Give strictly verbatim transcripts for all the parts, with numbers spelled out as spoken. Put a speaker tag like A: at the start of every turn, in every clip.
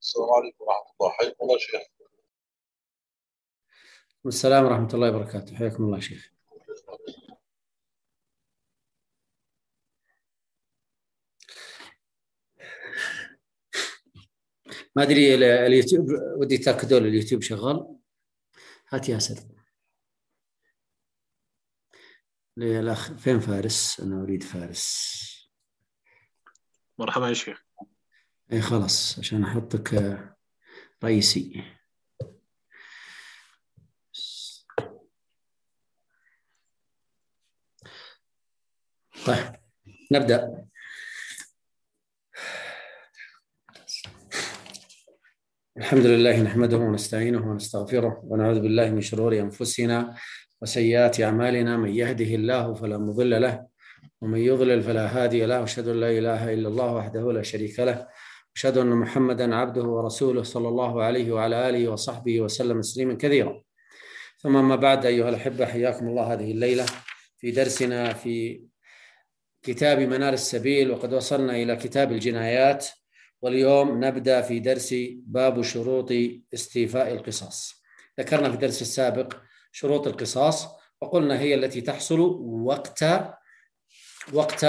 A: السلام عليكم ورحمة الله، حياكم الله شيخ.
B: والسلام ورحمة الله وبركاته، حياكم الله شيخ. ما أدري اليوتيوب، ودي تأكدوا اليوتيوب شغال. هات ياسر. الأخ فين فارس؟ أنا أريد فارس.
C: مرحبا يا شيخ.
B: أي خلاص عشان أحطك رئيسي. طيب نبدأ. الحمد لله نحمده ونستعينه ونستغفره ونعوذ بالله من شرور أنفسنا وسيئات أعمالنا. من يهده الله فلا مضل له ومن يضلل فلا هادي له. أشهد أن لا إله إلا الله وحده لا شريك له، أشهد أن محمدا عبده ورسوله صلى الله عليه وعلى آله وصحبه وسلم تسليما كثيرا. ثم ما بعد، أيها الأحبة، حياكم الله هذه الليلة في درسنا في كتاب منار السبيل، وقد وصلنا إلى كتاب الجنايات، واليوم نبدأ في درس باب شروط استيفاء القصاص. ذكرنا في الدرس السابق شروط القصاص وقلنا هي التي تحصل وقت وقت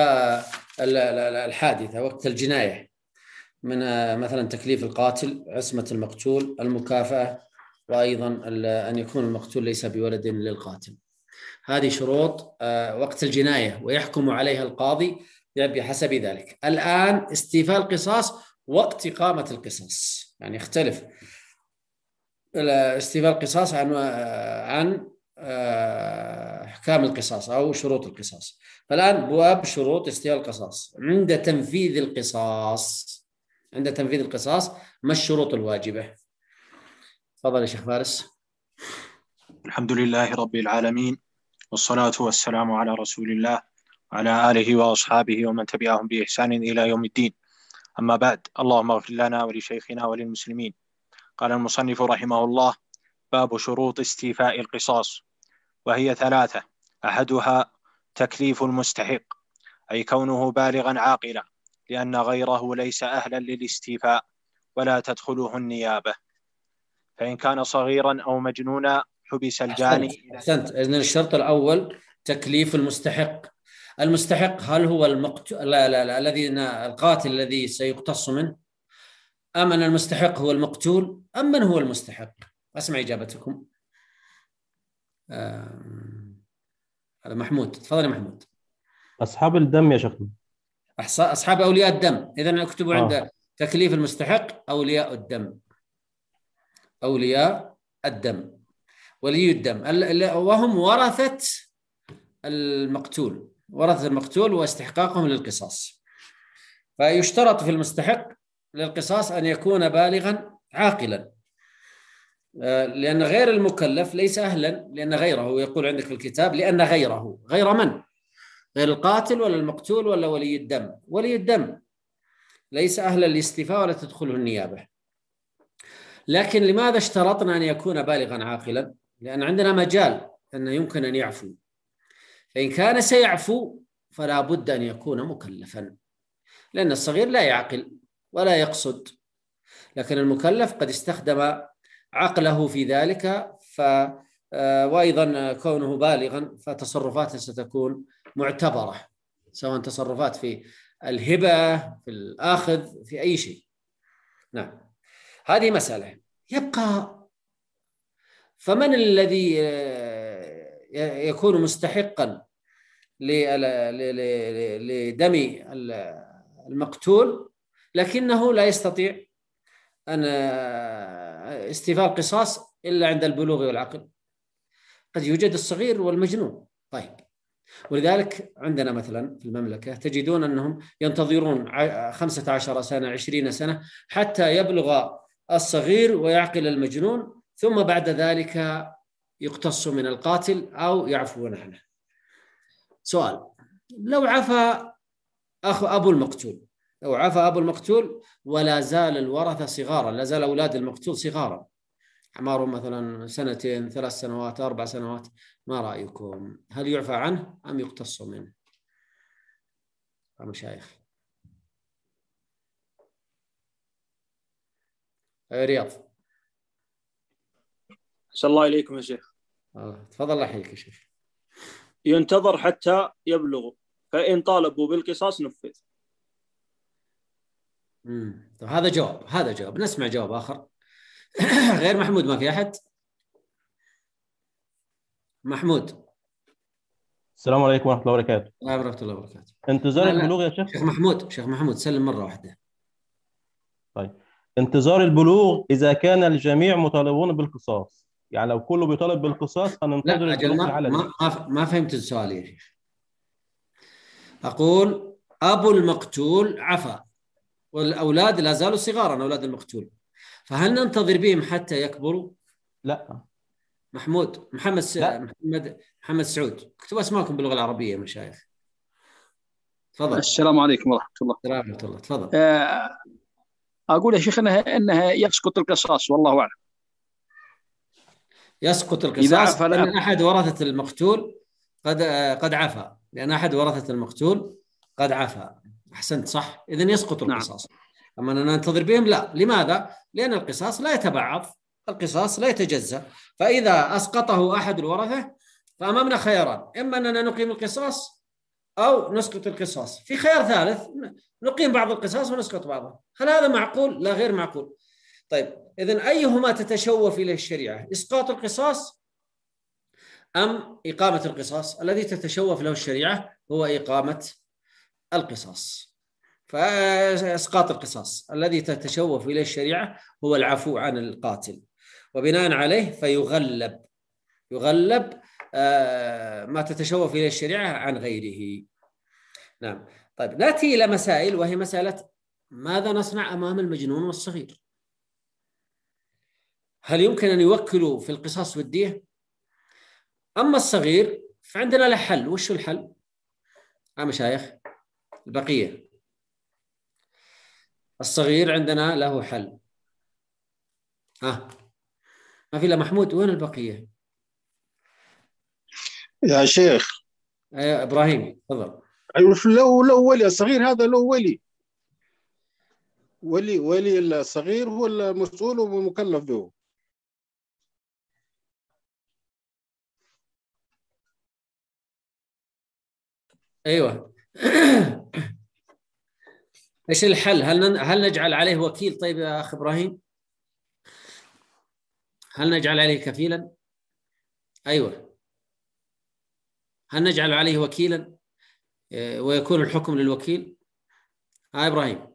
B: الحادثة، وقت الجناية، من مثلا تكليف القاتل، عصمة المقتول، المكافأة، وأيضا أن يكون المقتول ليس بولد للقاتل. هذه شروط وقت الجناية ويحكم عليها القاضي بحسب ذلك. الآن استيفاء القصاص وقت إقامة القصاص، يعني يختلف استيفاء القصاص عن عن أحكام القصاص أو شروط القصاص. فالآن باب شروط استيفاء القصاص. عند تنفيذ القصاص عند تنفيذ القصاص ما الشروط الواجبة؟ تفضل يا شيخ فارس.
C: الحمد لله رب العالمين، والصلاة والسلام على رسول الله وعلى آله وأصحابه ومن تبعهم بإحسان إلى يوم الدين. أما بعد، اللهم اغفر لنا ولشيخنا وللمسلمين. قال المصنف رحمه الله: باب شروط استيفاء القصاص، وهي ثلاثة: أحدها تكليف المستحق، أي كونه بالغا عاقلا، لأن غيره ليس أهلا للاستيفاء ولا تدخله النيابة، فإن كان صغيرا أو مجنونا حبس الجاني.
B: أحسنت. إذن الشرط الأول تكليف المستحق. المستحق هل هو المقتول لا لا لا الذي القاتل الذي سيقتص منه، أم أن المستحق هو المقتول، أم من هو المستحق؟ أسمع إجابتكم. هذا آه محمود. تفضل يا محمود.
D: أصحاب الدم يا شيخنا.
B: أصحاب أولياء الدم. إذن اكتبوا
D: آه.
B: عند تكليف المستحق أولياء الدم. أولياء الدم، ولي الدم، وهم ورثة المقتول ورثة المقتول واستحقاقهم للقصاص. فيشترط في المستحق للقصاص أن يكون بالغا عاقلا، لأن غير المكلف ليس أهلا، لأن غيره يقول عندك في الكتاب لأن غيره غير من؟ غير القاتل ولا المقتول ولا ولي الدم؟ ولي الدم ليس أهلا للاستيفاء ولا تدخله النيابة. لكن لماذا اشترطنا أن يكون بالغا عاقلا؟ لأن عندنا مجال أنه يمكن أن يعفو، فإن كان سيعفو فلا بد أن يكون مكلفا، لأن الصغير لا يعقل ولا يقصد، لكن المكلف قد استخدم عقله في ذلك، ف وأيضا كونه بالغا فتصرفاته ستكون معتبرة، سواء تصرفات في الهبة، في الآخذ، في أي شيء. نعم، هذه مسألة. يبقى فمن الذي يكون مستحقا لدم المقتول لكنه لا يستطيع أن استيفاء القصاص إلا عند البلوغ والعقل؟ قد يوجد الصغير والمجنون. طيب، ولذلك عندنا مثلا في المملكة تجدون أنهم ينتظرون خمسة عشر سنة، عشرين سنة، حتى يبلغ الصغير ويعقل المجنون، ثم بعد ذلك يقتص من القاتل أو يعفون عنه. سؤال: لو عفى أخو أبو المقتول لو عفى أبو المقتول ولا زال الورثة صغارا، لا زال أولاد المقتول صغارا، أعمارهم مثلا سنتين، ثلاث سنوات، أربع سنوات، ما رأيكم؟ هل يعفى عنه أم يقتص منه؟ يا مشايخ. أي رياض.
E: أحسن الله إليكم يا شيخ.
B: آه. تفضل الله يحييك يا شيخ.
E: ينتظر حتى يبلغوا، فإن طالبوا بالقصاص نفذ.
B: امم طيب هذا جواب، هذا جواب. نسمع جواب آخر. غير محمود، ما في أحد؟ محمود.
D: السلام عليكم ورحمة الله وبركاته.
B: ورحمة الله وبركاته.
D: انتظار
B: لا لا.
D: البلوغ يا شيخ.
B: شيخ محمود، شيخ محمود سلم مرة واحدة.
D: طيب، انتظار البلوغ إذا كان الجميع مطالبون بالقصاص، يعني لو كله بيطالب بالقصاص هننتظر
B: لا أجل،
D: البلوغ
B: ما
D: العلني.
B: ما ما, ما فهمت السؤال يا شيخ. أقول أبو المقتول عفا والأولاد لا زالوا صغارا، أولاد المقتول، فهل ننتظر بهم حتى يكبروا؟
D: لا.
B: محمود محمد س...
D: لا.
B: محمد محمد سعود، اكتبوا اسماءكم باللغه العربيه يا مشايخ. تفضل.
F: السلام عليكم ورحمة الله.
B: السلام ورحمه الله. تفضل.
F: آه، أقول يا شيخ إنها إنها يسقط القصاص، والله أعلم.
B: يسقط
F: إذا
B: القصاص
F: عفى الأب.
B: لأن أحد ورثة المقتول قد قد عفا، لأن أحد ورثة المقتول قد عفا. أحسنت، صح. إذن يسقط
F: نعم.
B: القصاص. أما أننا ننتظر بهم لا. لماذا؟ لأن القصاص لا يتبعض، القصاص لا يتجزأ. فإذا أسقطه أحد الورثة فأمامنا خياران: إما أننا نقيم القصاص أو نسقط القصاص. في خيار ثالث: نقيم بعض القصاص ونسقط بعضه. هل هذا معقول؟ لا، غير معقول. طيب، إذن أيهما تتشوف إليه الشريعة؟ إسقاط القصاص أم إقامة القصاص؟ الذي تتشوف له الشريعة هو إقامة القصاص. فإسقاط القصاص الذي تتشوف إليه الشريعة هو العفو عن القاتل، وبناء عليه فيغلب يغلب ما تتشوف إليه الشريعة عن غيره. نعم. طيب، نأتي إلى مسائل، وهي مسألة ماذا نصنع أمام المجنون والصغير؟ هل يمكن أن يوكلوا في القصاص والدية؟ أما الصغير فعندنا له حل. وش الحل؟ يا مشايخ البقية، الصغير عندنا له حل. ها، ما في إلا محمود. وين البقية
A: يا شيخ؟
B: يا إبراهيم تفضل.
A: أيوة، لو لو ولي الصغير هذا، لو ولي ولي ولي الصغير هو المسؤول ومكلف به.
B: أيوة. إيش الحل؟ هل هل نجعل عليه وكيل؟ طيب يا أخ إبراهيم، هل نجعل عليه كفيلا؟ أيوة. هل نجعل عليه وكيلا ويكون الحكم للوكيل؟ ها إبراهيم.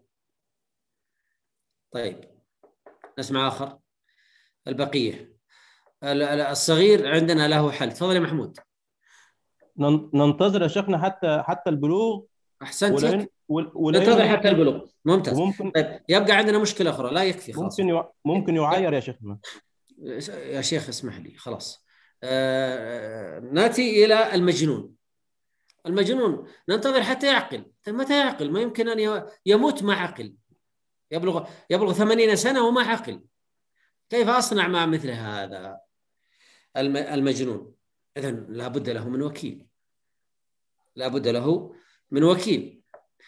B: طيب، نسمع آخر. البقية، الصغير عندنا له حل. تفضل يا محمود.
D: ننتظر يا شيخنا حتى حتى البلوغ.
B: أحسنت.
D: ولأن ولأن
B: ننتظر حتى
D: ممكن
B: البلوغ. ممتاز.
D: وممكن
B: طيب، يبقى عندنا مشكلة أخرى. لا يكفي خلاص.
D: ممكن يع... ممكن يعاير يا شيخنا.
B: يا شيخ اسمح لي خلاص. آه... نأتي إلى المجنون. المجنون ننتظر حتى يعقل. طيب، متى يعقل؟ ما يمكن أن يموت ما عقل. يبلغ يبلغ ثمانين سنة وما عقل. كيف أصنع مع مثل هذا المجنون؟ إذن لا بد له من وكيل، لا بد له من وكيل.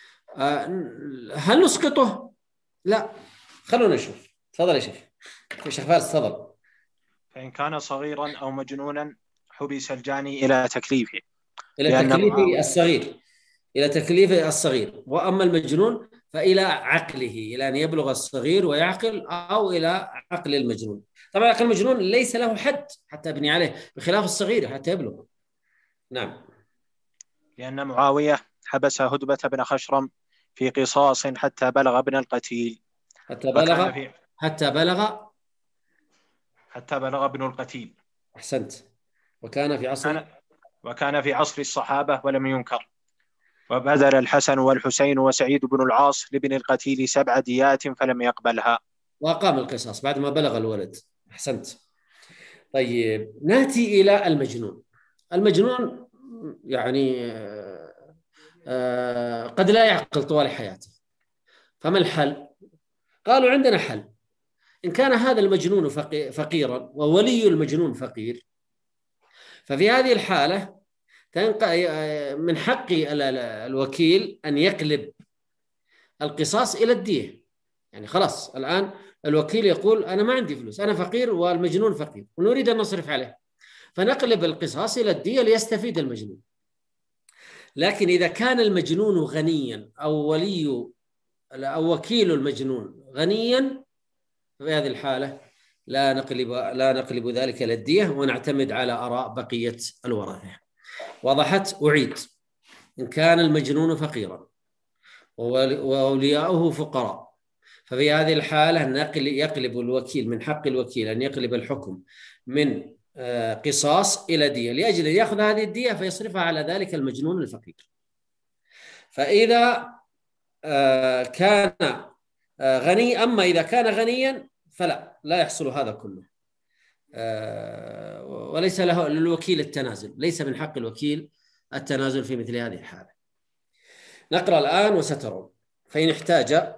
B: هل نسقطه؟ لا، خلونا نشوف. تفضل يا شيخ. شيخ فارس تفضل.
C: فإن كان صغيرا أو مجنونا حبس الجاني إلى تكليفه،
B: إلى تكليف الصغير، إلى تكليف الصغير. وأما المجنون فإلى عقله، إلى أن يبلغ الصغير ويعقل، أو إلى عقل المجنون. طبعا عقل المجنون ليس له حد حتى يبني عليه، بخلاف الصغير حتى يبلغ. نعم.
C: لأن معاوية حبس هدبة بن خشرم في قصاص حتى بلغ ابن القتيل.
B: حتى بلغ في... حتى بلغ
C: حتى بلغ ابن القتيل.
B: أحسنت. وكان في عصر
C: كان... وكان في عصر الصحابة ولم ينكر. وبذل الحسن والحسين وسعيد بن العاص لابن القتيل سبع ديات فلم يقبلها،
B: وأقام القصاص بعد ما بلغ الولد. أحسنت. طيب، نأتي إلى المجنون. المجنون يعني آه قد لا يعقل طوال حياته، فما الحل؟ قالوا عندنا حل. إن كان هذا المجنون فقيرا وولي المجنون فقير، ففي هذه الحالة من حق الوكيل أن يقلب القصاص إلى الدية. يعني خلاص الآن الوكيل يقول أنا ما عندي فلوس، أنا فقير والمجنون فقير ونريد أن نصرف عليه، فنقلب القصاص إلى الدية ليستفيد المجنون. لكن إذا كان المجنون غنيا أو ولي أو وكيل المجنون غنيا، في هذه الحالة لا نقلب لا نقلب ذلك إلى الدية ونعتمد على آراء بقية الورثة. وضحت؟ أعيد: إن كان المجنون فقيرا وأولياؤه فقراء، ففي هذه الحالة نقل يقلب الوكيل من حق الوكيل أن يقلب الحكم من قصاص إلى دية لأجل أن يأخذ هذه الدية فيصرفها على ذلك المجنون الفقير. فإذا كان غني أما إذا كان غنيا فلا لا يحصل هذا كله، وليس له للوكيل التنازل، ليس من حق الوكيل التنازل في مثل هذه الحالة. نقرأ الآن وسترون: فإن احتاج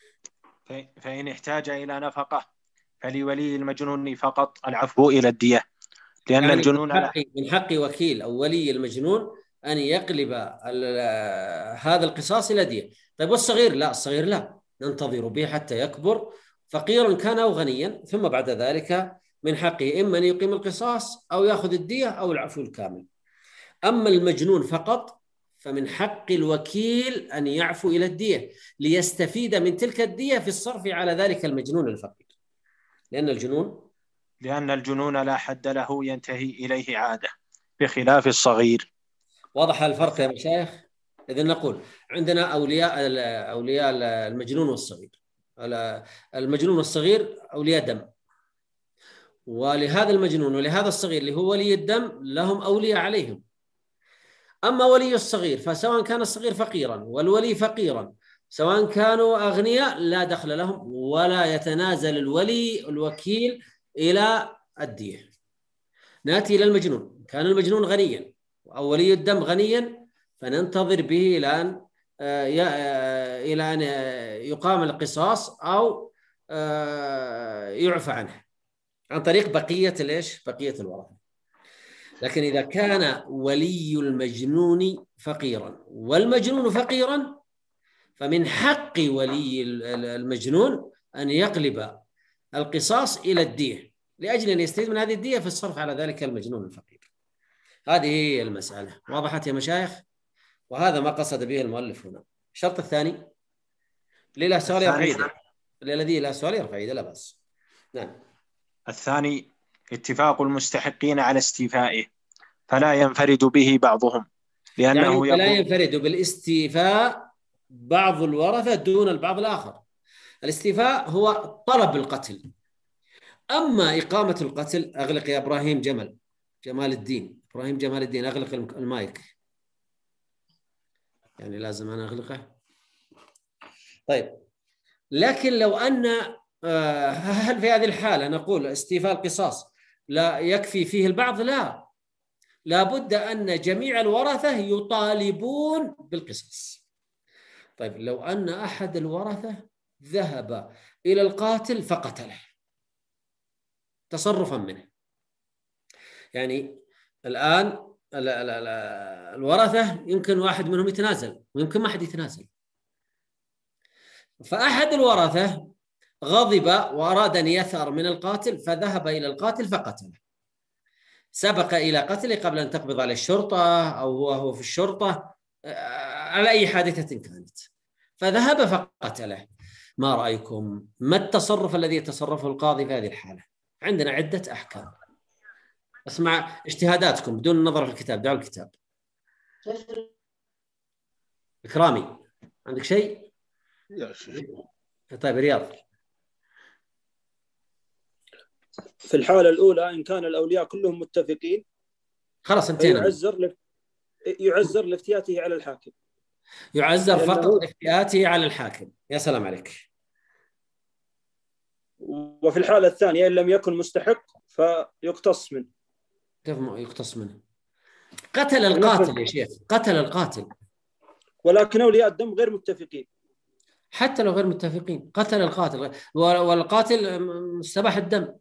C: فإن احتاج إلى نفقة فلولي المجنون فقط العفو إلى الدية، لأن
B: يعني
C: الجنون
B: من حق, من حق وكيل أو ولي المجنون أن يقلب هذا القصاص إلى دية. طيب والصغير؟ لا، الصغير لا، ننتظر به حتى يكبر فقيرا كان أو غنيا، ثم بعد ذلك من حقه إما أن يقيم القصاص أو يأخذ الدية أو العفو الكامل. أما المجنون فقط فمن حق الوكيل أن يعفو إلى الدية ليستفيد من تلك الدية في الصرف على ذلك المجنون الفقير، لأن الجنون
C: لأن الجنون لا حد له ينتهي إليه عادة بخلاف الصغير.
B: واضح الفرق يا مشايخ؟ إذن نقول عندنا أولياء أولياء المجنون والصغير. المجنون والصغير أولياء دم، ولهذا المجنون ولهذا الصغير اللي هو ولي الدم لهم أولياء عليهم. أما ولي الصغير فسواء كان الصغير فقيرا والولي فقيرا، سواء كانوا أغنياء لا دخل لهم، ولا يتنازل الولي الوكيل إلى الدية. نأتي إلى المجنون. كان المجنون غنيا أو ولي الدم غنيا فننتظر به إلى أن إلى أن يقام القصاص أو يعفى عنه عن طريق بقية الإيش؟ بقية الورثة. لكن إذا كان ولي المجنون فقيرا والمجنون فقيرا فمن حق ولي المجنون أن يقلب القصاص إلى الدية لأجل أن يستفيد من هذه الدية في الصرف على ذلك المجنون الفقير. هذه هي المسألة. واضحت يا مشايخ؟ وهذا ما قصد به المؤلف هنا. الشرط الثاني لله سؤال يرفع يده، الذي لا سؤال يرفع يده لا بأس. نعم.
C: الثاني اتفاق المستحقين على استيفائه فلا ينفرد به بعضهم، لأنه
B: يعني لا ينفرد بالاستيفاء بعض الورثة دون البعض الآخر. الاستيفاء هو طلب القتل. أما إقامة القتل، أغلق يا إبراهيم جمال جمال الدين إبراهيم جمال الدين أغلق المايك، يعني لازم أنا أغلقه. طيب، لكن لو أن هل في هذه الحالة نقول استيفاء القصاص لا يكفي فيه البعض؟ لا، لابد أن جميع الورثة يطالبون بالقصاص. طيب، لو أن أحد الورثة ذهب إلى القاتل فقتله تصرفا منه، يعني الآن الورثة يمكن واحد منهم يتنازل ويمكن ما حد يتنازل، فأحد الورثة غضب وأراد أن يثأر من القاتل فذهب إلى القاتل فقتله، سبق إلى قتله قبل أن تقبض عليه الشرطة أو هو هو في الشرطة على أي حادثة كانت، فذهب فقتله. ما رأيكم؟ ما التصرف الذي يتصرفه القاضي في هذه الحالة؟ عندنا عدة أحكام، اسمع اجتهاداتكم بدون النظر في الكتاب. دعوا الكتاب. إكرامي عندك شيء؟ طيب رياض.
E: في الحالة الأولى إن كان الأولياء كلهم متفقين
B: خلاص انتهينا.
E: يعزر لف... يعزر لافتياته على الحاكم.
B: يعزر فقط لافتياته على الحاكم. يا سلام عليك.
E: وفي الحالة الثانية إن لم يكن مستحق فيقتص منه.
B: كيف يقتص منه؟ قتل القاتل يا شيخ، قتل القاتل،
E: ولكن أولياء الدم غير متفقين.
B: حتى لو غير متفقين قتل القاتل والقاتل مستباح الدم،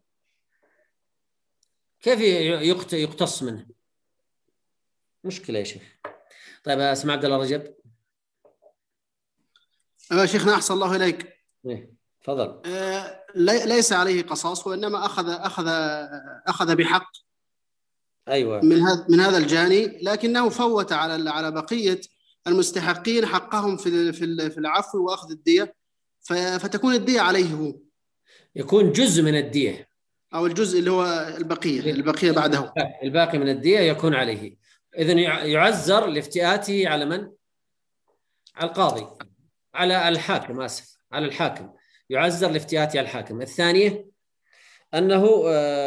B: كيف يقتص منه؟ مشكلة يا شيخ. طيب اسمع عبد الله رجب.
A: آه شيخنا أحسن الله إليك.
B: إيه تفضل.
A: آه
G: ليس عليه قصاص، وإنما أخذ أخذ أخذ بحق
B: أيوة
G: من هذا من هذا الجاني، لكنه فوت على على بقية المستحقين حقهم في في في العفو وأخذ الدية، فتكون الدية عليه هو،
B: يكون جزء من الدية
G: أو الجزء اللي هو البقية البقية بعده،
B: الباقي من الدية يكون عليه. إذن يعزر لافتئاته على من؟ على القاضي، على الحاكم، آسف على الحاكم، يعزر لافتئاته على الحاكم. الثانية أنه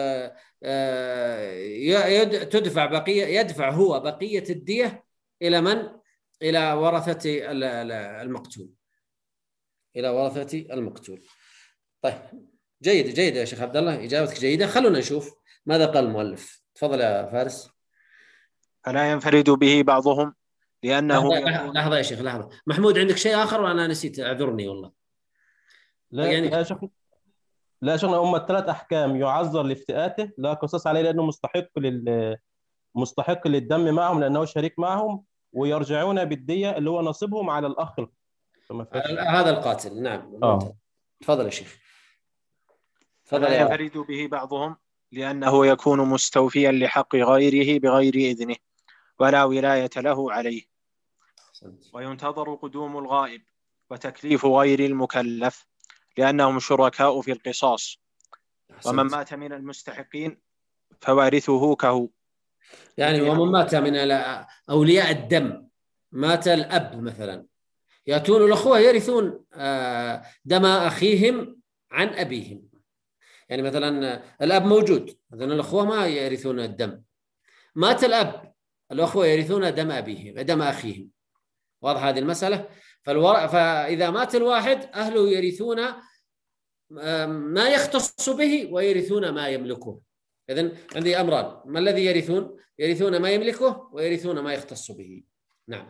B: تدفع بقية، يدفع هو بقية الدية إلى من؟ إلى ورثة المقتول، إلى ورثة المقتول. طيب جيد جيد يا شيخ عبد الله، إجابتك جيدة. خلونا نشوف ماذا قال المؤلف. تفضل يا فارس.
C: فلا ينفرد به بعضهم لأنه
B: لحظة, لحظة يا شيخ، لحظة. محمود عندك شيء آخر وأنا نسيت، اعذرني والله.
D: لا يعني لا شيخ، لا شيخنا، هم الثلاث أحكام: يعذر لافتئاته، لا قصاص عليه لأنه مستحق لل مستحق للدم معهم لأنه شريك معهم، ويرجعون بالدية اللي هو نصيبهم على الأخ
B: هذا القاتل. نعم
D: آه.
B: تفضل يا شيخ.
C: فلا ينفرد به بعضهم لأنه يكون مستوفيا لحق غيره بغير إذنه ولا ولاية له عليه، وينتظر قدوم الغائب وتكليف غير المكلف لأنهم شركاء في القصاص. ومن مات من المستحقين فوارثه كهو،
B: يعني ومن مات من أولياء الدم، مات الأب مثلا، يأتون الأخوة يرثون دم أخيهم عن أبيهم. يعني مثلا الأب موجود، مثلا الأخوة ما يرثون الدم، مات الأب، الأخوة يرثون دم أبيهم دم أخيهم. واضح هذه المسألة؟ فالور... فإذا مات الواحد أهله يرثون ما يختص به ويرثون ما يملكه. إذن عندي أمران: ما الذي يرثون؟ يرثون ما يملكه ويرثون ما يختص به. نعم.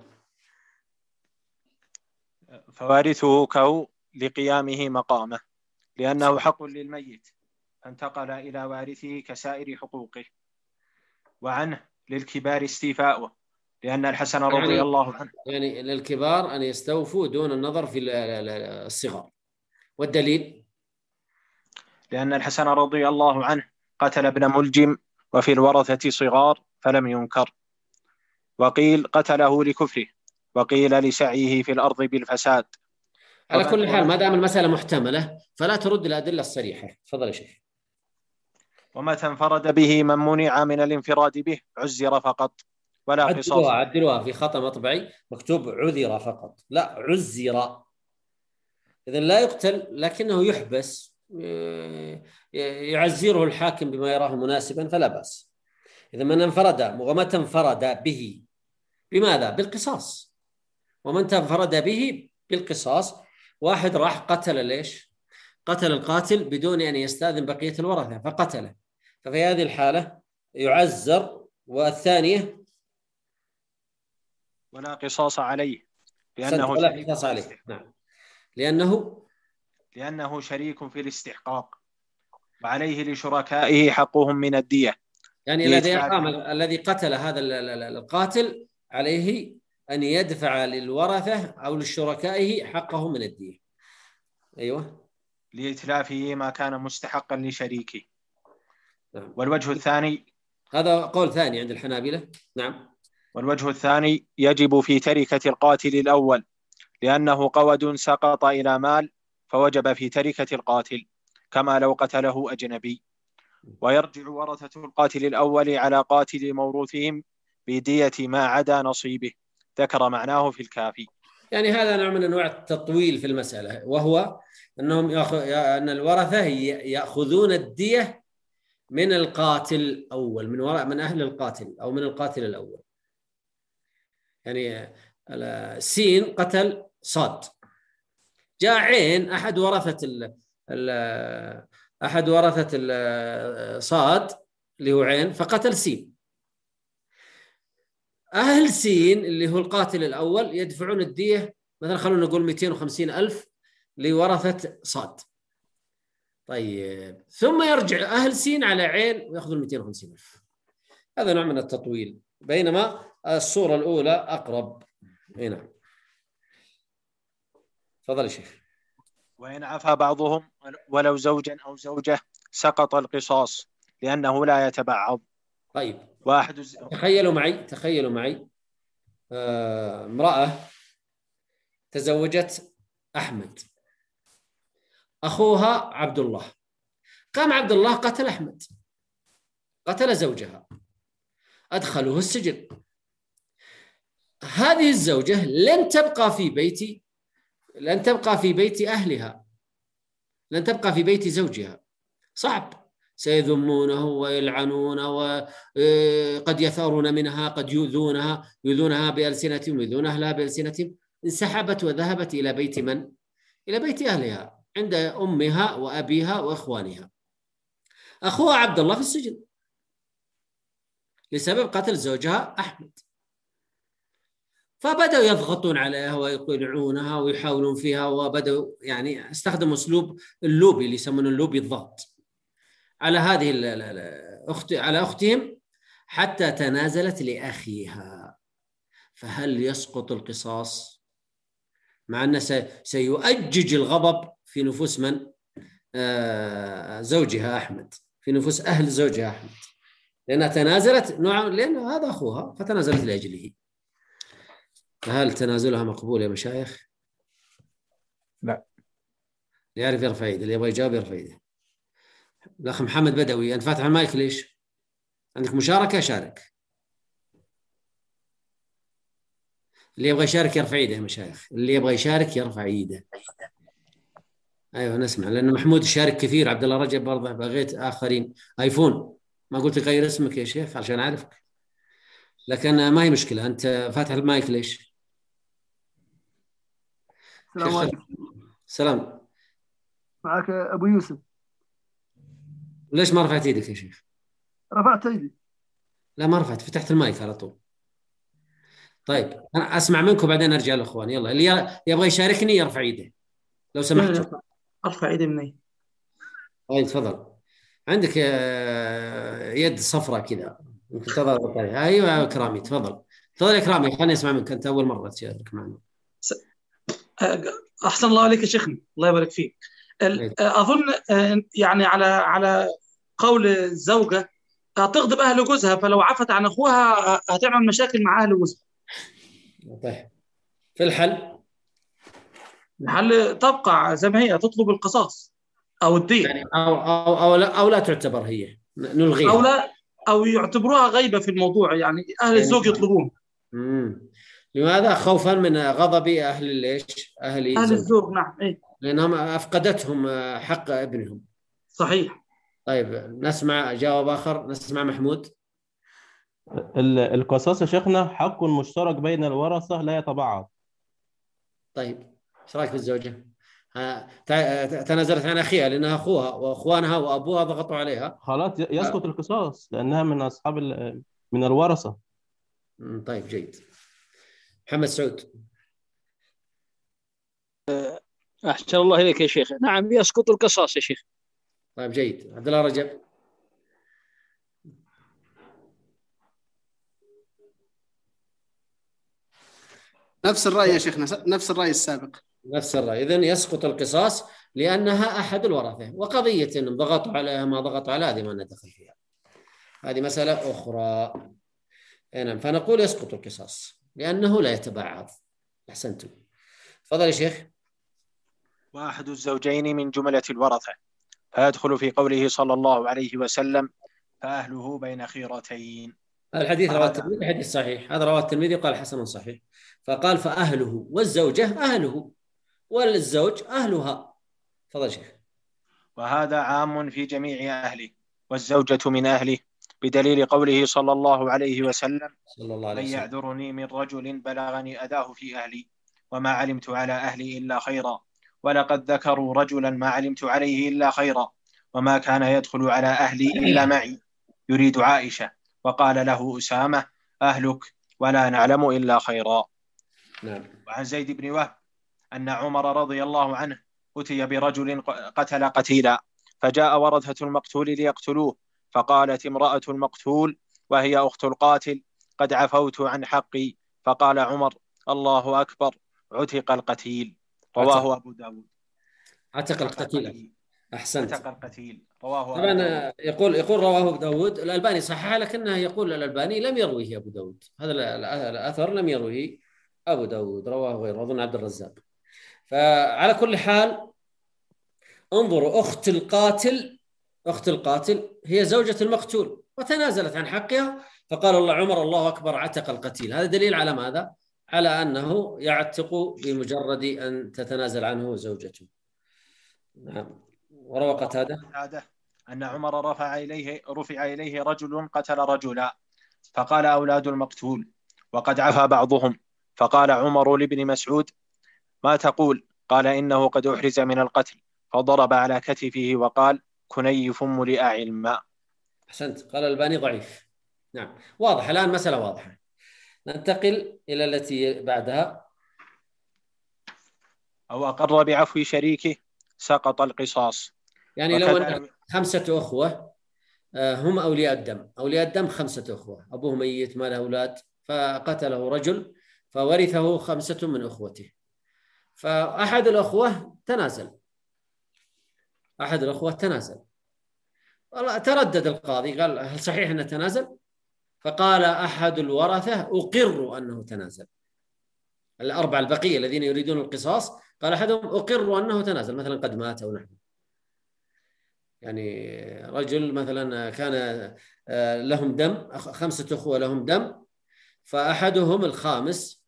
C: فوارثه كهو لقيامه مقامه لأنه حق للميت فانتقل إلى وارثه كسائر حقوقه. وعنه للكبار استيفاؤه لأن الحسن رضي
B: يعني
C: الله عنه،
B: يعني للكبار أن يستوفوا دون النظر في الصغار. والدليل
C: لأن الحسن رضي الله عنه قتل ابن ملجم وفي الورثة صغار فلم ينكر، وقيل قتله لكفره، وقيل لسعيه في الأرض بالفساد.
B: على كل حال ما دام المسألة محتملة فلا ترد الأدلة الصريحة. تفضل يا شيخ.
C: ومتى انفرد به من منع من الانفراد به عزر فقط ولا قصاص.
B: عدلوها في خطأ مطبعي، مكتوب عذر فقط، لا عزر. إذن لا يقتل لكنه يحبس، يعزره الحاكم بما يراه مناسبا فلا بأس. إذا من انفرد، ومتى انفرد به بماذا؟ بالقصاص. ومن انفرد به بالقصاص، واحد راح قتل ليش؟ قتل القاتل بدون أن يستأذن بقية الورثة فقتله، ففي هذه الحالة يعزر. والثانية
C: ولا قصاص عليه لأنه
B: ولا قصاص عليه. نعم، لأنه
C: لأنه شريك في الاستحقاق وعليه لشركائه حقهم من الدية.
B: يعني الذي أقام الذي قتل هذا القاتل عليه أن يدفع للورثة أو لشركائه حقهم من الدية. أيوة،
C: لإتلافه ما كان مستحقا لشريكه.
B: نعم.
C: والوجه الثاني،
B: هذا قول ثاني عند الحنابلة. نعم.
C: والوجه الثاني يجب في تركة القاتل الأول لأنه قود سقط إلى مال فوجب في تركة القاتل كما لو قتله أجنبي. ويرجع ورثة القاتل الأول على قاتل موروثهم بدية ما عدا نصيبه، ذكر معناه في الكافي.
B: يعني هذا نوع من أنواع التطويل في المسألة، وهو أنهم يأخذ... أن الورثة يأخذون الدية من القاتل الأول، من وراء من أهل القاتل أو من القاتل الأول. يعني سين قتل صاد، جاء عين أحد ورثة ال... ال... أحد ورثة صاد اللي هو عين فقتل سين. أهل سين اللي هو القاتل الأول يدفعون الدية مثلا خلونا نقول مئتين وخمسين ألف لورثة صاد. طيب ثم يرجع أهل سين على عين ويأخذون مئتين وخمسين ألف. هذا نوع من التطويل، بينما الصورة الأولى أقرب. هنا تفضل يا شيخ.
C: وإن عفا بعضهم ولو زوجا أو زوجة سقط القصاص لأنه لا يتبعض.
B: طيب
C: واحد الز...
B: تخيلوا معي تخيلوا معي آه، امرأة تزوجت أحمد، أخوها عبد الله، قام عبد الله قتل أحمد، قتل زوجها، أدخلوه السجن. هذه الزوجة لن تبقى في بيت لن تبقى في بيت أهلها، لن تبقى في بيت زوجها، صعب، سيذمونه ويلعنونه وقد يثارون منها، قد يؤذونها يؤذونها بألسنتهم ويؤذون أهلها بألسنتهم. انسحبت وذهبت إلى بيت من؟ إلى بيت أهلها عند أمها وأبيها وإخوانها. أخوها عبد الله في السجن لسبب قتل زوجها أحمد، فبدأوا يضغطون عليها ويقنعونها ويحاولون فيها، وبدأوا يعني استخدموا أسلوب اللوبي اللي يسمونه اللوبي الضغط على هذه الأخت على أختهم حتى تنازلت لأخيها. فهل يسقط القصاص؟ مع أنه سيؤجج الغضب في نفوس من؟ آه زوجها أحمد، في نفوس أهل زوجها أحمد، لأنها تنازلت نوعا، لأن هذا أخوها فتنازلت لأجله. فهل تنازلها مقبول يا مشايخ؟
H: لا.
B: اللي يعرف يرفع يده، اللي يبغى يجاوب يرفع يده. الأخ محمد بدوي، أنت فاتح المايك ليش؟ عندك مشاركة؟ شارك. اللي يبغى يشارك يرفع يده يا مشايخ، اللي يبغى يشارك يرفع يده. أيوة نسمع، لأن محمود يشارك كثير، عبد الله رجب برضه، بغيت آخرين. آيفون ما قلت غير اسمك يا شيخ عشان أعرفك، لكن ما هي مشكلة. أنت فاتح المايك ليش؟
I: السلام عليكم.
B: سلام.
I: معك أبو يوسف.
B: ليش ما رفعت يدك يا شيخ؟
I: رفعت يدي.
B: لا ما رفعت، فتحت المايك على طول. طيب أنا أسمع منكم بعدين أرجع للأخوان. يلا اللي يبغى يشاركني يرفع يده لو سمحت.
J: أرفع يدي مني.
B: طيب تفضل. عندك يد صفراء كذا ممكن تضغط عليها. أيوة كرامي تفضل. تفضل يا كرامي، خليني أسمع منك، أنت أول مرة تشارك معنا.
J: أحسن الله عليك يا شيخنا، الله يبارك فيك. أظن يعني على على قول الزوجة هتغضب أهل جوزها، فلو عفت عن أخوها هتعمل مشاكل مع أهل جوزها.
B: طيب في الحل؟
J: الحل تبقى زي ما هي، تطلب القصاص أو الدية،
B: يعني أو أو أو لا, أو لا تعتبر هي، نلغيها،
J: أو لا أو يعتبروها غيبة في الموضوع، يعني أهل الزوج يطلبون.
B: امم لماذا؟ خوفا من غضب أهل ليش؟ أهل,
J: أهل الزوج. نعم إيه؟
B: لأنهم أفقدتهم حق ابنهم.
J: صحيح.
B: طيب نسمع جواب آخر، نسمع محمود.
D: القصاص يا شيخنا حق مشترك بين الورثة لا يتبعض.
B: طيب ايش رايك في الزوجة؟ تنازلت عن أخيها لأنها أخوها وأخوانها وأبوها ضغطوا عليها،
D: خلاص يسقط القصاص لأنها من أصحاب من الورثة.
B: طيب جيد. محمد سعود.
F: أحسن الله إليك يا شيخ. نعم يسقط القصاص يا شيخ.
B: طيب جيد. عبد الله رجب.
G: نفس الرأي يا شيخنا، نفس الرأي السابق.
B: نفس الرأي. إذن يسقط القصاص لأنها أحد الورثة، وقضية إنهم ضغطوا عليها ما ضغطوا على هذه ما ندخل فيها، هذه مسألة أخرى. نعم فنقول يسقط القصاص لأنه لا يتبعض. أحسنتم. تفضل يا شيخ.
C: واحد الزوجين من جملة الورثة، فيدخل في قوله صلى الله عليه وسلم فأهله بين خيرتين.
B: هذا الحديث رواه الترمذي، حديث صحيح، هذا رواه الترمذي قال حسن صحيح. فقال فأهله، والزوجة أهله، والزوج أهلها. تفضل شيخ.
C: وهذا عام في جميع أهله، والزوجة من أهله، بدليل قوله صلى الله عليه وسلم
B: صلى الله عليه
C: من
B: وسلم
C: يعذرني من رجل بلغني أداه في أهلي وما علمت على أهلي إلا خيرا، ولقد ذكروا رجلا ما علمت عليه إلا خيرا، وما كان يدخل على أهلي إلا معي، يريد عائشة، وقال له أسامة أهلك ولا نعلم إلا خيرا.
B: نعم.
C: وعن زيد بن وهب أن عمر رضي الله عنه أتي برجل قتل قتيلا، فجاء ورثة المقتول ليقتلوه، فقالت امرأة المقتول وهي أخت القاتل قد عفوت عن حقي، فقال عمر الله أكبر عتق القتيل. رواه أبو داود.
B: عتق القتيل. أحسنت.
C: عتق القتيل رواه
B: طبعا يقول يقول رواه أبو داود. الألباني صححه، لكنه يقول الألباني لم يرويه أبو داود، هذا الأثر لم يرويه أبو داود، رواه غيره أظن عبد الرزاق. فعلى كل حال انظروا، أخت القاتل أخت القاتل هي زوجة المقتول وتنازلت عن حقها، فقال الله عمر الله أكبر عتق القتيل. هذا دليل على ماذا؟ على أنه يعتق بمجرد أن تتنازل عنه زوجته. نعم. وروى قتادة
C: أن عمر رفع إليه رفع إليه رجل قتل رجلا، فقال أولاد المقتول وقد عفى بعضهم، فقال عمر لابن مسعود ما تقول؟ قال إنه قد أحرز من القتل، فضرب على كتفه وقال كنيف ملئ الماء.
B: أحسنت. قال الألباني ضعيف. نعم واضح الآن، مسألة واضحة. ننتقل إلى التي بعدها.
C: أو أقر بعفو شريكه سقط القصاص.
B: يعني لو أن خمسة أخوة هم أولياء الدم، أولياء الدم خمسة أخوة، أبوه ميت ما له أولاد، فقتله رجل فورثه خمسة من أخوته، فأحد الأخوة تنازل أحد الأخوة تنازل والله تردد القاضي، قال هل صحيح أنه تنازل؟ فقال أحد الورثة أقر أنه تنازل. الأربعة البقية الذين يريدون القصاص قال أحدهم أقر أنه تنازل، مثلا قد مات أو نحن، يعني رجل مثلا كان لهم دم، خمسة أخوة لهم دم، فأحدهم الخامس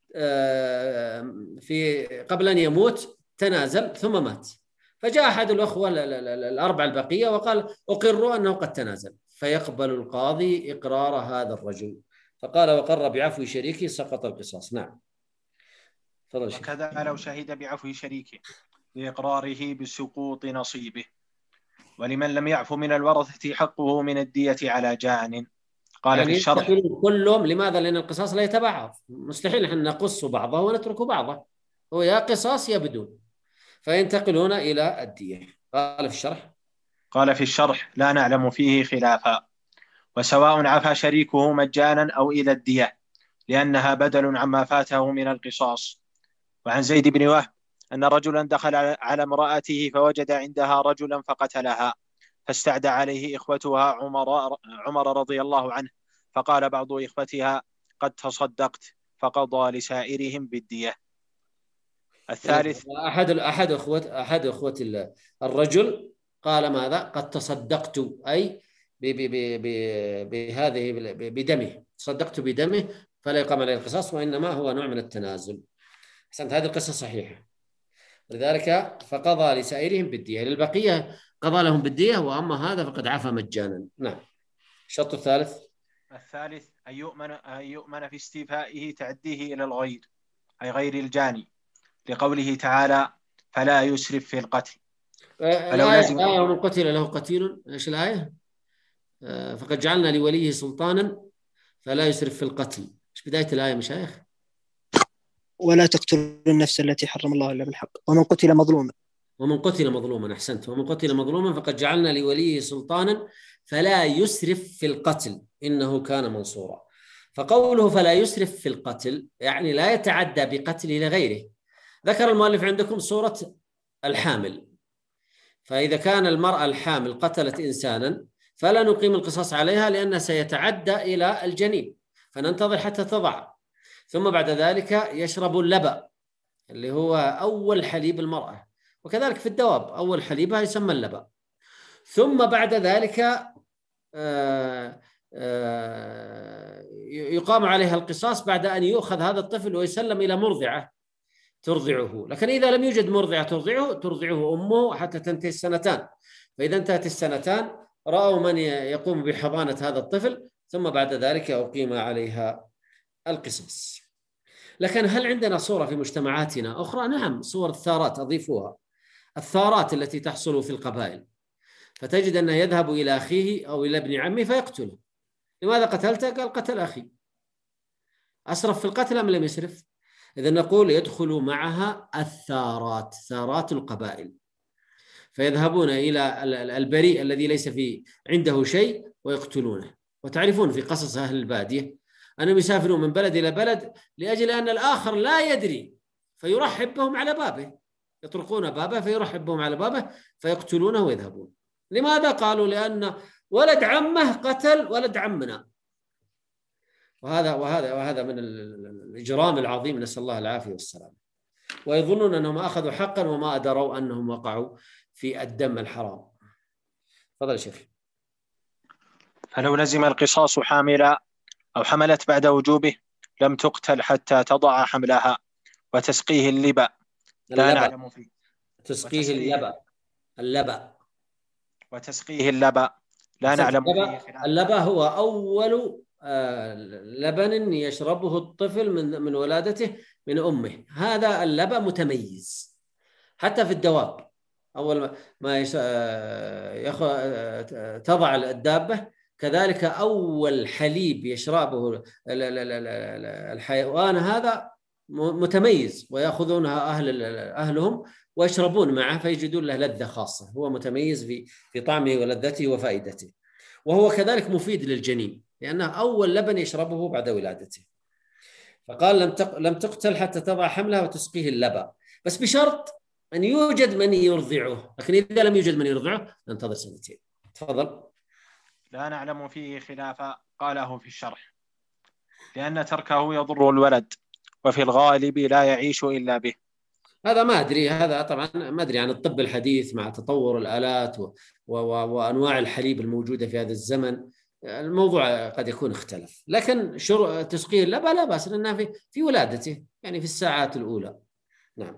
B: في قبل أن يموت تنازل ثم مات، فجاء أحد الأخوة الأربعة البقية وقال أقر أنه قد تنازل، فيقبل القاضي إقرار هذا الرجل، فقال وقر بعفو شريكه سقط القصاص. نعم.
C: وكذا لو شهد بعفو شريكه لإقراره بسقوط نصيبه. ولمن لم يعفو من الورثة حقه من الدية على جان. قال
B: يعني
C: في الشرح
B: كلهم. لماذا؟ لأن القصاص لا يتبعض، مستحيل نحن نقص بعضه ونترك بعضه، هو يا قصاص يا بدون، فينتقلون إلى الدية. قال في الشرح
C: قال في الشرح لا نعلم فيه خلافا، وسواء عفى شريكه مجانا أو إلى الدية، لأنها بدل عما فاته من القصاص. وعن زيد بن وهب أن رجلا دخل على امرأته فوجد عندها رجلا فقتلها، فاستعدى عليه إخوتها عمر, عمر رضي الله عنه، فقال بعض إخوتها قد تصدقت، فقضى لسائرهم بالدية. الثالث
B: أحد أحد أخوة أحد أخوة الرجل قال ماذا؟ قد تصدقت، أي بهذه بدمه، تصدقت بدمه، فلا يقام عليه القصاص، وإنما هو نوع من التنازل. أحسنت. هذه القصة صحيحة، لذلك فقضى لسائرهم بالدية، للبقية قضى لهم بالدية، وأما هذا فقد عفى مجانا. نعم. الشرط الثالث
C: الثالث أن يؤمن أن يؤمن في استيفائه تعديه إلى الغير، أي غير الجاني، لقوله تعالى فلا يسرف في القتل.
B: الآية ومن قتل له قتيل، إيش الآية؟ فقد جعلنا لوليه سلطانا فلا يسرف في القتل. إيش بداية الآية مشايخ؟
K: ولا تقتلوا النفس التي حرم الله إلا بالحق ومن قتل مظلوما
B: ومن قتل مظلوما. أحسنت. ومن قتل مظلوما فقد جعلنا لوليه سلطانا فلا يسرف في القتل إنه كان منصورا. فقوله فلا يسرف في القتل يعني لا يتعدى بقتله لغيره. ذكر المؤلف عندكم صورة الحامل، فإذا كان المرأة الحامل قتلت إنسانا فلا نقيم القصاص عليها لأنه سيتعدى إلى الجنين، فننتظر حتى تضع، ثم بعد ذلك يشرب اللبن اللي هو أول حليب المرأة، وكذلك في الدواب أول حليبها يسمى اللبن، ثم بعد ذلك آآ آآ يقام عليها القصاص بعد أن يؤخذ هذا الطفل ويسلم إلى مرضعة ترضعه. لكن إذا لم يوجد مرضعة ترضعه ترضعه أمه حتى تنتهي السنتان، فإذا انتهت السنتان رأوا من يقوم بحضانة هذا الطفل، ثم بعد ذلك أقيم عليها القصاص. لكن هل عندنا صورة في مجتمعاتنا أخرى؟ نعم، صور الثارات أضيفوها، الثارات التي تحصل في القبائل، فتجد أنه يذهب إلى أخيه أو إلى ابن عمه فيقتله. لماذا قتلته؟ قال قتل أخي. أسرف في القتل أم لم يسرف؟ إذا نقول يدخل معها الثارات، ثارات القبائل، فيذهبون إلى البريء الذي ليس في عنده شيء ويقتلونه. وتعرفون في قصص أهل البادية أنهم يسافرون من بلد إلى بلد لأجل أن الآخر لا يدري، فيرحب بهم على بابه، يطرقون بابه فيرحب بهم على بابه فيقتلونه ويذهبون. لماذا؟ قالوا لأن ولد عمه قتل ولد عمنا. وهذا وهذا وهذا من الإجرام العظيم، نسأل الله العافية والسلام. ويظنون أنهم أخذوا حقا وما أدروا أنهم وقعوا في الدم الحرام. تفضل يا شيخ.
C: فلو لزم القصاص حاملا أو حملت بعد وجوبه لم تقتل حتى تضع حملها وتسقيه اللبا. لا نعلم فيه.
B: تسقيه اللبا اللبا
C: وتسقيه اللبا لا نعلم فيه.
B: اللبا هو أول لبن يشربه الطفل من من ولادته من أمه. هذا اللبن متميز حتى في الدواب. أول ما يش... يخ... تضع الدابة كذلك أول حليب يشربه الحيوان هذا متميز، ويأخذونها أهل أهلهم ويشربون معه فيجدون له لذة خاصة. هو متميز في في طعمه ولذته وفائدته، وهو كذلك مفيد للجنين لأنه أول لبن يشربه بعد ولادته. فقال لم تق... لم تقتل حتى تضع حملها وتسقيه اللبن، بس بشرط أن يوجد من يرضعه. لكن إذا لم يوجد من يرضعه ننتظر سنتين. تفضل.
C: لا نعلم فيه خلافا قاله في الشرح، لأن تركه يضر الولد وفي الغالب لا يعيش إلا به.
B: هذا ما أدري، هذا طبعا ما أدري عن الطب الحديث مع تطور الآلات و... و... وأنواع الحليب الموجودة في هذا الزمن. الموضوع قد يكون اختلف، لكن شر... تسقيه اللبن لا بأس لأنها في في ولادته، يعني في الساعات الأولى. نعم.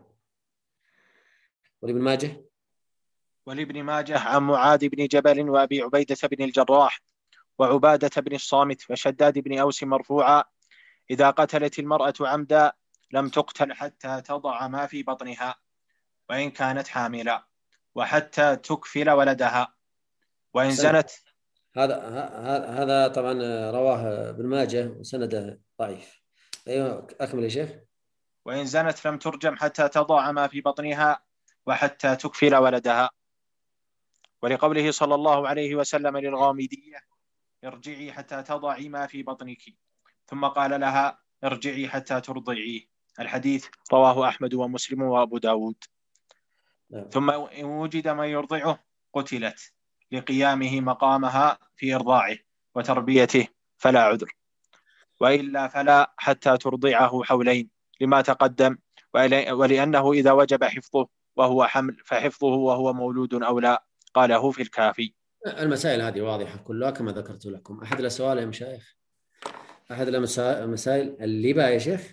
B: ولابن ماجه
C: ولابن ماجه عن معاذ بن جبل وأبي عبيدة بن الجراح وعبادة بن الصامت وشداد بن أوس مرفوعا: إذا قتلت المرأة عمدا لم تقتل حتى تضع ما في بطنها وإن كانت حاملا، وحتى تكفل ولدها، وإن زنت.
B: هذا هذا طبعا رواه ابن ماجه وسنده ضعيف. أيوه أكمل يا شيخ.
C: وإن زنت لم ترجم حتى تضع ما في بطنها وحتى تكفل ولدها. ولقوله صلى الله عليه وسلم للغامدية: ارجعي حتى تضعي ما في بطنك، ثم قال لها: ارجعي حتى ترضعيه. الحديث رواه أحمد ومسلم وأبو داود. ثم إن وجد من يرضعه قتلت لقيامه مقامها في إرضاعه وتربيته فلا عذر، وإلا فلا حتى ترضعه حولين لما تقدم، ولأنه إذا وجب حفظه وهو حمل فحفظه وهو مولود أولى. قاله في الكافي.
B: المسائل هذه واضحة كلها كما ذكرت لكم. أحد السؤال يا مشايخ؟ أحد المسائل اللبا يا شيخ؟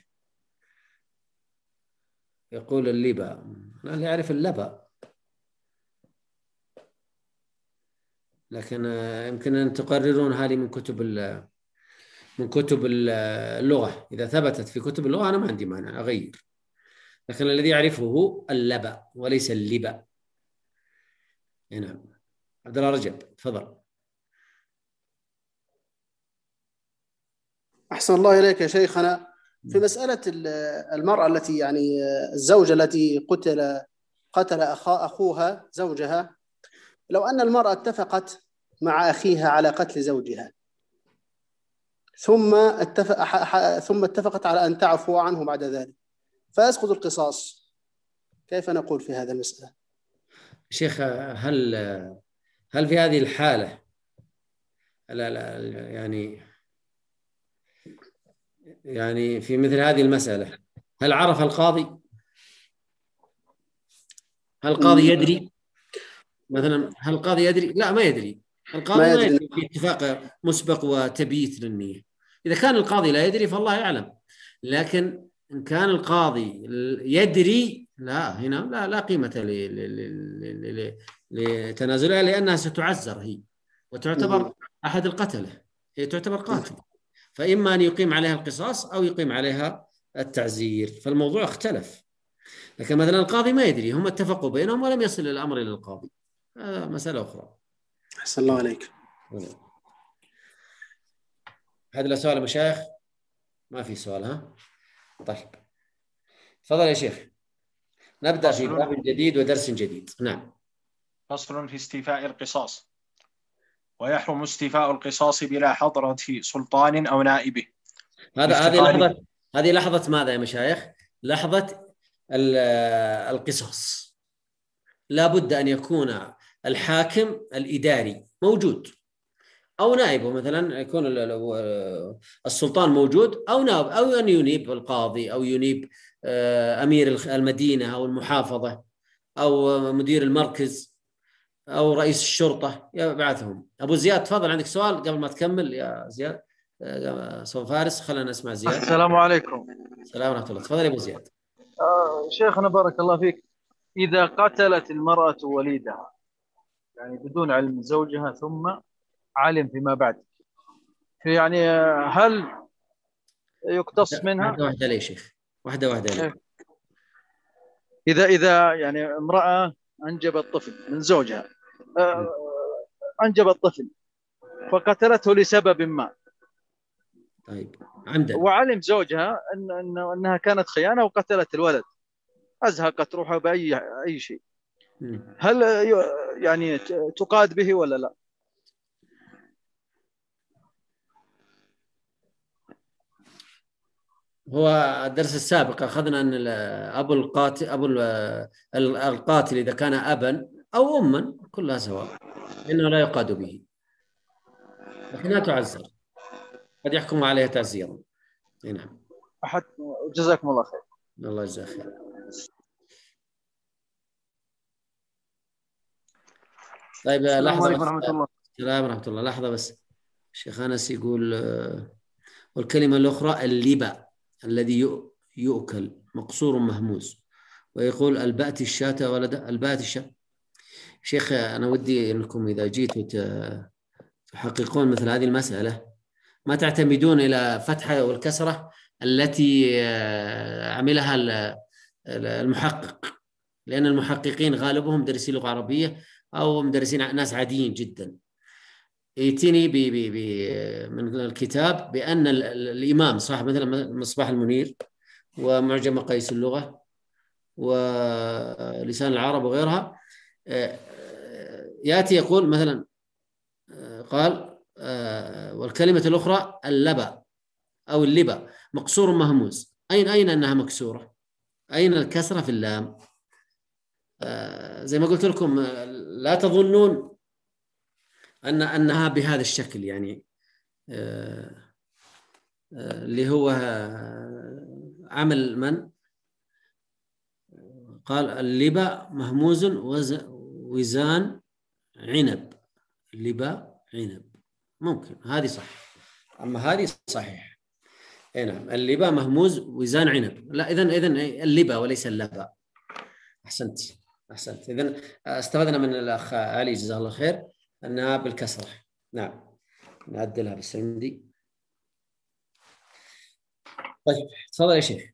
B: يقول اللبا، اللي يعرف اللبا، لكن يمكن أن تقررون هذه من كتب من كتب اللغة. إذا ثبتت في كتب اللغة أنا ما عندي مانع أغير، لكن الذي يعرفه هو اللبا وليس اللبا. نعم. عبد الله رجب تفضل.
G: أحسن الله إليك يا شيخنا. في مسألة المرأة التي يعني الزوجة التي قتل قتل أخا أخوها زوجها، لو أن المرأة اتفقت مع أخيها على قتل زوجها ثم اتفق ثم اتفقت على أن تعفو عنه بعد ذلك فيسقط القصاص، كيف نقول في هذا المسألة؟
B: شيخ، هل هل في هذه الحالة لا لا يعني يعني في مثل هذه المسألة هل عرف القاضي؟ هل القاضي يدري مثلا؟ هل القاضي يدري؟ لا ما يدري. القاضي ما يدري, ما يدري في اتفاق مسبق وتبييت للنية. إذا كان القاضي لا يدري فالله يعلم، لكن إن كان القاضي يدري لا هنا لا لا قيمة لتنازلها، لأنها ستعزر هي وتعتبر أحد القتلة، هي تعتبر قاتل، فإما أن يقيم عليها القصاص أو يقيم عليها التعزير. فالموضوع اختلف. لكن مثلا القاضي ما يدري، هم اتفقوا بينهم ولم يصل الأمر إلى القاضي، هذا مسألة أخرى.
G: أحسن الله عليك.
B: هذا السؤال مشايخ؟ ما في سؤال ها؟ طيب تفضل يا شيخ، نبدأ في باب جديد ودرس جديد. نعم.
C: فصل في استيفاء القصاص. ويحرم استيفاء القصاص بلا حضرة سلطان أو نائبه.
B: هذا هذه لحظة هذه لحظة ماذا يا مشايخ؟ لحظة القصاص. لا بد أن يكون الحاكم الإداري موجود أو نائبه، مثلا يكون السلطان موجود أو نائب، أو أن ينيب القاضي أو ينيب أمير المدينة أو المحافظة أو مدير المركز أو رئيس الشرطة يبعثهم. أبو زياد تفضل، عندك سؤال قبل ما تكمل يا زياد؟ سو فارس، خلينا نسمع زياد.
L: السلام عليكم.
B: السلام ورحمة الله. تفضل يا أبو زياد.
L: آه شيخنا بارك الله فيك، إذا قتلت المرأة وليدها يعني بدون علم زوجها ثم علم فيما بعد، يعني هل يقتص منها؟
B: واحدة واحدة ليه شيخ؟ واحدة واحدة ليه؟
L: إذا إذا يعني امرأة أنجبت طفل من زوجها، آه أنجبت طفل فقتلته لسبب ما،
B: طيب عمدا،
L: وعلم زوجها أن أن أنها كانت خيانة وقتلت الولد، أزهقت روحها بأي أي شيء، هل يعني تقاد به ولا لا؟
B: هو الدرس السابق أخذنا أن أبو القاتل أبو القاتل إذا كان أبا أو أما كلها سواء، إنه لا يقاد به، لكنها تعزر، قد يحكم عليها تعزيرا. نعم.
L: أحد جزاكم الله خير.
B: الله يجزاك خير. طيب لحظة.
I: السلام عليكم ورحمة الله.
B: السلام ورحمة الله. لحظة بس، الشيخ أنس يقول والكلمة الأخرى اللبا الذي يؤكل مقصور مهموس، ويقول البأت الشاة ولد البأت الشاة. شيخ أنا ودي أنكم إذا جيتوا تحققون مثل هذه المسألة ما تعتمدون إلى فتحة والكسرة التي عملها المحقق، لأن المحققين غالبهم مدرسين لغة عربية أو مدرسين ناس عاديين جدا. يأتيني بي بي بي من الكتاب بأن الإمام صاحب مثلا مصباح المنير ومعجم مقاييس اللغة ولسان العرب وغيرها، يأتي يقول مثلا قال والكلمة الأخرى اللبا أو اللبا مقصور مهموس. أين أين أنها مكسورة؟ أين الكسرة في اللام؟ زي ما قلت لكم لا تظنون أن أنها بهذا الشكل، يعني اللي هو عمل من قال اللبا مهموز وزان عنب، اللبا عنب ممكن هذه صح، أما هذه صحيح. نعم اللبا مهموز وزان عنب، لا إذن إذن اللبا وليس اللبا. أحسنت أحسنت. إذن استفدنا من الأخ علي جزاه الله خير أنها بالكسرة. نعم نعدلها بس عندي. طيب تفضل يا شيخ.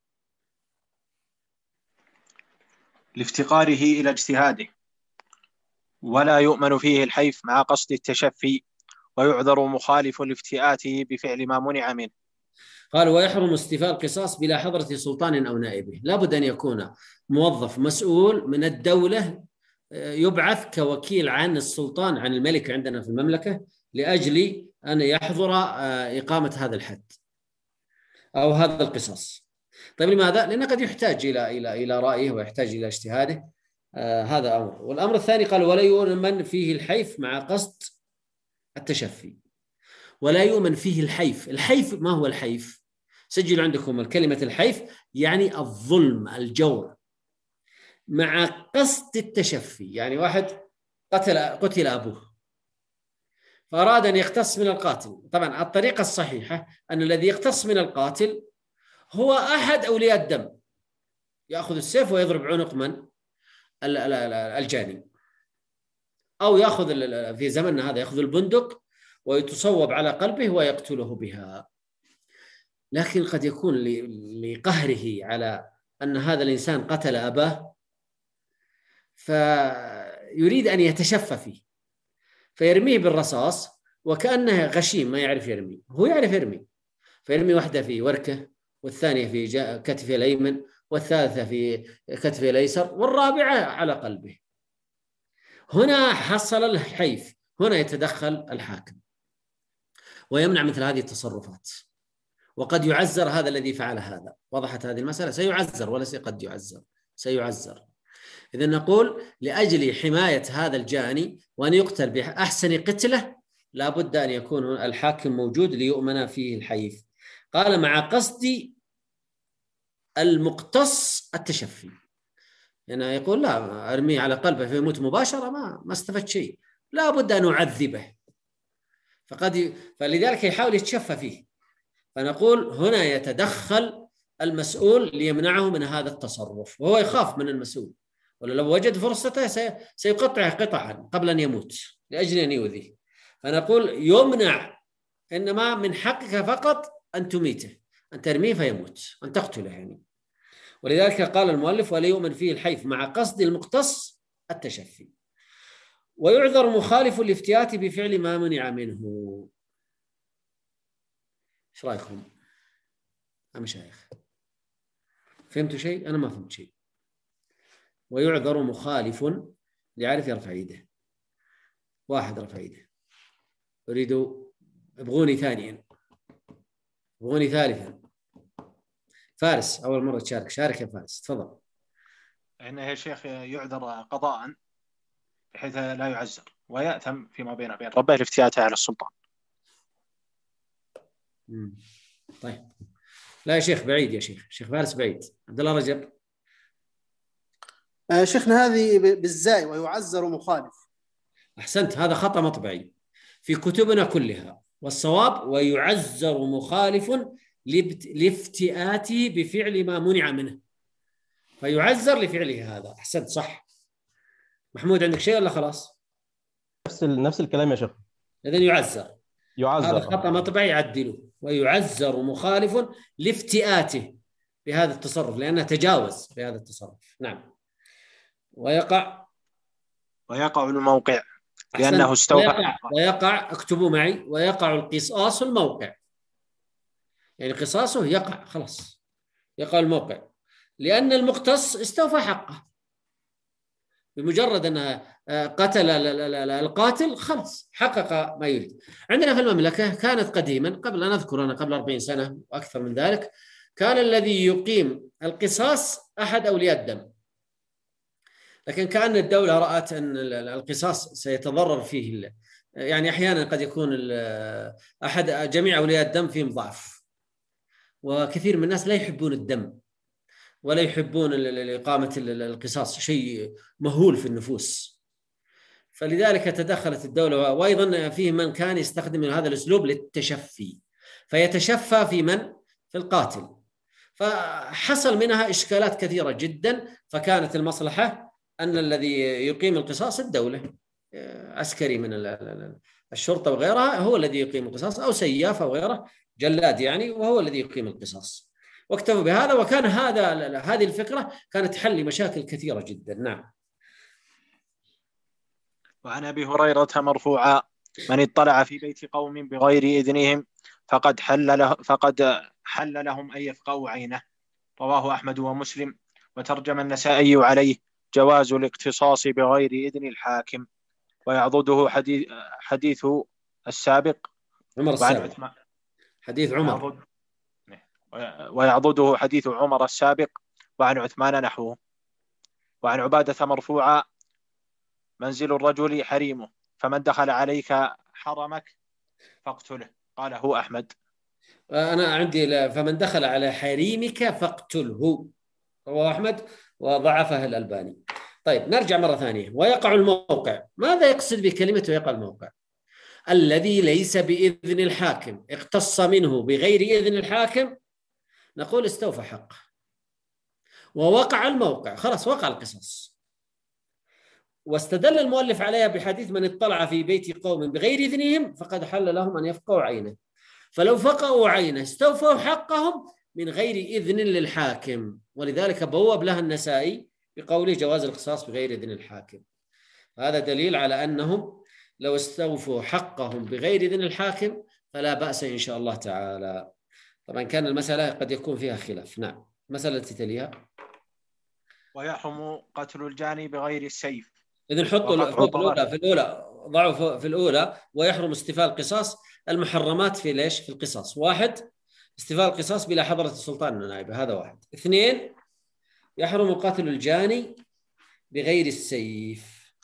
C: لافتقاره إلى اجتهاده ولا يؤمن فيه الحيف مع قصد التشفي، ويعذر مخالف لافتئاته بفعل ما منع منه.
B: قال ويحرم استيفاء القصاص بلا حضرة سلطان أو نائبه، لابد أن يكون موظف مسؤول من الدولة يبعث كوكيل عن السلطان عن الملك عندنا في المملكة لأجل أن يحضر إقامة هذا الحد أو هذا القصاص. طيب لماذا؟ لأنه قد يحتاج إلى إلى إلى رأيه ويحتاج إلى اجتهاده. آه هذا أمر. والأمر الثاني قال ولا يؤمن فيه الحيف مع قصد التشفي، ولا يؤمن فيه الحيف. الحيف ما هو الحيف؟ سجلوا عندكم الكلمة الحيف يعني الظلم الجور مع قصد التشفي. يعني واحد قتل قتل أبوه فأراد أن يقتص من القاتل. طبعا الطريقة الصحيحة أن الذي يقتص من القاتل هو أحد أولياء الدم، يأخذ السيف ويضرب عنق من الجاني، أو يأخذ في زمننا هذا يأخذ البندق ويتصوب على قلبه ويقتله بها. لكن قد يكون لقهره على أن هذا الإنسان قتل أباه فيريد أن يتشفى فيه فيرميه بالرصاص وكأنه غشيم ما يعرف يرمي، هو يعرف يرمي، فيرمي واحدة في وركه والثانية في كتفه الأيمن والثالثة في كتفه الأيسر والرابعة على قلبه. هنا حصل الحيف، هنا يتدخل الحاكم ويمنع مثل هذه التصرفات، وقد يعزر هذا الذي فعل هذا. وضحت هذه المسألة؟ سيعزر وليس قد يعزر، سيعزر. إذا نقول لأجل حماية هذا الجاني وأن يقتل بأحسن قتله لابد أن يكون الحاكم موجود ليؤمن فيه الحيف. قال مع قصد المقتص التشفي، يعني يقول لا أرميه على قلبه فيموت مباشرة، ما ما استفدت شيء، لا بد أن أعذبه، فقد ي... فلذلك يحاول يتشفى فيه. فنقول هنا يتدخل المسؤول ليمنعه من هذا التصرف، وهو يخاف من المسؤول، ولا لو وجد فرصته سي... سيقطعه قطعا قبل أن يموت لأجل أن يؤذيه. فنقول يمنع، إنما من حقك فقط أن تميته، أن ترميه فيموت، أن تقتله يعني. ولذلك قال المؤلف ولا يؤمن فيه الحيف مع قصد المقتص التشفي. ويعذر مخالف الافتيات بفعل ما منع منه. ايش رايكم يا مشايخ؟ فهمتوا شيء؟ انا ما فهمت شيء. ويعذر مخالف، ليعرف يرفع يده. واحد رفع يده. اريد ابغوني ثانيا، ابغوني ثالثا. فارس اول مره تشارك، شارك يا فارس تفضل.
C: انه يا شيخ يعذر قضاء بحيث لا يعزر ويأثم فيما بينه وبين ربه لافتياته على السلطان.
B: مم. طيب لا يا شيخ بعيد، يا شيخ شيخ فارس بعيد. عبد الله رجب.
G: آه شيخنا هذه بالزاي ويعزر مخالف.
B: احسنت، هذا خطأ مطبعي في كتبنا كلها، والصواب ويعزر مخالف لافتئاته بفعل ما منع منه، فيعزر لفعله هذا. احسنت صح. محمود عندك شيء ولا خلاص؟
D: نفس نفس الكلام يا شيخ.
B: اذا يعزر
D: يعزر
B: هذا خطأ مطبعي يعدله. ويعزر مخالف لافتئاته بهذا التصرف لأنه تجاوز بهذا التصرف. نعم. ويقع
C: ويقع الموقع لأنه استوفى.
B: ويقع, ويقع اكتبوا معي ويقع القصاص الموقع، يعني قصاصه يقع خلاص، يقع الموقع لأن المقتص استوفى حقه، بمجرد أن قتل القاتل خلص حقق ما يريد. عندنا في المملكة كانت قديما قبل أن أذكر أنا قبل أربعين سنة وأكثر من ذلك، كان الذي يقيم القصاص أحد أولياء الدم، لكن كأن الدولة رأت أن القصاص سيتضرر فيه، يعني أحيانا قد يكون أحد جميع أولياء الدم فيهم ضعف، وكثير من الناس لا يحبون الدم ولا يحبون إقامة القصاص، شيء مهول في النفوس. فلذلك تدخلت الدولة، وأيضا فيه من كان يستخدم هذا الأسلوب للتشفي، فيتشفى في من؟ في القاتل. فحصل منها إشكالات كثيرة جدا، فكانت المصلحة أن الذي يقيم القصاص الدولة، عسكري من الشرطة وغيرها هو الذي يقيم القصاص، أو سياف أو غيره جلاد يعني، وهو الذي يقيم القصاص. واكتفوا بهذا، وكان هذا هذه الفكرة كانت حل مشاكل كثيرة جدا. نعم.
C: وعن أبي هريرة مرفوعا من اطلع في بيت قوم بغير إذنهم فقد حل له فقد حل لهم أن يفقهوا عينه. رواه أحمد ومسلم. وترجم النسائي عليه جواز الاقتصاص بغير إذن الحاكم. ويعضده حديث حديث السابق
B: عمر السابق حديث عمر
C: ويعضده حديث عمر السابق وعن عثمان نحوه. وعن عبادة مرفوعا منزل الرجل حريمه فمن دخل عليك حرمك فاقتله. قاله أحمد.
B: أنا عندي فمن دخل على حريمك فاقتله، رواه أحمد وضعفه الألباني. طيب نرجع مرة ثانية. ويقع الموقع، ماذا يقصد بكلمة ويقع الموقع؟ الذي ليس بإذن الحاكم اقتص منه بغير إذن الحاكم، نقول استوفى حقه ووقع الموقع، خلاص وقع القصاص. واستدل المؤلف عليها بحديث من اطلع في بيت قوم بغير إذنهم فقد حل لهم أن يفقهوا عينه. فلو فقهوا عينه استوفوا حقهم من غير إذن للحاكم، ولذلك بوب لها النسائي بقوله جواز القصاص بغير إذن الحاكم. هذا دليل على أنهم لو استوفوا حقهم بغير إذن الحاكم فلا بأس إن شاء الله تعالى. طبعا كان المسألة قد يكون فيها خلاف. نعم. مسألة تليها.
C: ويحرم قتل الجاني بغير السيف.
B: إذن حطوا في الأولى في الأولى ضعوا في الأولى ويحرم استيفاء القصاص. المحرمات في ليش؟ في القصاص: واحد استيفاء القصاص بلا حضرة السلطان النائب، هذا واحد. اثنين يحرم قتل الجاني بغير السيف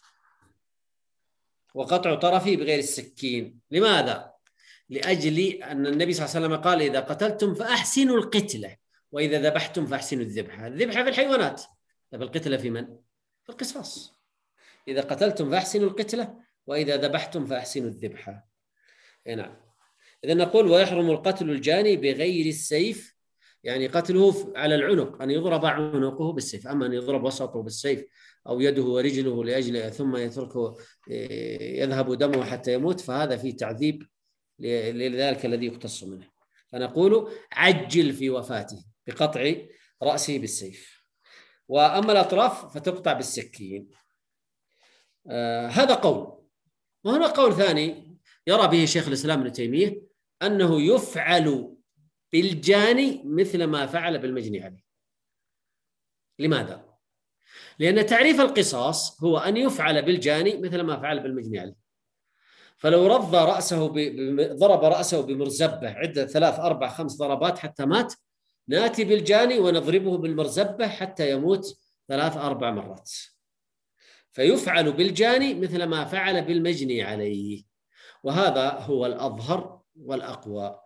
B: وقطع طرفه بغير السكين. لماذا؟ لأجل أن النبي صلى الله عليه وسلم قال: إذا قتلتم فأحسنوا القتلة وإذا ذبحتم فأحسنوا الذبحة. الذبحة في الحيوانات، طيب القتلة في من؟ في القصاص. إذا قتلتم فأحسنوا القتلة وإذا ذبحتم فأحسنوا الذبحة. نعم. إذا نقول: ويحرم القتل الجاني بغير السيف، يعني قتله على العنق، أن يضرب عنقه بالسيف. أما أن يضرب وسطه بالسيف أو يده ورجله لأجل ثم يتركه يذهب دمه حتى يموت، فهذا فيه تعذيب لذلك الذي يقتص منه. فنقول: عجل في وفاته بقطع رأسه بالسيف، وأما الأطراف فتقطع بالسكين. آه هذا قول. وهنا قول ثاني يرى به شيخ الإسلام ابن تيمية، أنه يفعل بالجاني مثل ما فعل بالمجني عليه. لماذا؟ لأن تعريف القصاص هو أن يفعل بالجاني مثل ما فعل بالمجني عليه. فلو رض رأسه ب... ضرب رأسه بمرزبة عدة ثلاث أربع خمس ضربات حتى مات، ناتي بالجاني ونضربه بالمرزبة حتى يموت ثلاث أربع مرات. فيفعل بالجاني مثل ما فعل بالمجني عليه، وهذا هو الأظهر والأقوى.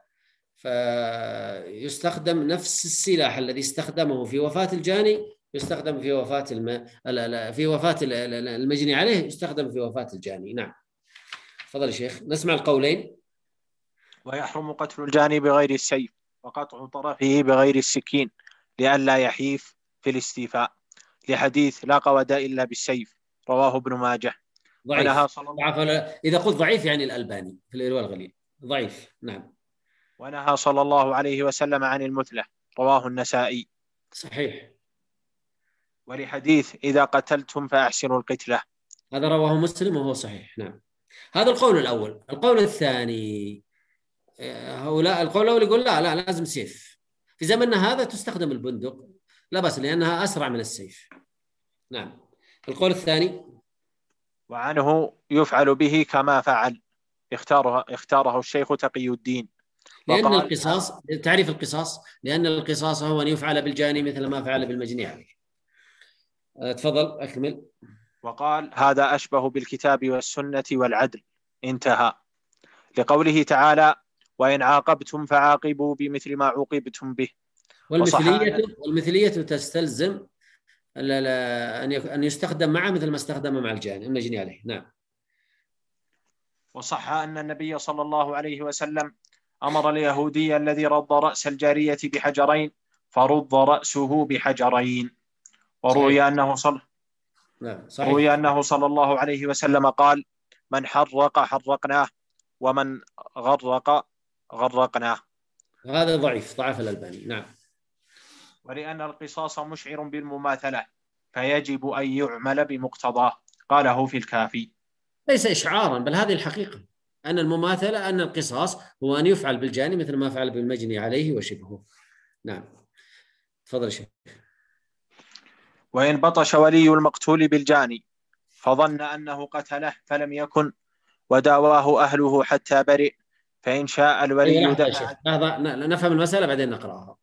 B: فيستخدم نفس السلاح الذي استخدمه في وفاة الجاني يستخدم في وفاة الم... في وفاة المجني عليه يستخدم في وفاة الجاني. نعم. تفضل يا شيخ، نسمع القولين.
C: ويحرم قتل الجاني بغير السيف وقطع طرفه بغير السكين لئلا يحيف في الاستيفاء، لحديث: لا قود إلا بالسيف، رواه ابن ماجه.
B: ضعيف. ضعف. إذا قلت ضعيف يعني الألباني في الإرواء الغليل ضعيف. نعم.
C: ونهى صلى الله عليه وسلم عن المثلة، رواه النسائي.
B: صحيح.
C: ولحديث: إذا قتلتم فأحسنوا القتلة،
B: هذا رواه مسلم وهو صحيح. نعم. هذا القول الأول. القول الثاني، هؤلاء القول الأول يقول لا لا لازم سيف. في زمننا هذا تستخدم البندق، لا بأس لأنها أسرع من السيف. نعم. القول الثاني:
C: وعنه يفعل به كما فعل، اختاره اختاره الشيخ تقي الدين.
B: لأن القصاص، تعريف القصاص، لأن القصاص هو أن يفعل بالجاني مثل ما فعل بالمجني عليه. تفضل أكمل.
C: وقال: هذا أشبه بالكتاب والسنة والعدل، انتهى. لقوله تعالى: وإن عاقبتم فعاقبوا بمثل ما عوقبتم به.
B: والمثلية والمثلية تستلزم أن يستخدم معه مثل ما استخدم مع الجاني المجني عليه. نعم.
C: وصح أن النبي صلى الله عليه وسلم أمر اليهودي الذي رد رأس الجارية بحجرين فرد رأسه بحجرين. وروي صحيح. أنه صلى
B: نعم. صحيح.
C: روي أنه صلى الله عليه وسلم قال: من حرق حرقناه ومن غرق غرقناه.
B: هذا ضعيف، ضعف الألباني. نعم.
C: ولأن القصاص مشعر بالمماثلة فيجب أن يعمل بمقتضاه، قاله في الكافي.
B: ليس إشعارا بل هذه الحقيقة، أن المماثلة أن القصاص هو أن يفعل بالجاني مثل ما فعل بالمجني عليه وشبهه. نعم. تفضل شيخ.
C: وإن بطش ولي المقتول بالجاني فظن أنه قتله فلم يكن وداواه أهله حتى برئ، فإن شاء الولي دفع.
B: هذا نفهم المسألة بعدين نقرأها.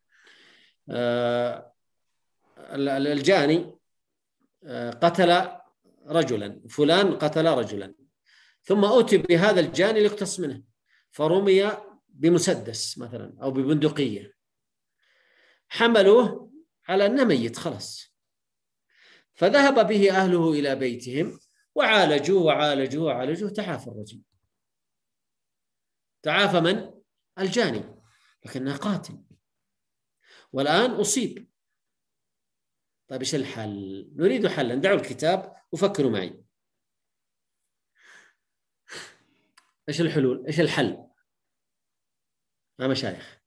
B: آه الجاني قتل رجلا، فلان قتل رجلا، ثم أتي بهذا الجاني ليقتص منه، فرمي بمسدس مثلا أو ببندقية، حملوه على أنه ميت خلاص، فذهب به أهله إلى بيتهم وعالجوه وعالجوه وعالجوه، تعافى الرجل. تعافى من؟ الجاني، لكنه قاتل والآن أصيب. طيب إيش الحل؟ نريد حلا، دعوا الكتاب وفكروا معي. إيش الحلول؟ إيش الحل؟ يا مشايخ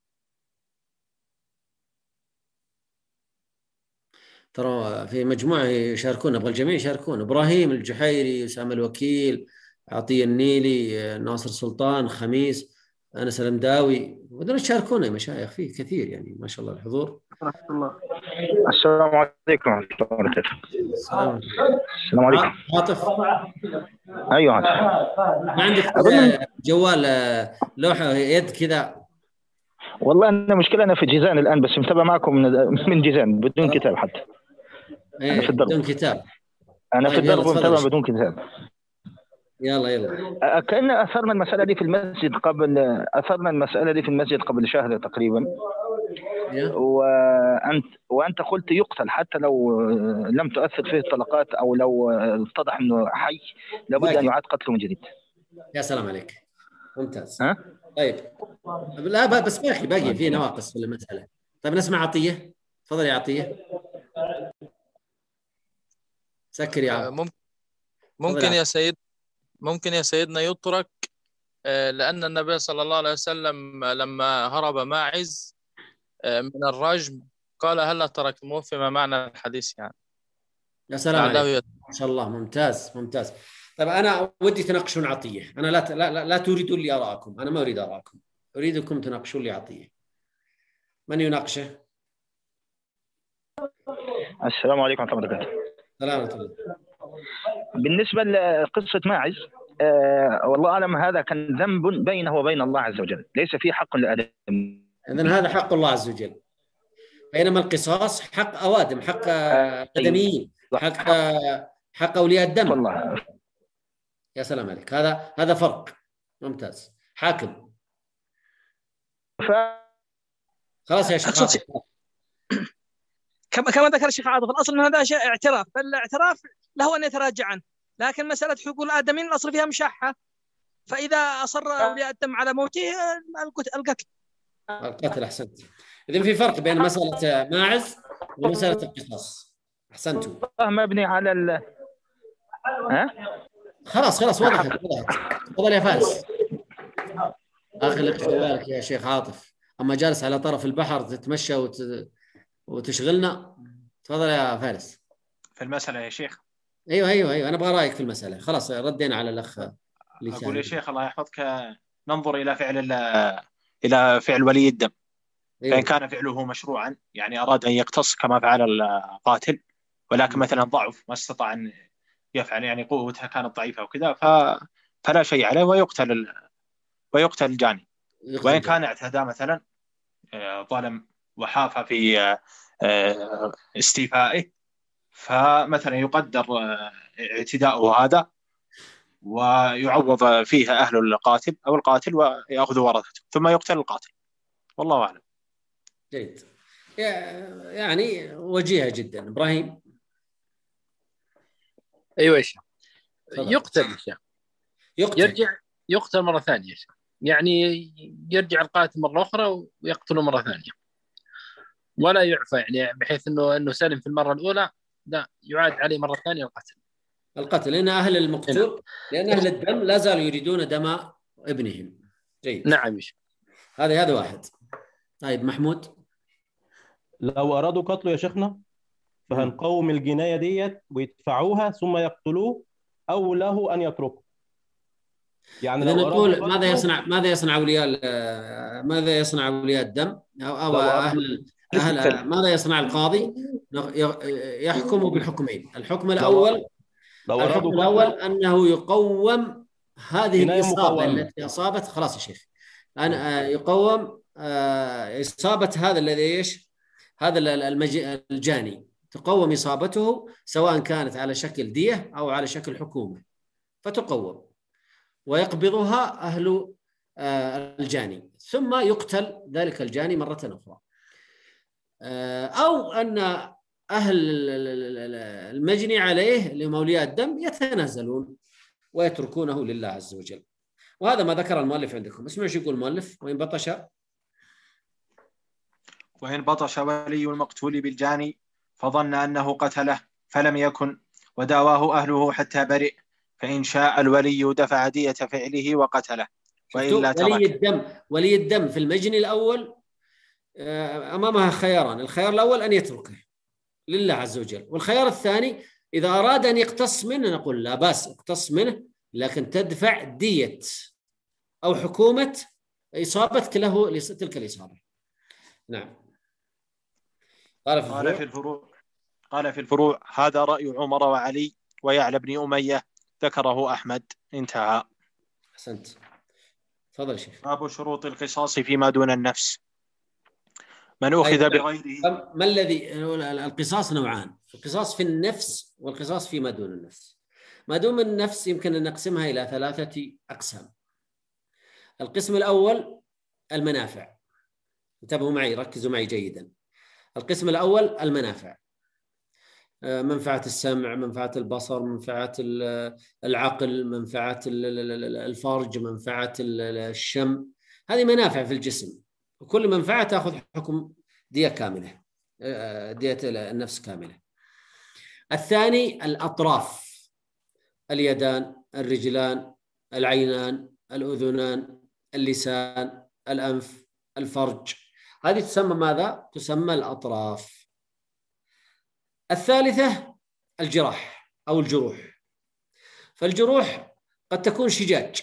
B: ترى في مجموعة يشاركون، أبغى الجميع يشاركون. إبراهيم الجحيري، أسامة الوكيل، عطية النيلي، ناصر سلطان، خميس، أنس المداوي، ودنا يشاركون يا مشايخ، فيه كثير يعني ما شاء الله الحضور.
M: السلام عليكم ورحمة الله وبركاته.
B: السلام
M: السلام عليكم.
B: عاطف.
M: أيوة عاطف.
B: ما عندك جوال لوحة يد كذا؟
M: والله أنا مشكلة أنا في جيزان الآن، بس متابع معكم من من جيزان بدون كتاب حتى. أنا في
B: ايه بدون
M: الدرب
B: كتاب.
M: أنا في
B: طيب يلا
M: الدرب
B: تفضل يا
M: ومتابع
B: شيخ.
M: بدون كتاب.
B: يلا يلا.
M: كأن أثرنا المسألة دي في المسجد قبل أثرنا المسألة دي في المسجد قبل شهر تقريبا،
B: يا.
M: وأنت وأنت قلت يقتل حتى لو لم تؤثر فيه الطلقات أو لو اتضح أنه حي لابد أن
B: باقي.
M: يعاد قتله من جديد.
B: يا سلام عليك، ممتاز.
M: ها؟
B: طيب لا ب- بس باقي باقي في نواقص في المسألة. طيب نسمع عطية، تفضل يا عطية. سكر يا عطية.
N: ممكن
B: تفضل
N: ممكن
B: يا
N: يا سيد ممكن يا سيدنا يترك، آه، لأن النبي صلى الله عليه وسلم لما هرب ماعز آه، من الرجم قال هلا تركتموه، فيما معنى الحديث يعني.
B: يا سلام
N: لعله
B: عليك،
N: يت...
B: ما شاء الله، ممتاز ممتاز. طيب أنا ودي تناقشون عطية، أنا لا لا لا, لا تريدون لي آراءكم، أنا ما أريد آراءكم، أريدكم تناقشون لي عطية. من يناقشه؟
M: السلام عليكم ورحمة الله وبركاته.
B: سلامة الله.
M: بالنسبة لقصة ماعز، آه والله أعلم هذا كان ذنب بينه وبين الله عز وجل، ليس فيه حق لآدم.
B: إذن هذا حق الله عز وجل، بينما القصاص حق أوادم، حق آدميين، حق حق أولياء الدم.
M: والله.
B: يا سلام عليك، هذا هذا فرق. ممتاز. حاكم.
M: ف...
B: خلاص يا شيخ عاطف.
J: كما كما ذكر الشيخ عاطف، الاصل من هذا شيء اعتراف، فالاعتراف له ان يتراجع عنه، لكن مساله حقوق الادميين الاصل فيها مشاحه، فاذا اصر اولياء الدم على موته القتل.
B: القتل. احسنت. اذا في فرق بين مساله ماعز ومساله القصاص. احسنتوا.
M: مبني على ال ها
B: خلاص خلاص وضحت وضحت. تفضل يا فارس. اخلق في بالك يا شيخ عاطف، اما جالس على طرف البحر تتمشى وت... وتشغلنا. تفضل يا فارس.
C: في المسألة يا شيخ.
B: ايوه ايوه ايوه انا ابغى رايك في المساله. خلاص ردينا على الاخ.
C: اقول يا شيخ الله يحفظك، ننظر الى فعل الى فعل ولي الدم. أيوة. فان كان فعله مشروعا، يعني اراد ان يقتص كما فعل القاتل، ولكن مثلا ضعف ما استطاع ان يفعل، يعني قوتها كانت ضعيفه وكذا، ف... فلا شيء عليه ويقتل ال... ويقتل الجاني. وان كان اعتدى مثلا ظلم وحاف في استيفائه، فمثلا يقدر اعتداؤه هذا ويعوض فيه أهل القاتل أو القاتل ويأخذ ورثته، ثم يقتل القاتل. والله أعلم.
B: جيد، يعني وجيهة جدا. إبراهيم.
O: أيوة يا شيخ، يقتل يا شيخ،
B: يقتل.
O: يرجع يقتل مرة ثانية يا شيخ، يعني يرجع القاتل مرة أخرى ويقتله مرة ثانية، ولا يعفى، يعني بحيث إنه إنه سلم في المرة الأولى، لا يعاد عليه مرة ثانية القتل.
B: القتل لأن أهل المقتول، لأن أهل الدم لا زالوا يريدون دم ابنهم. جيد.
O: نعم.
B: هذا هذا واحد. طيب محمود.
D: لو أرادوا قتله يا شيخنا فهنقوم الجناية ديت ويدفعوها ثم يقتلوه، أو له أن يتركه. يعني
B: إذا نقول ماذا يصنع ماذا يصنع أولياء ماذا يصنع أولياء الدم أو, أو أهل أهل ماذا يصنع القاضي؟ يحكم بحكمين. الحكم الأول الحكم الأول أنه يقوم هذه الإصابة التي أصابت. خلاص يا شيخ، أنا يقوم إصابة هذا الذي إيش هذا الجاني، تقوم إصابته سواء كانت على شكل دية أو على شكل حكومة، فتقوم ويقبضها أهل الجاني، ثم يقتل ذلك الجاني مرة أخرى. أو أن أهل المجني عليه لمولياء الدم يتنازلون ويتركونه لله عز وجل. وهذا ما ذكر المؤلف عندكم. اسمعوا شو يقول المؤلف: وإن بطش
C: وإن بطش ولي المقتول بالجاني فظن أنه قتله فلم يكن، وداواه أهله حتى برئ، فإن شاء الولي دفع دية فعله وقتله، وإلا ترك.
B: ولي الدم ولي الدم في المجني الأول أمامها خياران. الخيار الأول أن يتركه لله عز وجل، والخيار الثاني إذا أراد أن يقتص منه نقول لا بأس اقتص منه، لكن تدفع دية أو حكومة إصابتك له لتلك الإصابة. نعم.
C: قال في, قال في الفروع قال في الفروع هذا رأي عمر وعلي ويعلى بن أمية، ذكره أحمد. انتهى.
B: أحسنت. تفضل شيخ.
C: باب شروط القصاص فيما دون النفس. من أخذ
B: أيوة.
C: بغيره.
B: ما الذي القصاص نوعان، القصاص في النفس والقصاص فيما دون النفس. ما دون النفس يمكن أن نقسمها إلى ثلاثة أقسام. القسم الأول المنافع، انتبهوا معي ركزوا معي جيدا. القسم الأول المنافع، منفعة السمع، منفعة البصر، منفعة العقل، منفعة الفرج، منفعة الشم، هذه منافع في الجسم، وكل منفعة تأخذ حكم دية كاملة، دية النفس كاملة. الثاني الأطراف، اليدان، الرجلان، العينان، الأذنان، اللسان، الأنف، الفرج، هذه تسمى ماذا؟ تسمى الأطراف. الثالثة الجراح أو الجروح. فالجروح قد تكون شجاج،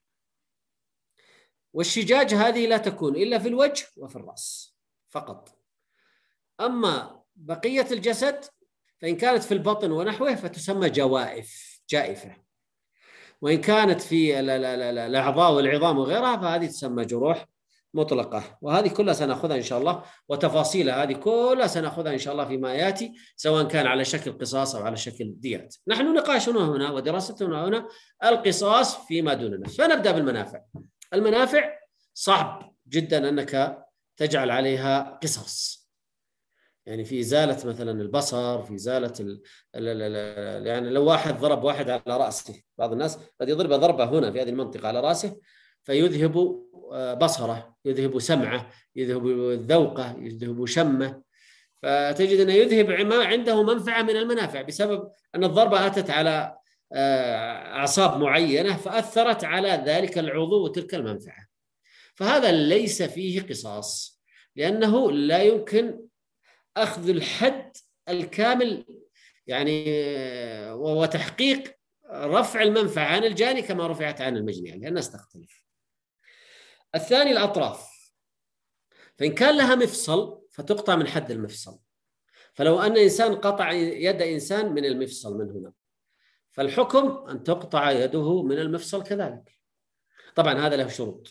B: والشجاج هذه لا تكون إلا في الوجه وفي الرأس فقط. أما بقية الجسد فإن كانت في البطن ونحوه فتسمى جوائف، جائفة. وإن كانت في الأعضاء والعظام وغيرها فهذه تسمى جروح مطلقة. وهذه كلها سنأخذها إن شاء الله، وتفاصيلها هذه كلها سنأخذها إن شاء الله فيما يأتي، سواء كان على شكل قصاص أو على شكل ديات. نحن نقاشنا هنا ودراستنا هنا القصاص فيما دون النفس. فنبدأ بالمنافع. المنافع صعب جدا أنك تجعل عليها قصاص، يعني في إزالة مثلا البصر، في إزالة ال ال ال يعني لو واحد ضرب واحد على رأسه، بعض الناس قد يضرب ضربة هنا في هذه المنطقة على رأسه فيذهب بصره، يذهب سمعه، يذهب ذوقه، يذهب شمه، فتجد أنه يذهب ما عنده منفعة من المنافع بسبب أن الضربة أتت على أعصاب معينة فأثرت على ذلك العضو وتلك المنفعة. فهذا ليس فيه قصاص، لأنه لا يمكن أخذ الحد الكامل يعني وتحقيق رفع المنفعة عن الجاني كما رفعت عن المجني، يعني الناس تختلف. الثاني الأطراف، فإن كان لها مفصل فتقطع من حد المفصل. فلو أن إنسان قطع يد إنسان من المفصل من هنا، فالحكم أن تقطع يده من المفصل كذلك. طبعا هذا له شروط.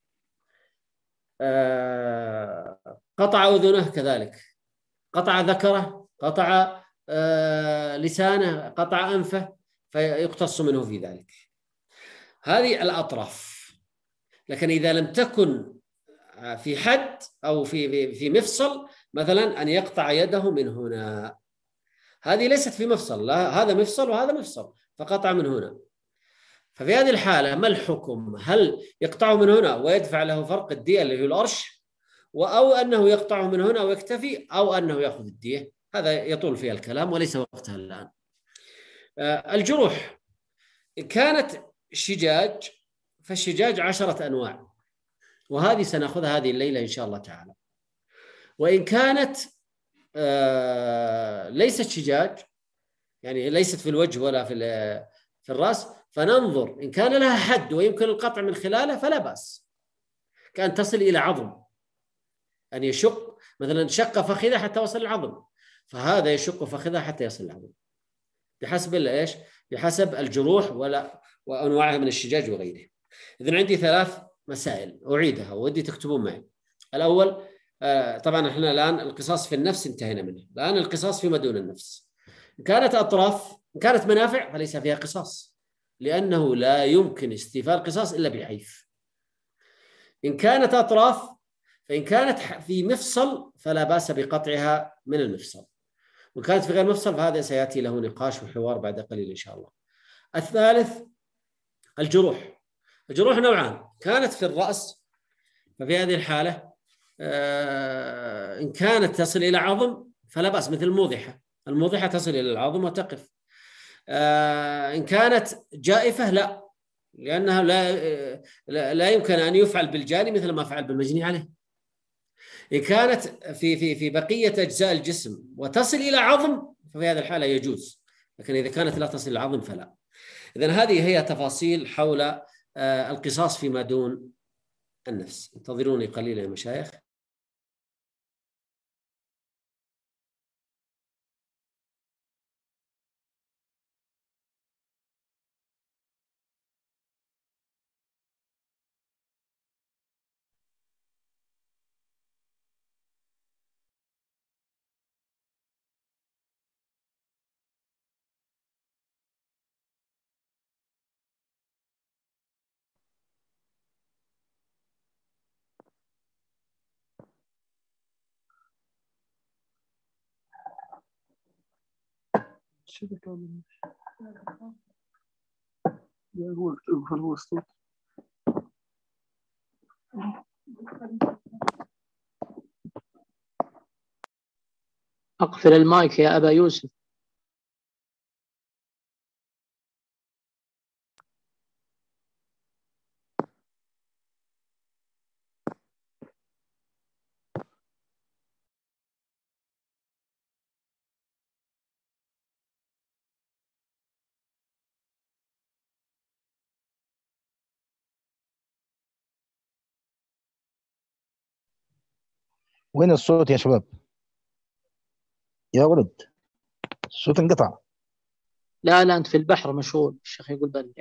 B: قطع أذنه كذلك، قطع ذكره، قطع لسانه، قطع أنفه، فيقتص منه في ذلك. هذه الأطراف. لكن إذا لم تكن في حد أو في في مفصل، مثلا أن يقطع يده من هنا، هذه ليست في مفصل، لا هذا مفصل وهذا مفصل، فقطع من هنا. ففي هذه الحالة ما الحكم؟ هل يقطعه من هنا ويدفع له فرق الدية اللي هو الأرش، أو أنه يقطعه من هنا ويكتفي، أو أنه يأخذ الدية؟ هذا يطول فيها الكلام وليس وقتها الآن. الجروح كانت شجاج، فالشجاج عشرة أنواع، وهذه سنأخذها هذه الليلة إن شاء الله تعالى. وإن كانت ليست شجاج، يعني ليست في الوجه ولا في في الرأس، فننظر إن كان لها حد ويمكن القطع من خلاله فلا بأس. كان تصل إلى عظم، أن يشق مثلا شق فخذه حتى وصل العظم، فهذا يشق فخذه حتى يصل العظم بحسب ايش؟ بحسب الجروح ولا وأنواعها من الشجاج وغيره. إذن عندي ثلاث مسائل أعيدها ودي تكتبون معي. الأول آه طبعا احنا الآن القصاص في النفس انتهينا منه، الآن القصاص فيما دون النفس. إن كانت أطراف، إن كانت منافع فليس فيها قصاص، لأنه لا يمكن استيفاء القصاص إلا بعيف. إن كانت أطراف، فإن كانت في مفصل فلا بأس بقطعها من المفصل، وكانت في غير مفصل فهذا سيأتي له نقاش وحوار بعد قليل إن شاء الله. الثالث الجروح. الجروح نوعان، كانت في الرأس ففي هذه الحالة آه إن كانت تصل إلى عظم فلا بأس، مثل الموضحة، الموضحة تصل إلى العظم وتقف. آه إن كانت جائفة لا، لأنها لا, لا, لا يمكن أن يفعل بالجاني مثل ما فعل بالمجني عليه. إن كانت في في في بقية أجزاء الجسم وتصل إلى عظم ففي هذه الحالة يجوز، لكن إذا كانت لا تصل إلى العظم فلا. إذن هذه هي تفاصيل حول آه القصاص فيما دون النفس. انتظروني قليلا يا مشايخ.
I: يقول هو الصوت.
P: أقفل المايك يا أبا يوسف.
Q: وين الصوت يا شباب؟ يا ولد الصوت انقطع.
P: لا لا أنت في البحر مشغول. الشيخ يقول برجع.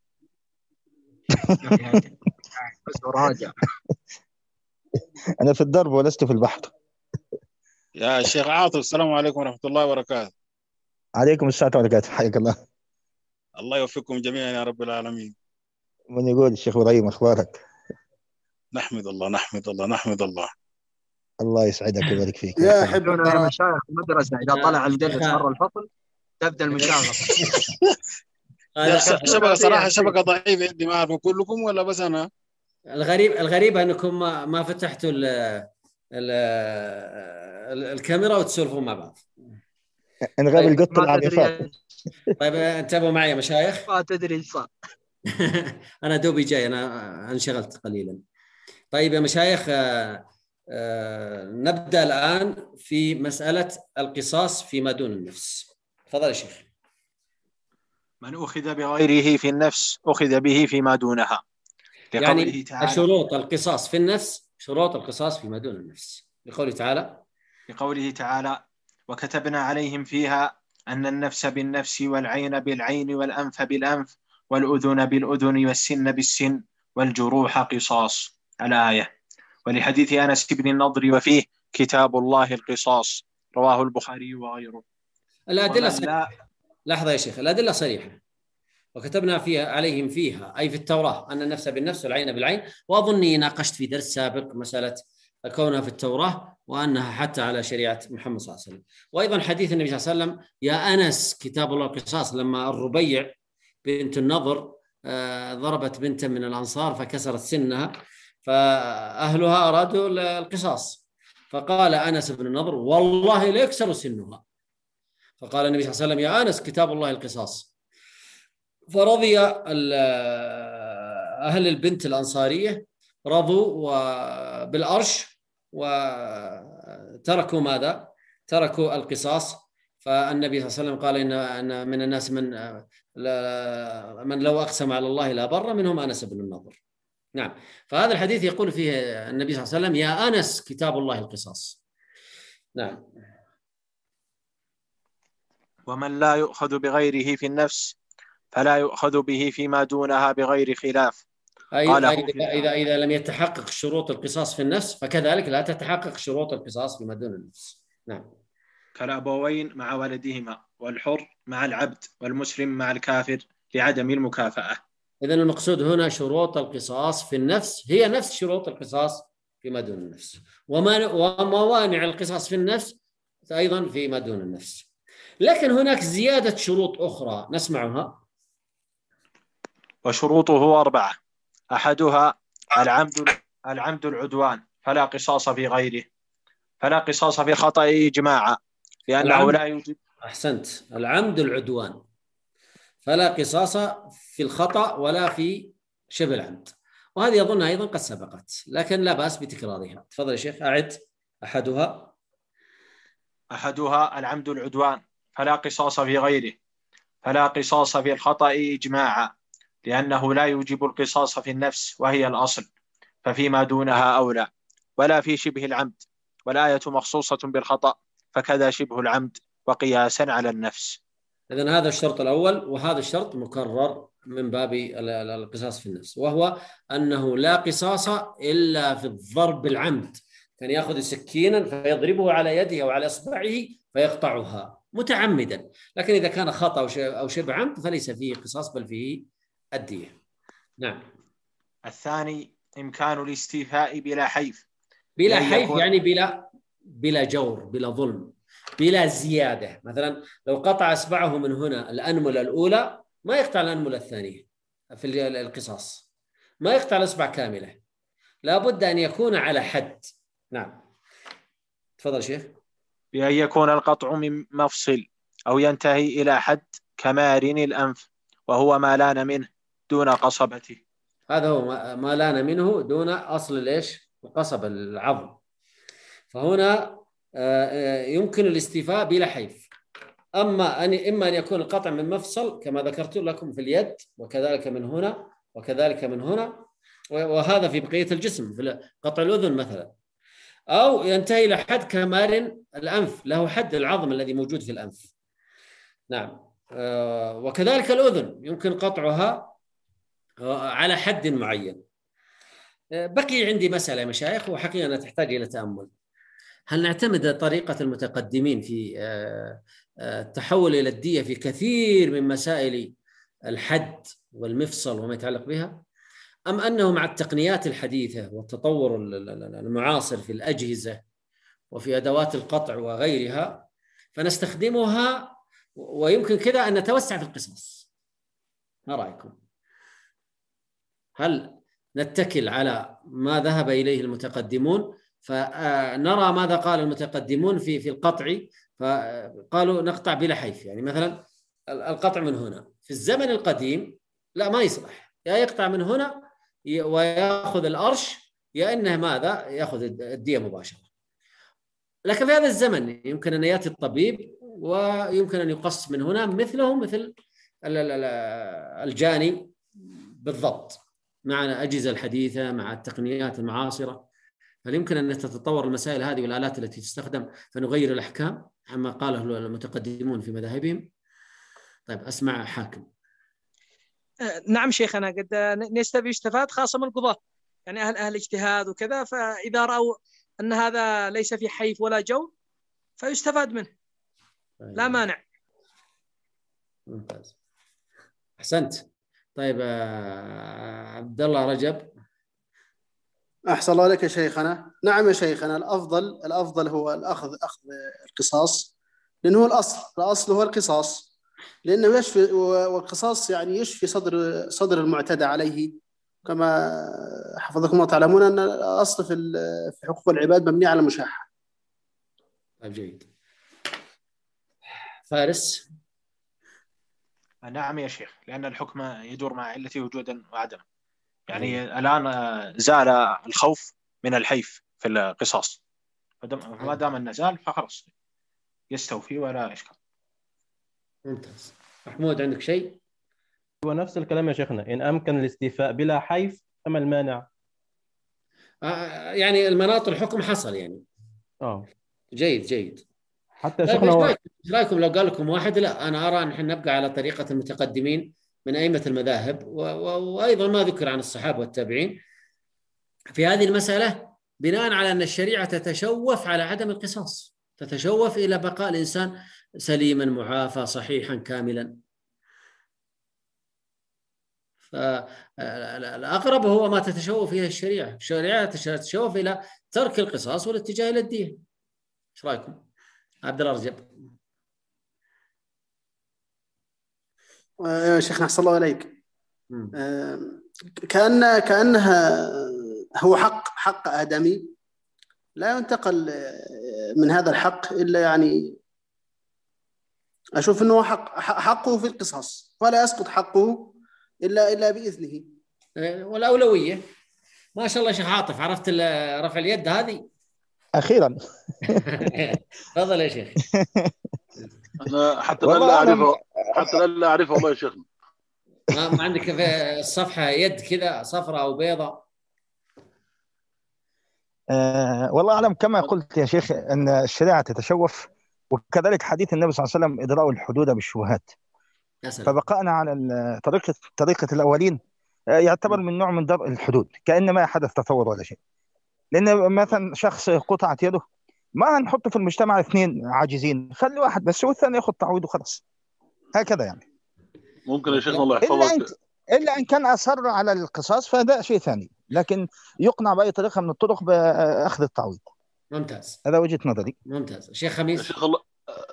R: بس راجع.
Q: أنا في الدرب ولست في البحر.
A: يا شيخ عاطف، السلام عليكم ورحمة الله وبركاته.
Q: عليكم السلام وبركاته، حياك الله.
A: الله يوفقكم جميعا يا رب العالمين.
Q: من يقول الشيخ إبراهيم أخبارك؟
A: نحمد الله نحمد الله نحمد الله.
Q: الله يسعدك ويبارك فيك.
R: يا حبنا يا مشايخ المدرسة إذا طلع المدرس برا الفصل تبدأ المشاغبة.
A: شبكة صراحة شبكة ضعيفة عندي، ما أعرف كلكم ولا بس أنا.
B: الغريب الغريب أنكم ما ما فتحتوا ال ال الكاميرا وتسولفوا مع بعض.
Q: انغاب القط العاطفات.
B: طيب انتبهوا معي يا مشايخ.
R: ما تدري ايش صار.
B: انا دوبي جاي، انا انشغلت قليلا. طيب يا مشايخ، آه آه نبدا الان في مساله القصاص فيما دون النفس. تفضل يا شيخ.
C: من اخذ بغيره في النفس اخذ به فيما دونها.
B: يعني شروط القصاص في النفس، شروط القصاص فيما دون النفس لقوله تعالى
C: لقوله تعالى وكتبنا عليهم فيها أن النفس بالنفس والعين بالعين والأنف بالأنف والأذن بالأذن والسن بالسن والجروح قصاص. الآية. ولحديث أنس بن النضر وفيه كتاب الله القصاص، رواه البخاري وغيره.
B: الأدلة صريحة. لحظة يا شيخ، الأدلة صريحة. وكتبنا فيها عليهم فيها أي في التوراة أن النفس بالنفس والعين بالعين، وأظني ناقشت في درس سابق مسألة كونها في التوراة وأنها حتى على شريعة محمد صلى الله عليه وسلم. وأيضا حديث النبي صلى الله عليه وسلم يا أنس كتاب الله القصاص، لما الربيع بنت النضر ضربت بنتا من الأنصار فكسرت سنها، فأهلها أرادوا القصاص، فقال أنس بن النضر والله لا يكسر سنها. فقال النبي صلى الله عليه وسلم يا أنس كتاب الله القصاص. فرضي أهل البنت الأنصارية رضوا بالأرش وتركوا ماذا؟ تركوا القصاص. فالنبي صلى الله عليه وسلم قال إن أن من الناس من من لو أقسم على الله لا بر، منهم أنس بن النضر. نعم. فهذا الحديث يقول فيه النبي صلى الله عليه وسلم يا أنس كتاب الله القصاص. نعم.
C: ومن لا يؤخذ بغيره في النفس فلا يؤخذ به فيما دونها بغير خلاف.
B: أي أي إذا إذا لم يتحقق شروط القصاص في النفس فكذلك لا تتحقق شروط القصاص فيما دون النفس. نعم.
C: كالأبوين مع ولدهما، والحر مع العبد، والمسلم مع الكافر لعدم المكافأة.
B: إذن المقصود هنا شروط القصاص في النفس هي نفس شروط القصاص فيما دون النفس، وموانع القصاص في النفس أيضا فيما دون النفس. لكن هناك زيادة شروط أخرى نسمعها.
C: وشروطه أربعة. أحدها العمد العمد العدوان، فلا قصاص في غيره، فلا قصاص في خطأ إجماعا لأنه لا يوجد.
B: أحسنت. العمد العدوان فلا قصاص في الخطأ ولا في شبه العمد، وهذه أظنها أيضا قد سبقت لكن لا بأس بتكرارها. تفضل يا شيخ أعد. أحدها
C: أحدها العمد العدوان، فلا قصاص في غيره، فلا قصاص في الخطأ إجماعا لأنه لا يوجب القصاص في النفس وهي الأصل، ففيما دونها أولى، ولا في شبه العمد، والآية مخصوصة بالخطأ فكذا شبه العمد وقياسا على النفس.
B: إذن هذا الشرط الأول، وهذا الشرط مكرر من باب القصاص في النفس، وهو أنه لا قصاص إلا في الضرب العمد، كان يأخذ سكينا فيضربه على يده أو على إصبعه فيقطعها متعمدا. لكن إذا كان خطأ أو شبه عمد فليس فيه قصاص بل فيه الدية. نعم.
C: الثاني إمكان الاستيفاء بلا حيف.
B: بلا حيف يعني بلا بلا جور بلا ظلم. بلا زيادة. مثلا لو قطع إصبعه من هنا الأنملة الأولى ما يقطع الأنملة الثانية في القصاص، ما يقطع الإصبع كاملة، لابد أن يكون على حد. نعم تفضل شيخ.
C: بأن يكون القطع من مفصل أو ينتهي إلى حد كمارن الأنف وهو ما لان منه دون قصبته.
B: هذا هو ما لان منه دون أصل الإيش؟ قصب العظم. فهنا يمكن الاستيفاء بلا حيف. أما أن إما أن يكون القطع من مفصل كما ذكرت لكم في اليد، وكذلك من هنا وكذلك من هنا، وهذا في بقية الجسم في قطع الأذن مثلا، أو ينتهي إلى حد كمارن الأنف، له حد العظم الذي موجود في الأنف. نعم. وكذلك الأذن يمكن قطعها على حد معين. بقي عندي مسألة يا مشايخ وحقيقة أنها تحتاج إلى تأمل. هل نعتمد طريقة المتقدمين في التحول إلى الدية في كثير من مسائل الحد والمفصل وما يتعلق بها، أم أنه مع التقنيات الحديثة والتطور المعاصر في الأجهزة وفي أدوات القطع وغيرها فنستخدمها ويمكن كذا أن نتوسع في القصاص؟ ما رأيكم؟ هل نتكل على ما ذهب إليه المتقدمون فنرى ماذا قال المتقدمون في في القطع، فقالوا نقطع بلا حيف؟ يعني مثلا القطع من هنا في الزمن القديم لا ما يصلح، يا يقطع من هنا ويأخذ الأرش، يا إنه ماذا يأخذ الدية مباشرة. لكن في هذا الزمن يمكن أن يأتي الطبيب ويمكن أن يقص من هنا مثله مثل الجاني بالضبط، مع الأجهزة الحديثة مع التقنيات المعاصرة. هل يمكن أن تتطور المسائل هذه والآلات التي تستخدم فنغير الأحكام عما قاله المتقدمون في مذاهبهم؟ طيب أسمع حاكم.
J: نعم شيخنا، قد نستفيد يستفاد خاصة من القضاة، يعني أهل أهل اجتهاد وكذا، فإذا رأوا أن هذا ليس في حيف ولا جو فيستفاد منه لا مانع.
B: ممتاز أحسنت. طيب عبد الله رجب.
G: أحسن الله عليك يا شيخنا. نعم يا شيخنا، الأفضل الأفضل هو الأخذ أخذ القصاص، لأنه هو الأصل الأصل هو القصاص، لأنه يشفي، والقصاص يعني يشفي صدر صدر المعتدى عليه، كما حفظكم الله تعلمون أن الأصل في في حقوق العباد مبني على المشاحة.
B: جيد. فارس.
C: نعم يا شيخ، لأن الحكم يدور مع علته وجودا وعدما. يعني م. الآن زال الخوف من الحيف في القصاص، فما دام أنه زال فخلاص يستوفي ولا إشكال.
B: ممتاز. محمود عندك شيء؟
D: هو نفس الكلام يا شيخنا، إن أمكن الاستيفاء بلا حيف فما المانع؟
B: آه يعني المناط الحكم حصل يعني.
D: اه
B: جيد جيد.
D: حتى شيخنا هو...
B: ايش رايكم لو قال لكم واحد لا انا ارى ان احنا نبقى على طريقه المتقدمين من ائمه المذاهب و... و... وايضا ما ذكر عن الصحابه والتابعين في هذه المساله، بناء على ان الشريعه تتشوف على عدم القصاص، تتشوف الى بقاء الانسان سليما معافى صحيحا كاملا. فالاقرب هو ما تتشوف فيه الشريعه، الشريعه تتشوف الى ترك القصاص والاتجاه الى الدية. ايش رايكم؟ عبد الله رجب.
G: آه شيخنا احسن الله عليك. آه كأن كأنها هو حق حق آدمي لا ينتقل من هذا الحق إلا يعني أشوف أنه حق حقه في القصاص، ولا يسقط حقه إلا إلا بإذنه.
B: والأولوية ما شاء الله شيخ عاطف، عرفت رفع اليد هذه
Q: أخيرا.
B: تفضل يا شيخ.
S: أنا حتى لا أعرفه حتى لا أعرفه والله يا شيخنا.
B: ما عندك في الصفحة يد كذا صفراء أو بيضاء؟
Q: أه والله أعلم، كما قلت يا شيخ أن الشريعة تتشوف، وكذلك حديث النبي صلى الله عليه وسلم إدراء الحدود بالشبهات. فبقائنا على طريقة طريقة الأولين يعتبر من نوع من درء الحدود، كأن ما حدث تطور ولا شيء. لأن مثلا شخص قطعت يده، ما هنحطه في المجتمع اثنين عاجزين، خلي واحد بس والثاني ياخذ تعويض وخلاص، هكذا يعني.
S: ممكن يا شيخنا الله يحفظك.
Q: إلا إن, إلا إن كان أصر على القصاص فهذا شيء ثاني، لكن يقنع بأي طريقة من الطرق بأخذ التعويض.
B: ممتاز.
Q: هذا وجهة نظري.
B: ممتاز. شيخ خميس.
S: يا شيخ الله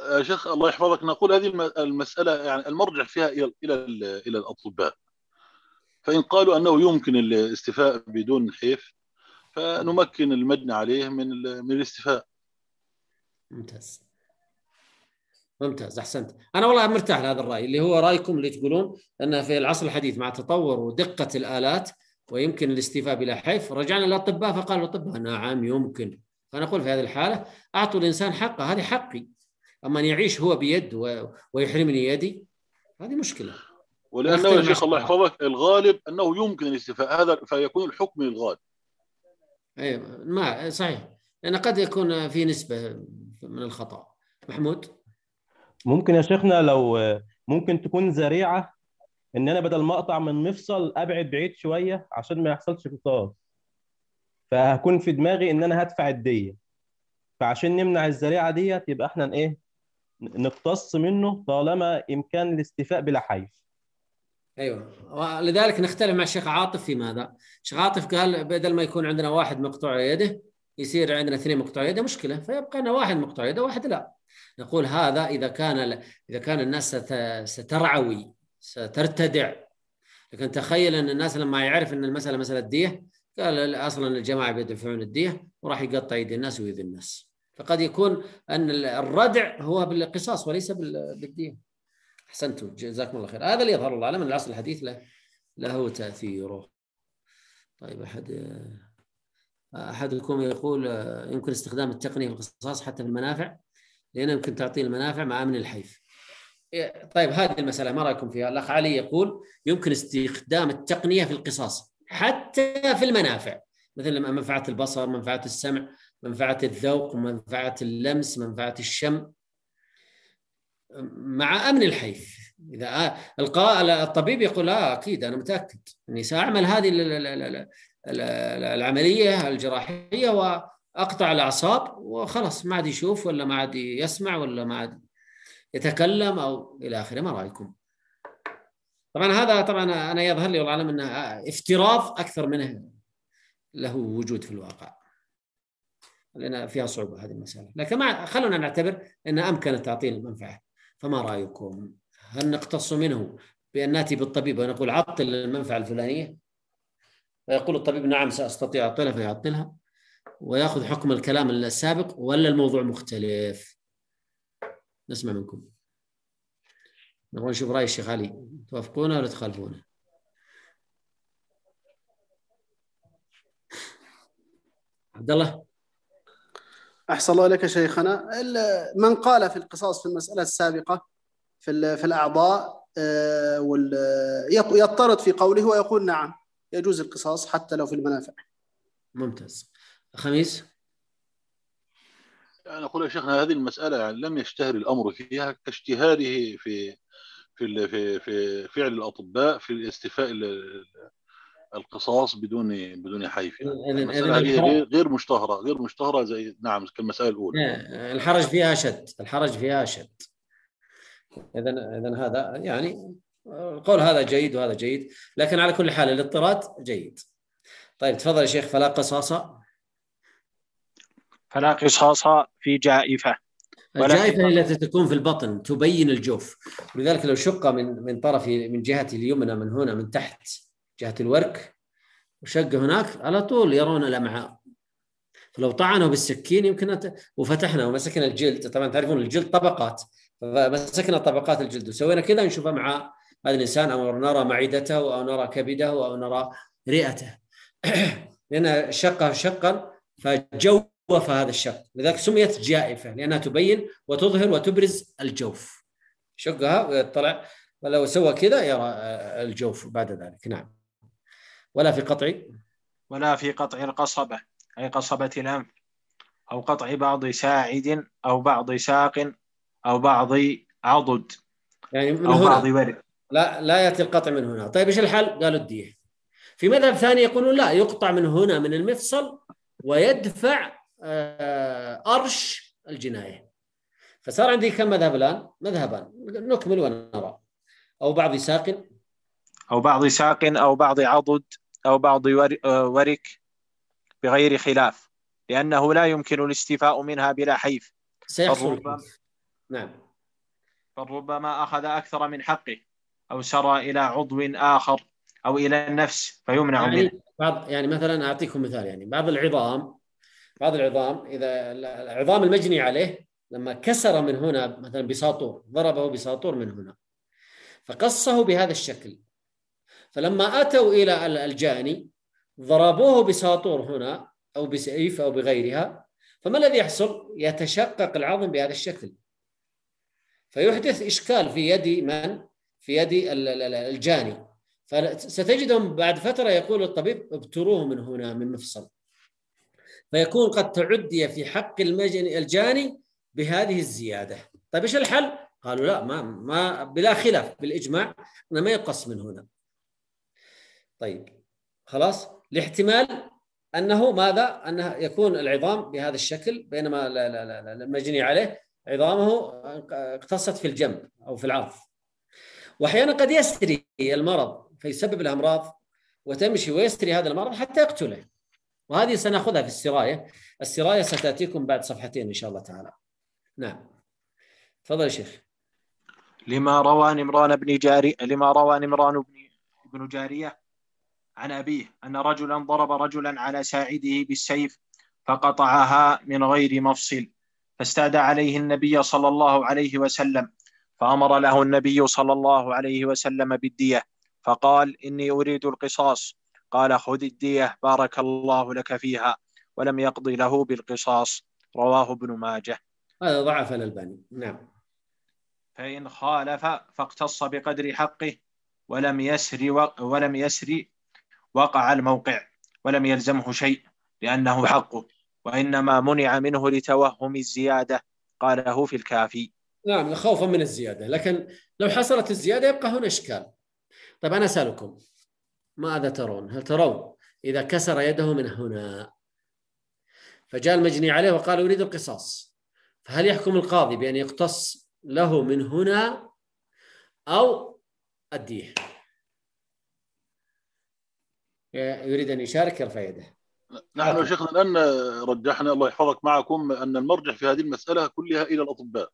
S: يا شيخ الله يحفظك، نقول هذه الم- المسألة يعني المرجع فيها إلى إلى إلى الأطباء، فإن قالوا أنه يمكن الاستيفاء بدون حيف فنمكن المجني عليه من ال- من الاستيفاء.
B: ممتاز ممتاز احسنت. انا والله مرتاح لهذا الراي اللي هو رايكم اللي تقولون ان في العصر الحديث مع تطور ودقه الالات ويمكن الاستيفاء بلا حيف، رجعنا للاطباء فقالوا الاطباء نعم يمكن. فانا اقول في هذه الحاله اعطوا الانسان حقه، هذه حقي. اما ان يعيش هو بيد و- ويحرمني يدي هذه مشكله.
S: ولأنه يا شيخ الله يحفظك الغالب أنه يمكن الاستيفاء، هذا فيكون الحكم للغالب.
B: ايوه ما صحيح، لان قد يكون في نسبه من الخطا. محمود.
D: ممكن يا شيخنا لو ممكن تكون ذريعه ان انا بدل ما اقطع من مفصل ابعد بعيد شويه عشان ما يحصلش قصاص، فهكون في دماغي ان انا هدفع الديه، فعشان نمنع الذريعه ديت يبقى احنا ايه نقتص منه طالما امكان الاستيفاء بلا حيف.
B: ايوه ولذلك نختلف مع الشيخ عاطف في ماذا؟ الشيخ عاطف قال بدل ما يكون عندنا واحد مقطوع يده يصير عندنا اثنين مقطوع يده، مشكله، فيبقى لنا واحد مقطوع يده واحد لا. نقول هذا اذا كان اذا كان الناس ست- سترعوي سترتدع. لكن تخيل ان الناس لما يعرف ان المساله مساله ديه قال اصلا الجماعه بيدفعون الديه وراح يقطع يد الناس ويد الناس. فقد يكون ان الردع هو بالقصاص وليس بال- بالديه. احسنتم جزاكم الله خير. هذا اللي يظهر الله اعلم ان العصر الحديث له له تاثيره. طيب احد احدكم يقول يمكن استخدام التقنيه في القصاص حتى في المنافع لان يمكن تعطي المنافع مع امن الحيف. طيب هذه المساله ما رايكم فيها؟ الاخ علي يقول يمكن استخدام التقنيه في القصاص حتى في المنافع، مثل منفعه البصر، منفعه السمع، منفعه الذوق، منفعه اللمس، منفعه الشم، مع امن الحيف. اذا القاء الطبيب يقول لا اكيد انا متاكد اني ساعمل هذه العمليه الجراحيه واقطع الاعصاب وخلاص ما عاد يشوف ولا ما عاد يسمع ولا ما عاد يتكلم او الى اخره. ما رايكم؟ طبعا هذا طبعا انا يظهر لي والله اعلم انه افتراض اكثر منه له وجود في الواقع، لان فيها صعوبه هذه المساله. لكن ما خلونا نعتبر ان امكن تعطيل المنفعه. فما رايكم؟ هل نقتص منه بان ناتي بالطبيب ونقول عطل المنفعه الفلانيه؟ فيقول الطبيب نعم ساستطيع اعطلها فيعطلها وياخذ حكم الكلام السابق، ولا الموضوع مختلف؟ نسمع منكم. نبغى نشوف راي الشيخ علي، توافقونه ولا تخالفونه؟ عبد الله.
G: أحسن الله إليك شيخنا. من قال في القصاص في المسألة السابقة في في الأعضاء يضطرد في قوله ويقول نعم يجوز القصاص حتى لو في المنافع.
B: ممتاز. خميس.
S: أنا أقول يا شيخنا هذه المسألة يعني لم يشتهر الأمر فيها كاجتهاده في في في في فعل الأطباء في الاستيفاء القصاص بدون بدون حيف. يعني المسألة هذه غير غير مشتهرة غير مشتهرة زي نعم كالمسألة الأولى.
B: الحرج فيها أشد الحرج فيها أشد. إذا إذا هذا يعني القول هذا جيد وهذا جيد، لكن على كل حال الاضطراد جيد. طيب تفضل يا شيخ. فلا قصاص
C: فلا قصاص في جائفة.
B: الجائفة التي تكون في البطن تبين الجوف، ولذلك لو شق من من طرف من جهة اليمنى من هنا من تحت جهة الورك وشق هناك على طول يرون الأمعاء. فلو طعنوا بالسكين يمكن وفتحنا ومسكنا الجلد، طبعا تعرفون الجلد طبقات، فمسكنا طبقات الجلد وسوينا كذا نشوف أمعاء هذا الإنسان أو نرى معدته أو نرى كبده أو نرى رئته لأن شقه شقا فجوف هذا الشق، لذلك سميت جائفة لأنها تبين وتظهر وتبرز الجوف. شقها ويطلع ولو سوى كذا يرى الجوف بعد ذلك. نعم. ولا في قطع
C: ولا في قطع القصبة أي قصبة الأنف أو قطع بعض ساعد أو بعض ساق أو بعض عضد
B: يعني من
C: أو
B: هنا.
C: بعض ورد.
B: لا لا يأتي القطع من هنا. طيب إيش الحل؟ قالوا الدية. في مذهب ثاني يقولون لا يقطع من هنا من المفصل ويدفع أرش الجناية. فصار عندي كم مذهب الآن؟ مذهبان نكمل ونرى. أو بعض ساق
C: أو بعض ساق أو بعض عضد أو بعض ورك بغير خلاف، لأنه لا يمكن الاستيفاء منها بلا حيف.
B: سيحصل الحيف. نعم.
C: فربما أخذ أكثر من حقه أو سرى إلى عضو آخر أو إلى النفس فيمنع
B: يعني
C: منه.
B: بعض يعني مثلا أعطيكم مثال، يعني بعض العظام بعض العظام إذا العظام المجني عليه لما كسر من هنا مثلا بساطور، ضربه بساطور من هنا فقصه بهذا الشكل، فلما أتوا إلى الجاني ضربوه بساطور هنا أو بسيف أو بغيرها، فما الذي يحصل؟ يتشقق العظم بهذا الشكل، فيحدث إشكال في يد من؟ في يد الجاني، فستجدهم بعد فترة يقول الطبيب ابتروه من هنا من مفصل، فيكون قد تعدي في حق الجاني بهذه الزيادة. طيب إيش الحل؟ قالوا لا، ما ما بلا خلاف بالإجماع أنه ما يقص من هنا. طيب خلاص، لاحتمال أنه ماذا؟ أنه يكون العظام بهذا الشكل، بينما لا لا لا المجني عليه عظامه اقتصت في الجنب أو في العرض. وأحيانا قد يسري المرض فيسبب الأمراض وتمشي ويسري هذا المرض حتى يقتله، وهذه سنأخذها في السراية. السراية ستأتيكم بعد صفحتين إن شاء الله تعالى. نعم تفضل يا شيخ.
C: لما روى نمران بن جاري لما روى نمران بن جارية عن أبيه أن رجلا ضرب رجلا على ساعده بالسيف فقطعها من غير مفصل، فاستدعى عليه النبي صلى الله عليه وسلم، فأمر له النبي صلى الله عليه وسلم بالدية، فقال إني أريد القصاص. قال خذ الدية بارك الله لك فيها، ولم يقضي له بالقصاص. رواه ابن ماجه.
B: هذا ضعف الألباني. نعم.
C: فإن خالف فاقتص بقدر حقه ولم يسر ولم يسر وقع الموقع ولم يلزمه شيء لأنه حقه، وإنما منع منه لتوهم الزيادة، قاله في الكافي.
B: نعم، خوفا من الزيادة، لكن لو حصلت الزيادة يبقى هنا إشكال. طيب أنا أسألكم ماذا ترون؟ هل ترون إذا كسر يده من هنا فجاء المجني عليه وقال أريد القصاص، فهل يحكم القاضي بأن يقتص له من هنا أو الدية؟ يريد أن يشارك يرفع يده.
S: نحن شيخنا الآن رجحنا الله يحفظك معكم أن المرجع في هذه المسألة كلها إلى الأطباء.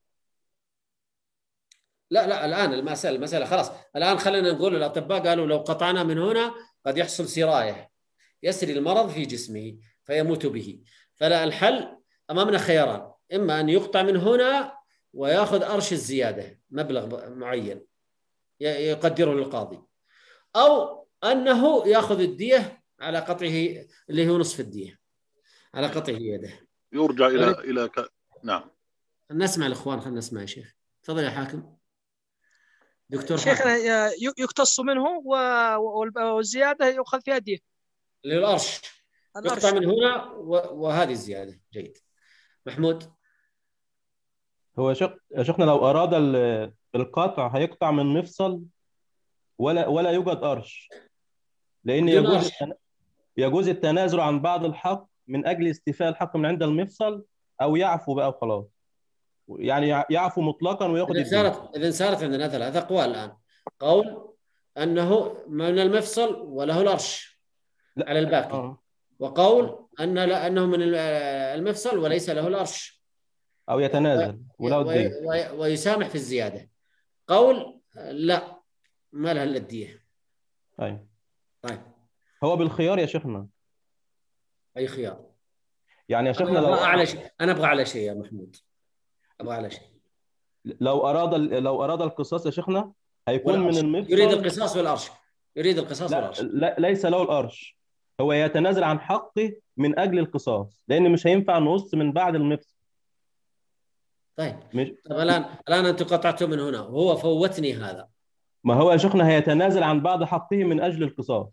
B: لا لا الآن المسألة المسألة خلاص، الآن خلينا نقول الأطباء قالوا لو قطعنا من هنا قد يحصل سراية، يسري المرض في جسمه فيموت به. فلا، الحل أمامنا خياران، إما أن يقطع من هنا ويأخذ أرش الزيادة مبلغ معين يقدره القاضي، أو أنه يأخذ الدية على قطعه اللي هو نصف الدية على قطعه يده.
S: يرجع إلى إلى ك... نعم.
B: نسمع الإخوان، خلينا نسمع يا شيخ. تفضل يا حاكم. دكتور
J: شيخنا يقتص منه والزيادة يؤخذ فيها دية.
B: اللي هو الأرش يقطع من هنا وهذه الزيادة. جيد. محمود.
D: هو شيخنا لو أراد القطع هيقطع من مفصل ولا ولا يوجد أرش، لأن يجوز يجوز التنازل عن بعض الحق من أجل استيفاء الحق من عند المفصل، أو يعفو بقى وخلاص، يعني يعفو مطلقا وياخذ
B: إذا صارت إذا صارت عندنا ثلاث أقوال الآن. قول أنه من المفصل وله الأرش على الباقي، آه. وقول أن لا أنه من المفصل وليس له الأرش
D: أو يتنازل ولو الدية
B: ويسامح في الزيادة. قول لا ما لها إلا الدية.
D: طيب.
B: طيب
D: هو بالخيار يا شيخنا.
B: أي خيار؟
D: يعني يا شيخنا
B: أنا
D: لو
B: على شيء أنا أبغى على شيء يا محمود، أبغى على شيء.
D: لو أراد لو أراد القصاص يا شيخنا هيكون
B: والأرش.
D: من المفصل.
B: يريد القصاص والأرش. يريد القصاص
D: لا
B: والأرش.
D: لا ليس له الأرش، هو يتنازل عن حقه من أجل القصاص، لأن مش هينفع نقص من بعد المفصل.
B: طيب مش... طب الآن الآن أنت قطعته من هنا وهو فوتني هذا،
D: ما هو يا شيخنا هيتنازل عن بعض حقه من أجل القصاص.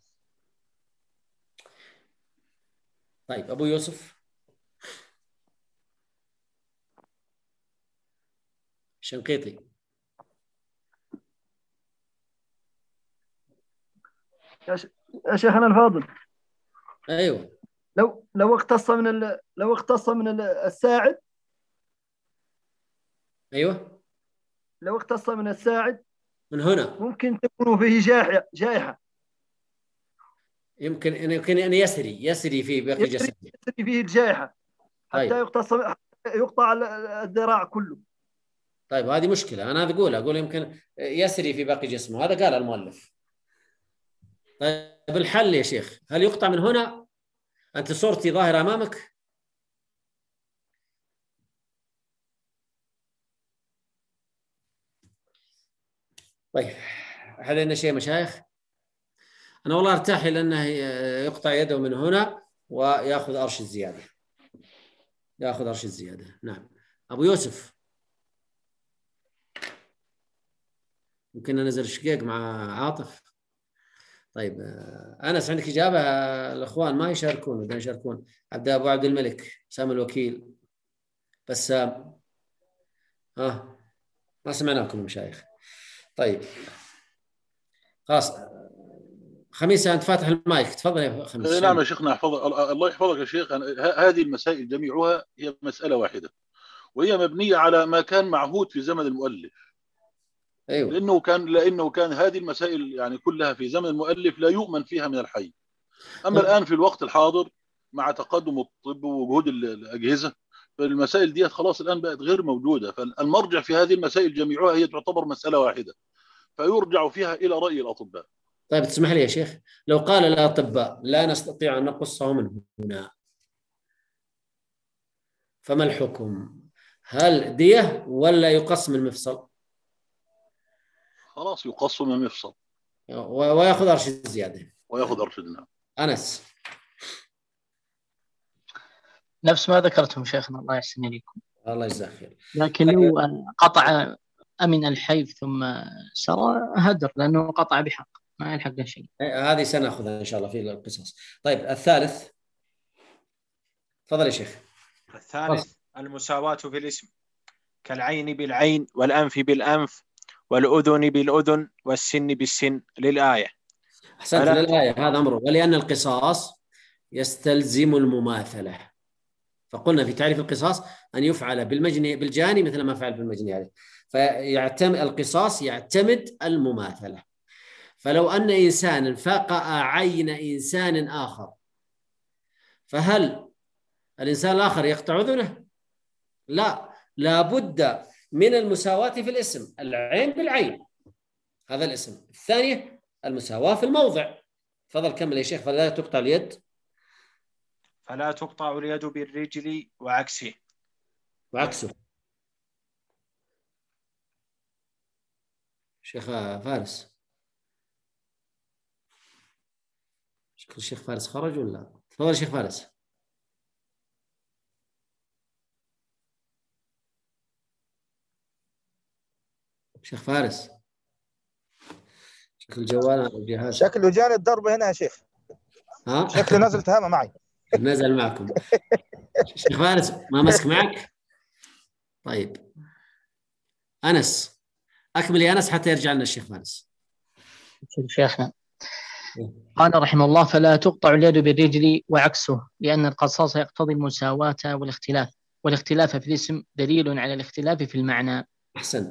B: طيب أبو يوسف. شنقيطي.
I: يا شيخنا الفاضل.
B: أيوه.
I: لو لو اختص من ال... لو اختص من الساعد.
B: أيوه.
I: لو اختص من الساعد
B: من هنا
I: ممكن تكون فيه جائحة جائحة
B: يمكن أن يمكن أن يسري يسري في باقي جسده،
I: يسري فيه الجائحة حتى طيب. يقتص يقطع الذراع كله.
B: طيب هذه مشكلة، أنا أقول أقول يمكن يسري في باقي جسمه، هذا قال المؤلف. طيب الحل يا شيخ، هل يقطع من هنا؟ أنت صورتي ظاهرة أمامك؟ طيب هل لنا شيء مشايخ؟ أنا والله أرتاح لأنه يقطع يده من هنا ويأخذ أرش الزيادة، يأخذ أرش الزيادة. نعم أبو يوسف، ممكن ننزل شقيق مع عاطف. طيب أنس عندك إجابة؟ الأخوان ما يشاركون، بدنا يشاركون. عبد أبو عبد الملك، سام الوكيل، بسام، ها ما سمعناكم المشايخ. طيب خلاص خميسة أنت فاتح المايك، تفضل يا خميس.
S: نعم يا شيخنا، يحفظك الله يحفظك يا شيخ. هذه المسائل جميعها هي مسألة واحدة، وهي مبنية على ما كان معهود في زمن المؤلف.
B: أيوة.
S: لأنه كان لأنه كان هذه المسائل يعني كلها في زمن المؤلف لا يؤمن فيها من الحي. أما الآن في الوقت الحاضر مع تقدم الطب ووجود الأجهزة، فالمسائل دي خلاص الآن بقت غير موجودة. فالمرجع في هذه المسائل جميعها هي تعتبر مسألة واحدة، فيرجع فيها إلى رأي الأطباء.
B: طيب تسمح لي يا شيخ، لو قال الأطباء لا نستطيع أن نقصه من هنا، فما الحكم؟ هل دية ولا يقص من المفصل؟
S: خلاص يقص من المفصل
B: ويأخذ أرش زيادة.
S: ويأخذ أرش زيادة.
B: أنس.
P: نفس ما ذكرتم شيخنا الله يحسن إليكم.
B: الله يجزاك خير.
P: لكن لو قطع أمن الحيف ثم سرى هدر، لأنه قطع بحق ما يلحق شيء.
B: هذه سنأخذها إن شاء الله في القصص. طيب الثالث، تفضل يا شيخ.
C: الثالث المساواة في الاسم، كالعين بالعين والأنف بالأنف والأذن بالأذن والسن بالسن للآية.
B: أحسنت، للآية هذا أمره، ولأن القصاص يستلزم المماثلة، فقلنا في تعريف القصاص أن يفعل بالمجني بالجاني مثل ما فعل بالمجني عليه، فيعتمد القصاص يعتمد المماثلة. فلو أن إنسانا فقأ عين إنسان آخر، فهل الإنسان الآخر يقطع أذنه؟ لا، لابد من المساواة في الاسم، العين بالعين هذا الاسم. الثانية المساواة في الموضع. تفضل كمل يا شيخ. فلا تقطع اليد،
C: فلا تقطع اليد بالرجل وعكسه.
B: وعكسه شيخ فارس، شكل الشيخ فارس خرج ولا؟ تفضل شيخ فارس. شيخ فارس، شكل جوال الجهاز
Q: شكله جاني الضرب هنا يا شيخ.
B: ها
Q: شكله نزل تهامه معي.
B: نزل معكم شيخ فارس ما مسك معك؟ طيب أنس أكمل يا أنس حتى يرجع لنا الشيخ فارس.
P: شيخنا قال رحمه الله: فلا تقطع اليد بالرجل وعكسه، لأن القصاص يقتضي المساواة والاختلاف، والاختلاف في الاسم دليل على الاختلاف في المعنى.
B: أحسنت.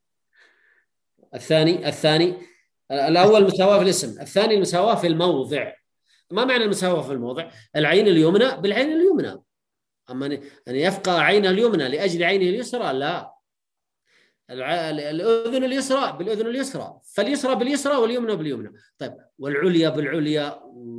B: الثاني الثاني الأول مساواة في الاسم، الثاني المساواة في الموضع. ما معنى المساواة في الموضع؟ العين اليمنى بالعين اليمنى. أما أن يفقأ عينه اليمنى لأجل عينه اليسرى لا، الأذن اليسرى بالأذن اليسرى، فاليسرى باليسرى واليمنى باليمنى. طيب والعليا بالعليا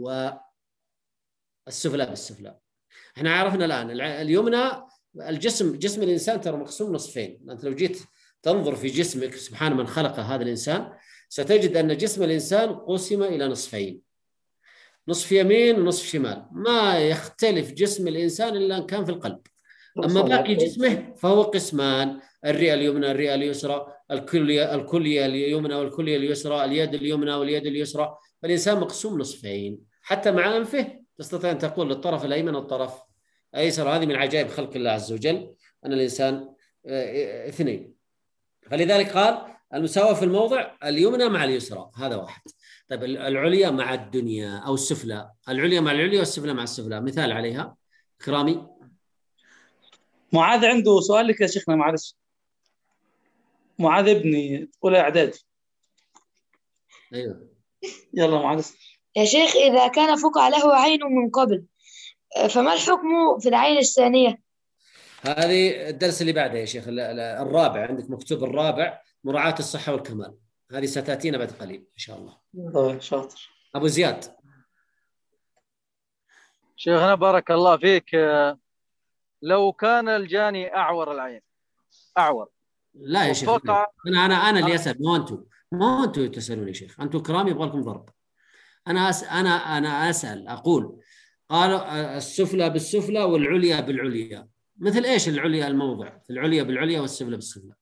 B: والسفلى بالسفلى. احنا عرفنا الآن اليمنى الجسم، جسم الإنسان ترى مقسوم نصفين. أنت لو جيت تنظر في جسمك سبحان من خلق هذا الإنسان ستجد أن جسم الإنسان قسم إلى نصفين، نصف يمين ونصف شمال، ما يختلف جسم الإنسان إلا أن كان في القلب. أما باقي جسمه فهو قسمان: الرئة اليمنى الرئة اليسرى، الكلية الكلية اليمنى والكلية اليسرى، اليد اليمنى واليد اليسرى. فالإنسان مقسوم نصفين، حتى مع أنفه تستطيع أن تقول للطرف الأيمن والطرف الأيسر. هذه من عجائب خلق الله عز وجل أن الإنسان اثنين. فلذلك قال المساواة في الموضع اليمنى مع اليسرى، هذا واحد. طيب العليا مع الدنيا أو السفلى، العليا مع العليا والسفلى مع السفلى، مثال عليها كرامي.
T: معاذ عنده سؤال لك يا شيخنا، معلش. معاذ ابني أولى إعداد.
B: أيوه
T: يلا معلش
U: يا شيخ. إذا كان فقع له عين من قبل، فما الحكم في العين الثانية؟
B: هذه الدرس اللي بعده يا شيخ، الرابع عندك مكتوب الرابع مراعاة الصحة والكمال، هذه ستأتينا بعد قليل إن شاء الله.
T: طيب شاطر.
B: أبو زياد.
L: شيخنا بارك الله فيك، لو كان الجاني أعور العين أعور
B: لا يا شيخ،
L: وفقع...
B: أنا أنا أنا اللي أسأل، مو أنتم مو أنتم تسألون يا شيخ، أنتم كرام يبغى لكم ضرب. أنا أس... أنا أنا أسأل أقول قالوا السفلى بالسفلى والعليا بالعليا، مثل إيش العليا الموضع؟ العليا بالعليا والسفلى بالسفلى.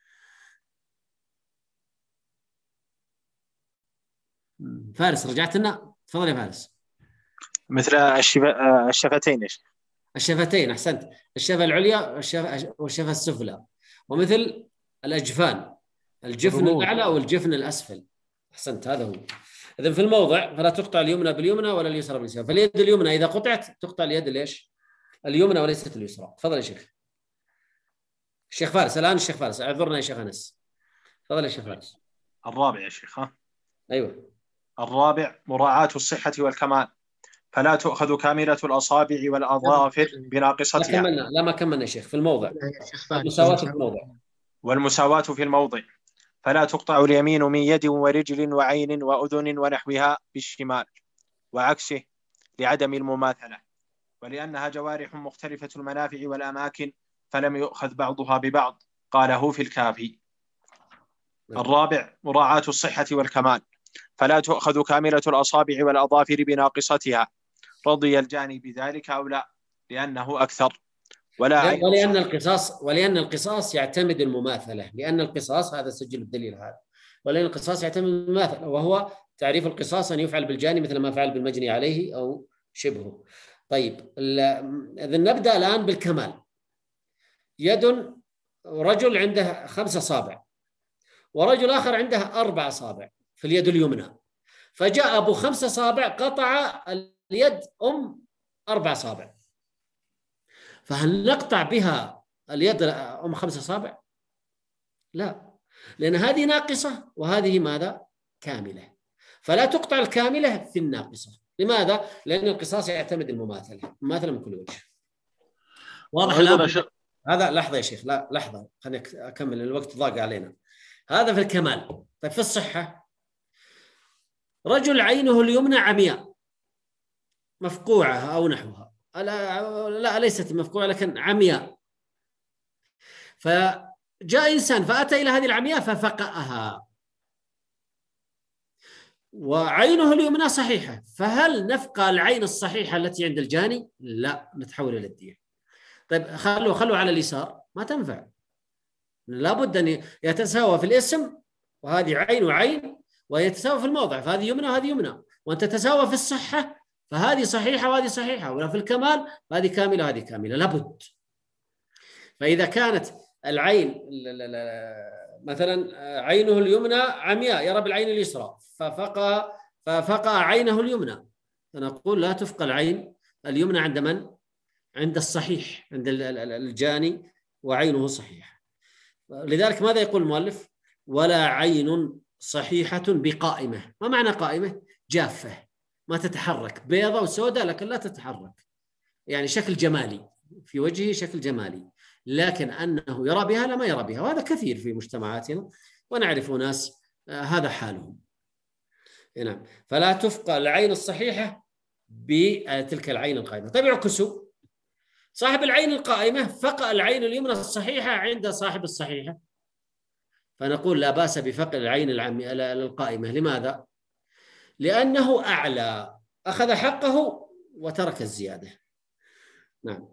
B: فارس رجعت لنا، تفضل يا فارس.
C: مثل الشفتين. ايش
B: الشفتين؟ احسنت، الشفه العليا والشفه السفلى، ومثل الاجفان، الجفن الاعلى والجفن الاسفل. احسنت، هذا هو. اذا في الموضع فلا تقطع اليمنى باليمنى ولا اليسرى باليسرى، فاليد اليمنى اذا قطعت تقطع اليد ليش؟ اليمنى وليست اليسرى. تفضل يا شيخ. الشيخ فارس الان، الشيخ فارس اعذرنا يا شيخ انس. تفضل يا شيخ فارس.
C: الرابع يا شيخ. ها
B: ايوه.
C: الرابع مراعاة الصحة والكمال، فلا تؤخذ كاملة الأصابع والأظافر بناقصتها.
B: لا كملنا، لا ما كملنا يا شيخ. في الموضع المساواة في الموضع.
C: والمساواة في الموضع، فلا تقطع اليمين من يد ورجل وعين وأذن ونحوها بالشمال، وعكسه لعدم المماثلة، ولأنها جوارح مختلفة المنافع والأماكن فلم يؤخذ بعضها ببعض، قاله في الكافي. الرابع مراعاة الصحة والكمال، فلا تؤخذ كاملة الأصابع والأظافر بناقصتها، رضي الجاني بذلك أو لا، لأنه أكثر. ولا
B: ولأن القصاص ولأن القصاص يعتمد المماثلة، لأن القصاص هذا سجل الدليل هذا، ولأن القصاص يعتمد المماثلة، وهو تعريف القصاص أن يفعل بالجاني مثل ما فعل بالمجني عليه أو شبهه. طيب إذا نبدأ الآن بالكمال. يد رجل عنده خمسة أصابع ورجل آخر عنده أربع أصابع في اليد اليمنى، فجاء أبو خمسة أصابع قطع اليد أم أربع أصابع، فهل نقطع بها اليد أم خمسة أصابع؟ لا، لأن هذه ناقصة وهذه ماذا؟ كاملة، فلا تقطع الكاملة في الناقصة. لماذا؟ لأن القصاص يعتمد المماثلة، مماثلة من كل وجه. واضح الآن؟ هذا لحظة يا شيخ، لا لحظة خليني أكمل، الوقت ضاق علينا. هذا في الكمال. طيب في الصحة، رجل عينه اليمنى عمياء مفقوعة أو نحوها، لا, لا ليست مفقوعة لكن عمياء، فجاء إنسان فأتى إلى هذه العمياء ففقأها، وعينه اليمنى صحيحة، فهل نفقى العين الصحيحة التي عند الجاني؟ لا، نتحول إلى الدية. طيب خلوا خلوا على اليسار، ما تنفع، لابد أن يتساوى في الاسم، وهذه عين وعين، ويتساوى في الموضع، فهذه يمنى وهذه يمنى، وأن تتساوى في الصحة، فهذه صحيحة وهذه صحيحة، ولا في الكمال فهذه كاملة وهذه كاملة، لابد. فإذا كانت العين مثلا عينه اليمنى عمياء يرى بالعين اليسرى، ففقى ففقى عينه اليمنى، فنقول لا تفقى العين اليمنى عند من؟ عند الصحيح، عند الجاني وعينه صحيحة. لذلك ماذا يقول المؤلف؟ ولا عين صحيحة بقائمة. ما معنى قائمة؟ جافة، ما تتحرك، بيضة وسوداء لكن لا تتحرك، يعني شكل جمالي في وجهه، شكل جمالي، لكن أنه يرى بها لا ما يرى بها، وهذا كثير في مجتمعاتنا ونعرف ناس هذا حالهم. نعم، فلا تفقى العين الصحيحة بتلك العين القائمة. طيب يعكسوا، صاحب العين القائمة فقأ العين اليمنى الصحيحة عند صاحب الصحيحة، فنقول لا بأس بفقد العين القائمة. لماذا؟ لأنه أعلى، أخذ حقه وترك الزيادة. نعم.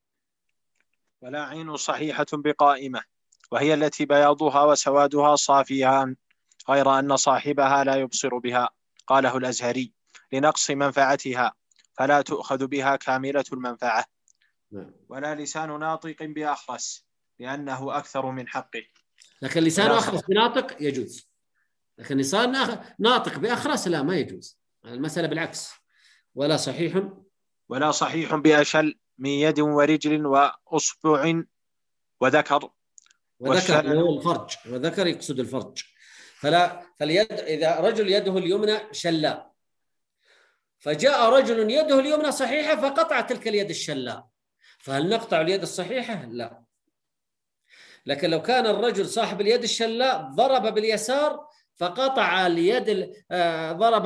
C: ولا عين صحيحة بقائمة، وهي التي بياضها وسوادها صافيان، غير أن صاحبها لا يبصر بها، قاله الأزهري، لنقص منفعتها، فلا تؤخذ بها كاملة المنفعة. ولا لسان ناطق بأخرس، لأنه أكثر من حقه.
B: لكن لسان أخرس بناطق يجوز، لكن لسان ناطق بأخرس لا، ما يجوز. المسألة بالعكس. ولا صحيح
C: ولا صحيح بأشل من يد ورجل وأصبع وذكر
B: وذكر هو الفرج، وذكر يقصد الفرج. فلا فاليد، إذا رجل يده اليمنى شلاء، فجاء رجل يده اليمنى صحيحة فقطع تلك اليد الشلاء، فهل نقطع اليد الصحيحة؟ لا. لكن لو كان الرجل صاحب اليد الشلاء ضرب باليسار فقطع اليد ضرب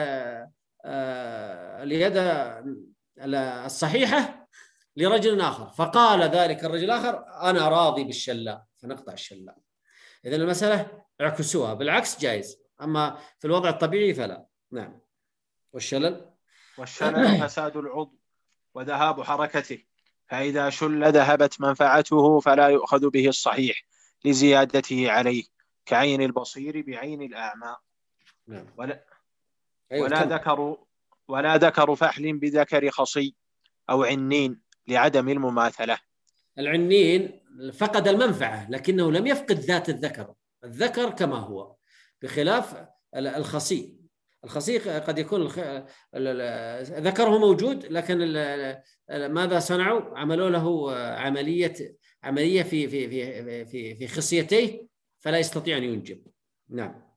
B: اليد الصحيحة لرجل آخر، فقال ذلك الرجل الآخر أنا راضي بالشلاء، فنقطع الشلاء. إذن المسألة اعكسوها، بالعكس جائز، أما في الوضع الطبيعي فلا. نعم. والشلل
C: والشلل فساد العضو وذهاب حركته، فإذا شل ذهبت منفعته فلا يؤخذ به الصحيح لزيادته عليه، كعين البصير بعين الأعمى.
B: نعم.
C: ولا,
B: أيوة
C: ولا ذكر ولا ذكر فحل بذكر خصي أو عنين لعدم المماثلة.
B: العنين فقد المنفعة لكنه لم يفقد ذات الذكر، الذكر كما هو، بخلاف الخصي. الخصي قد يكون ذكره موجود لكن ماذا صنعوا؟ عملوا له عملية عملية في في في في في خصيتيه فلا يستطيع أن ينجب. نعم.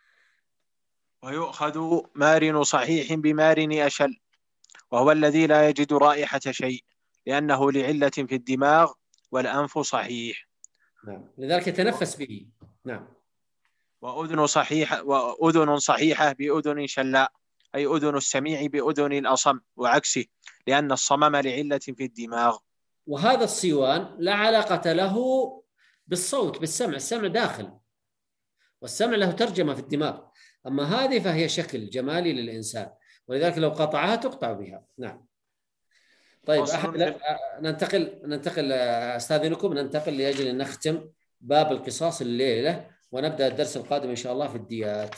C: ويؤخذ مارن صحيح بمارن أشل، وهو الذي لا يجد رائحة شيء لأنه لعلة في الدماغ والأنف صحيح.
B: نعم. لذلك يتنفس به. نعم.
C: وأذن صحيحة وأذن صحيحة بأذن شلاء، أي أذن السميع بأذن الأصم وعكسه، لأن الصمم لعلة في الدماغ.
B: وهذا الصيوان لا علاقة له بالصوت، بالسمع، السمع داخل والسمع له ترجمة في الدماغ، أما هذه فهي شكل جمالي للإنسان، ولذلك لو قطعها تقطع بها. نعم. طيب أحد ننتقل ننتقل أستاذنكم ننتقل لأجل أن نختم باب القصاص الليلة، ونبدأ الدرس القادم إن شاء الله في الديات.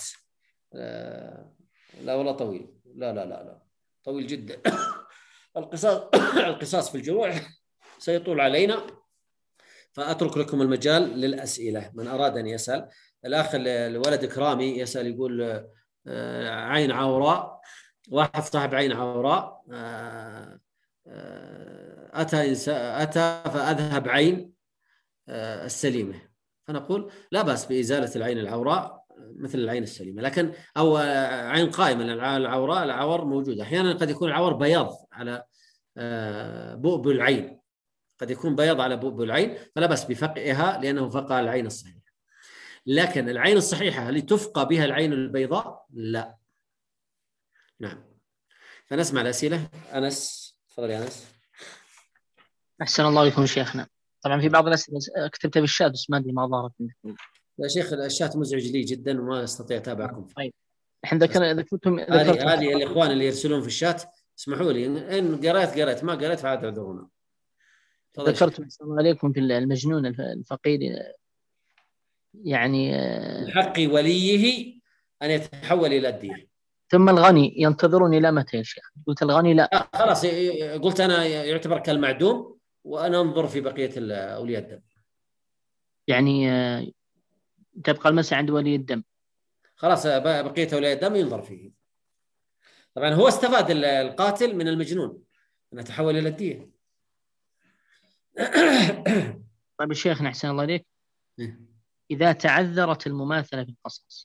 B: لا والله طويل، لا لا لا لا طويل جدا. القصاص القصاص في الجروح سيطول علينا، فأترك لكم المجال للأسئلة من أراد أن يسأل. الأخ الولد كرامي يسأل يقول عين عوراء، واحد صاحب عين عوراء أتى أتى فأذهب عين السليمة، فنقول لا بأس بإزالة العين العوراء مثل العين السليمة، لكن أو عين قائمة، العوراء العور موجودة أحيانا، قد يكون العور بياض على بؤبؤ العين، قد يكون بياض على بؤبؤ العين، فلا بأس بفقئها لأنه فقع العين الصحيحة. لكن العين الصحيحة هل تفقى بها العين البيضاء؟ لا. نعم. فنسمع الأسئلة. أنس، تفضل يا أنس.
P: أحسن الله إليكم شيخنا. طبعا في بعض الأسئلة كتبتها بالشات بس ما أدري ما ظهرت عندك.
B: يا شيخ الشات مزعج لي جدا وما استطيع أتابعكم.
P: طيب احنا ذكرنا ذكرتم
B: هذه هذه الإخوان اللي يرسلون في الشات اسمحوا لي إن قرأت قرأت ما قرأت فعاد اعذرونا.
P: ذكرتم السلام عليكم في المجنون الفقير، يعني
B: الحق وليه أن يتحول إلى الدين.
P: ثم الغني ينتظرون إلى متى يا شيخ؟ قلت الغني لا.
B: آه خلاص قلت أنا يعتبر كالمعدوم وأنا أنظر في بقية أولياء الدم.
P: يعني تبقى المسألة عند ولي الدم.
B: خلاص بقية أولياء الدم ينظر فيه. طبعا هو استفاد القاتل من المجنون أن يتحول إلى الدين.
P: طيب الشيخ أحسن الله عليك، إذا تعذرت المماثلة في القصاص،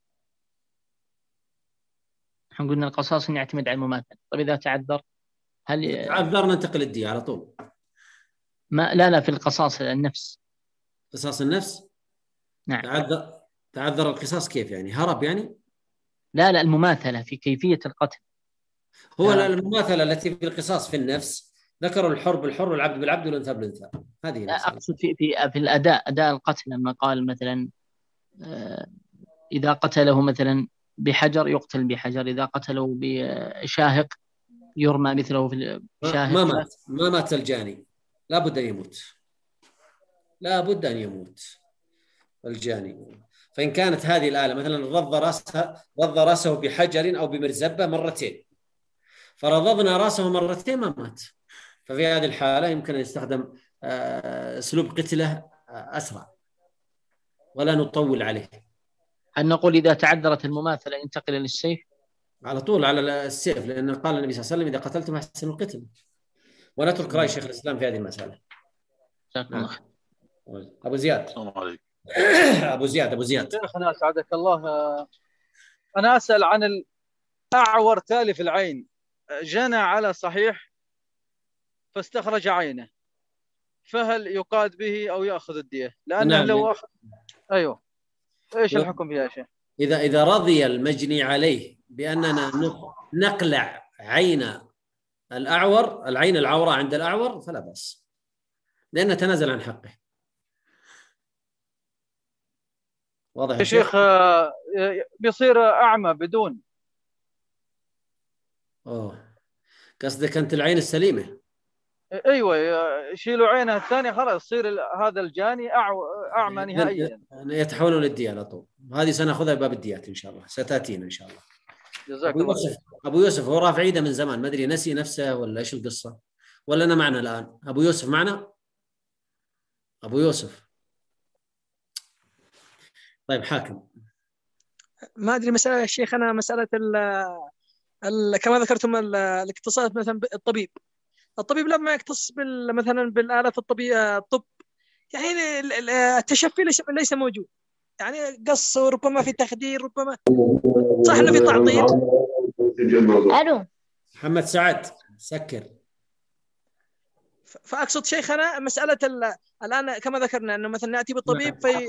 P: نحن قلنا القصاص يعتمد على المماثلة، طيب إذا تعذر هل
B: تعذر ننتقل الدية على طول؟
P: ما لا لا في القصاص النفس.
B: قصاص النفس؟
P: نعم.
B: تعذر تعذر القصاص كيف يعني؟ هرب يعني؟
P: لا لا المماثلة في كيفية القتل.
B: هو لا. المماثلة التي في القصاص في النفس ذكروا الحر بالحر والعبد بالعبد والأنثى بالأنثى، هذه
P: لا أقصد في في في الأداء، أداء القتل، لما قال مثلا إذا قتله مثلا بحجر يقتل بحجر، إذا قتله بشاهق يرمى مثله في الشاهق.
B: ما مات ما مات الجاني، لا بد أن يموت، لا بد أن يموت الجاني. فإن كانت هذه الآلة مثلا رض رأسها رض رأسه بحجر أو بمرزبة مرتين، فرضضنا رأسه مرتين ما مات، ففي هذه الحالة يمكن أن يستخدم أسلوب قتله أسرع ولا نطول عليه.
P: هل نقول إذا تعذرت المماثلة ينتقل للسيف؟
B: على طول على السيف، لأن قال النبي صلى الله عليه وسلم إذا قتلتم أحسنوا القتل، ونترك رأي شيخ الإسلام في هذه المسألة.
P: نعم.
B: أبو زياد.
S: السلام عليكم.
B: أبو زياد أبو زياد.
L: شيخنا سعدك الله، أنا أسأل عن الأعور تالف العين، جنى على صحيح فاستخرج عينه، فهل يقاد به او ياخذ الديه؟ لانه
B: نعم.
L: لو أخذ... ايوه ايش الحكم فيها يا شيخ؟
B: إذا إذا رضي المجني عليه بأننا نقلع عين الأعور، العين العوراء عند الأعور، فلا بأس، لأنه تنازل عن حقه. واضح
L: يا شيخ؟ آه، بيصير أعمى بدون.
B: أوه، قصدك أنت العين السليمة؟
L: ايوه، يشيلوا عينه الثانيه خلاص يصير هذا الجاني أعو... اعمى نهائيا.
B: يتحولون للدية على طول. هذه سنأخذها باب الديات إن شاء الله، ستأتينا إن شاء الله.
L: جزاك
B: أبو
L: الله
B: يوسف أبو يوسف هو رافع ايده من زمان، ما أدري نسي نفسه ولا إيش القصة، ولا أنا معنا الآن؟ أبو يوسف معنا؟ أبو يوسف طيب حاكم.
J: ما ادري مساله يا شيخ، انا مساله ال ال كما ذكرتم الاقتصاد مثلا الطبيب الطبيب لما يختص بال مثلا بالآلات الطبية الطب، يعني التشفي ليس ليس موجود، يعني قص، وربما في تخدير، ربما صح انه في تعطيل.
B: الو محمد سعد سكر.
J: فاقصد شيخنا مساله الان كما ذكرنا انه مثلا ناتي بالطبيب في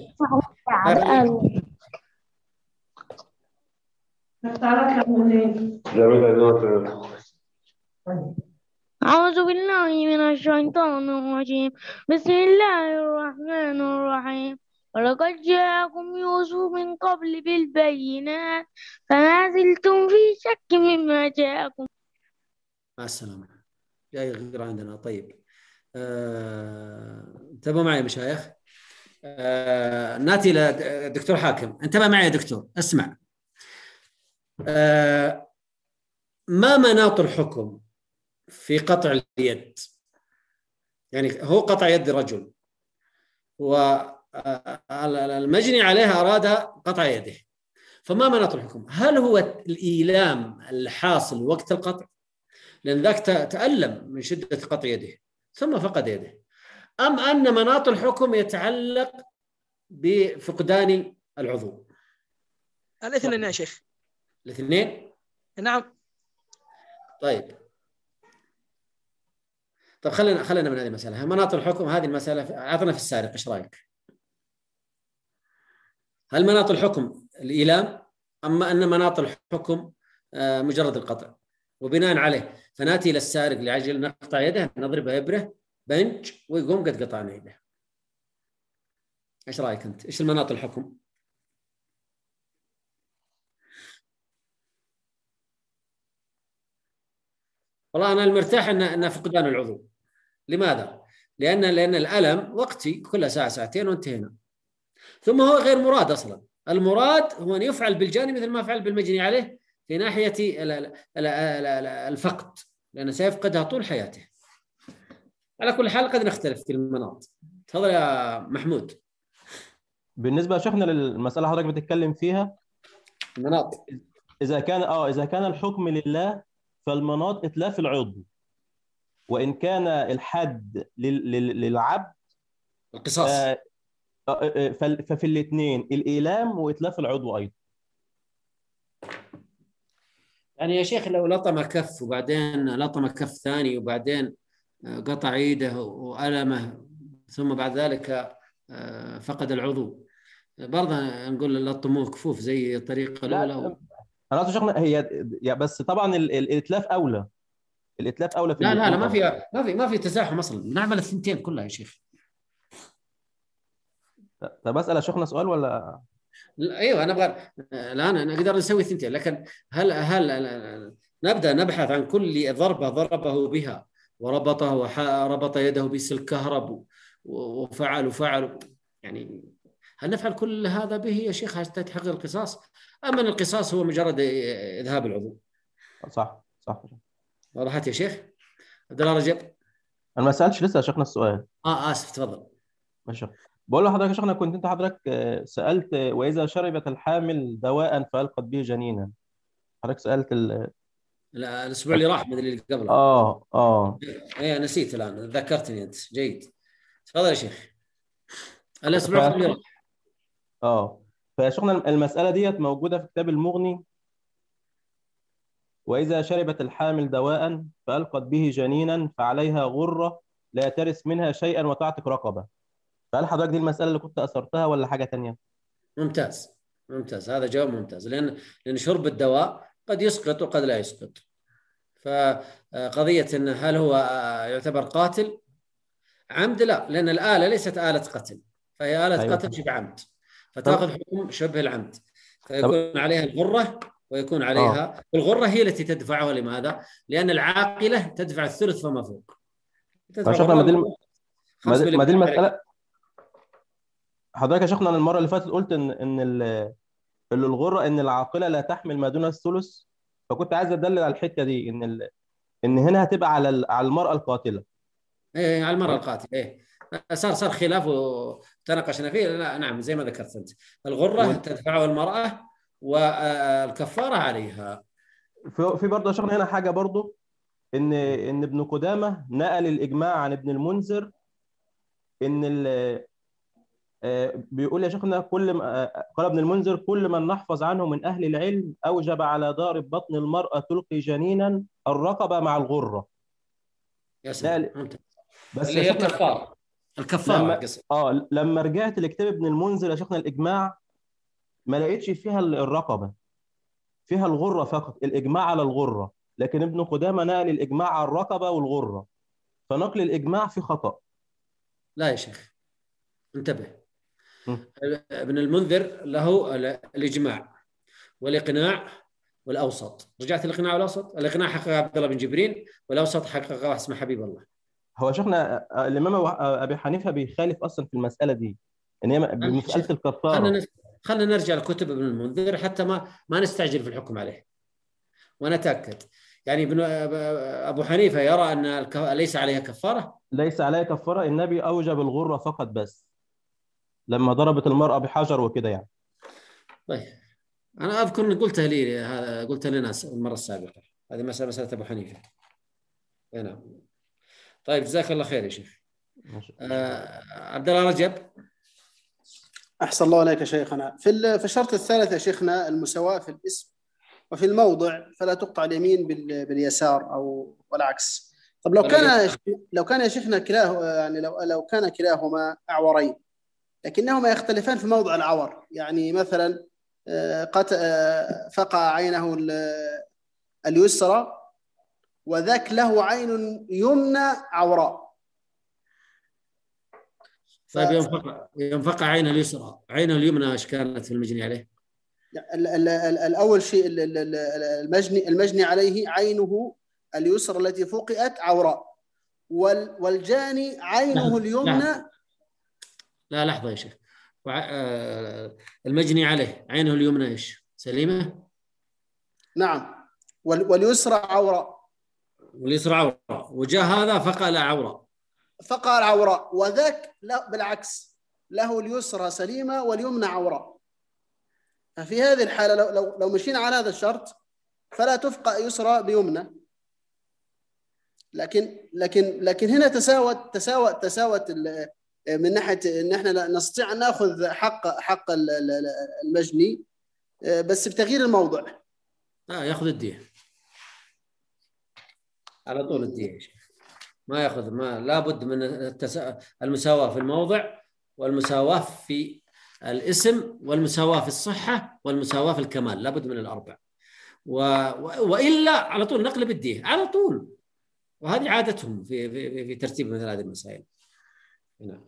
U: أعوذ بالله من الشيطان الرجيم. بسم الله الرحمن الرحيم. ولقد جاءكم يوسف من قبل بالبينات فما زلتم في شك مما جاءكم.
B: مع السلامة. جاي غير عندنا. طيب آه... انتبهوا معي يا مشايخ. آه... ناتي لدكتور حاكم، انتبه معي يا دكتور، اسمع. آه... ما مناط الحكم في قطع اليد؟ يعني هو قطع يد رجل والمجني عليها أراد قطع يده، فما مناط الحكم؟ هل هو الإيلام الحاصل وقت القطع، لأن ذاك تألم من شدة قطع يده ثم فقد يده، أم أن مناط الحكم يتعلق بفقدان العضو؟
J: الاثنين يا شيخ.
B: الاثنين؟
J: نعم.
B: طيب طب خلينا خلينا من هذه المسألة، مناط الحكم هذه المسألة أعطنا في السارق، إيش رأيك؟ هل مناط الحكم الإيلام أما أن مناط الحكم مجرد القطع؟ وبناء عليه فناتي إلى السارق لعجل نقطع يده، نضربها إبرة بنج ويقوم قد قطعنا يده. إيش رأيك أنت؟ إيش المناط الحكم؟ والله أنا المرتاح أن أن فقدان العضو. لماذا؟ لأن لأن الألم وقتي، كل ساعة ساعتين وانتهينا. ثم هو غير مراد أصلا. المراد هو أن يفعل بالجاني مثل ما فعل بالمجني عليه في ناحية الفقد، لأنه سيفقدها طول حياته. على كل حال قد نختلف في المناط. تفضل يا محمود.
D: بالنسبة يا شيخنا للمسألة حضرتك بتتكلم فيها،
B: المناط
D: إذا كان آه إذا كان الحكم لله فالمناط إتلاف العضو، وإن كان الحد للعبد
B: القصاص
D: آه ففي الاثنين الإيلام وإتلاف العضو أيضا.
B: يعني يا شيخ لو لطم كف وبعدين لطم كف ثاني وبعدين قطع ايده وألمه ثم بعد ذلك فقد العضو، برضه نقول لطموه كفوف زي الطريقة الأولى. و...
D: أنا شيخنا هي بس طبعا الإتلاف أولى. الإتلاف أولى في
B: لا لا لا ما في ما في ما في تزاحم أصلا، نعمل الثنتين كلها يا شيخ.
D: طب أسأل يا شيخنا سؤال ولا؟
B: ايوه انا ابغى الان نقدر نسوي ثنتين، لكن هل هل نبدا نبحث عن كل ضربه ضربه بها وربطه وربط يده بسلك كهرب وفعل وفعل، يعني هل نفعل كل هذا به يا شيخ حتى تحقق القصاص؟ اما القصاص هو مجرد اذهاب العضو.
D: صح صح.
B: وضحت يا شيخ عبد الله رجب؟
D: انا ما سالتش لسه يا شيخنا السؤال.
B: اه اسف تفضل.
D: ماشي. بقول لحضرتك يا شيخنا كنت انت حضرتك سالت واذا شربت الحامل دواء فالقت به جنينا، حضرتك سالت ال...
B: لا الاسبوع اللي راح بدل اللي قبله.
D: اه اه
B: ايه نسيت الان، ذكرتني انت. جيد تفضل يا شيخ. الاسبوع اللي راح.
D: اه فيا شيخنا المساله ديت موجوده في كتاب المغني، واذا شربت الحامل دواء فالقت به جنينا فعليها غره لا ترث منها شيئا وتعتق رقبة. فهل حضرتك دي المسألة اللي كنت أثرتها ولا حاجة تانية؟
B: ممتاز ممتاز، هذا جواب ممتاز، لأن لأن شرب الدواء قد يسقط وقد لا يسقط. فقضية أن هل هو يعتبر قاتل عمد؟ لا، لأن الآلة ليست آلة قتل، فهي آلة
D: أيوة.
B: قتل شبه عمد، فتأخذ حكم شبه العمد، فيكون
D: طب...
B: عليها الغرة ويكون عليها آه. الغرة هي التي تدفعها. لماذا؟ لأن العاقلة تدفع الثلث فما فوق.
D: شفنا ما دي, ما دي المسألة. حضرتك يا شيخنا المرة اللي فاتت قلت إن إن الغرة إن العاقلة لا تحمل ما دون الثلث، فكنت عايز أدلل على الحتة دي إن ال... إن هنا هتبقى على على المرأة القاتلة.
B: إيه، على المرأة القاتلة. إيه، صار صار خلاف وتناقشنا فيه. لا نعم، زي ما ذكرت أنت، الغرة و... تدفعها المرأة والكفارة عليها.
D: في في برضه يا شيخنا هنا حاجة برضه، إن إن ابن قدامة نقل الإجماع عن ابن المنذر إن ال بيقول يا شيخنا كل ما قال ابن المنذر كل من نحفظ عنه من أهل العلم أوجب على ضارب بطن المرأة تلقي جنينا الرقبة مع الغرة.
B: يا سلام،
D: بس
B: اللي هي الكفارة. الكفارة
D: لما اه لما رجعت لكتاب ابن المنذر يا شيخنا الإجماع ما لقيتش فيها الرقبة، فيها الغرة فقط، الإجماع على الغرة، لكن ابن قدامة نقل الإجماع على الرقبة والغرة، فنقل الإجماع في خطأ.
B: لا يا شيخ، انتبه. ابن المنذر له الإجماع والإقناع والأوسط. رجعت الإقناع والأوسط. الإقناع حقق عبد الله بن جبرين، والأوسط حقق واحد اسمه حبيب الله.
D: هو شيخنا الإمام أبي حنيفة بيخالف أصلا في المسألة دي، إن هي مسألة الكفارة.
B: خلينا نرجع لكتب ابن المنذر حتى ما ما نستعجل في الحكم عليه ونتأكد. يعني ابن أبو حنيفة يرى أن ليس عليها كفارة.
D: ليس عليها كفارة، النبي أوجب الغرة فقط بس لما ضربت المرأة بحجر وكده يعني.
B: طيب، أنا أذكر أن قلتها لي هذا قلتها لنا المرة السابقة، هذه مسألة مسألة أبو حنيفة. نعم. طيب، جزاك الله خير يا شيخ. آه عبد الله رجب.
G: أحسن الله عليك يا شيخنا. في في الشرط الثالث يا شيخنا المساواة في الاسم وفي الموضع، فلا تقطع اليمين باليسار أو والعكس. طب لو كان لو كان يا شيخنا كلاه يعني لو لو كان كلاهما أعورين لكنهما يختلفان في موضع العور، يعني مثلا قد فقع عينه اليسرى وذاك له عين يمنى عوراء.
B: طيب، ينفقع ينفقع عينه اليسرى، عينه اليمنى ايش كانت في المجني عليه؟
G: الأول شيء المجني المجني عليه عينه اليسرى التي فقئت عوراء، والجاني عينه اليمنى.
B: لا, لا لحظة يا شيخ، المجني عليه عينه اليمنى ايش؟ سليمة؟
G: نعم، واليسرى عوراء.
B: واليسرى عوراء، وجاء هذا فقع له عوراء.
G: فقع العوراء، وذاك لا بالعكس، له اليسرى سليمة واليمنى عوراء. ففي هذه الحالة لو لو لو مشينا على هذا الشرط فلا تفقع يسرى بيمنى. لكن لكن لكن هنا تساوت تساوت تساوت من ناحية ان احنا نستطيع ان ناخذ حق حق المجني بس بتغيير الموضع.
B: اه ياخذ الدية على طول، الدية يا شيخ، ما ياخذ، ما لابد من التسا... المساواة في الموضع، والمساواة في الاسم، والمساواة في الصحة، والمساواة في الكمال، لابد من الأربع. و... و... وإلا على طول نقلب الدية على طول، وهذه عادتهم في في, في ترتيب مثل هذه المسائل. نعم.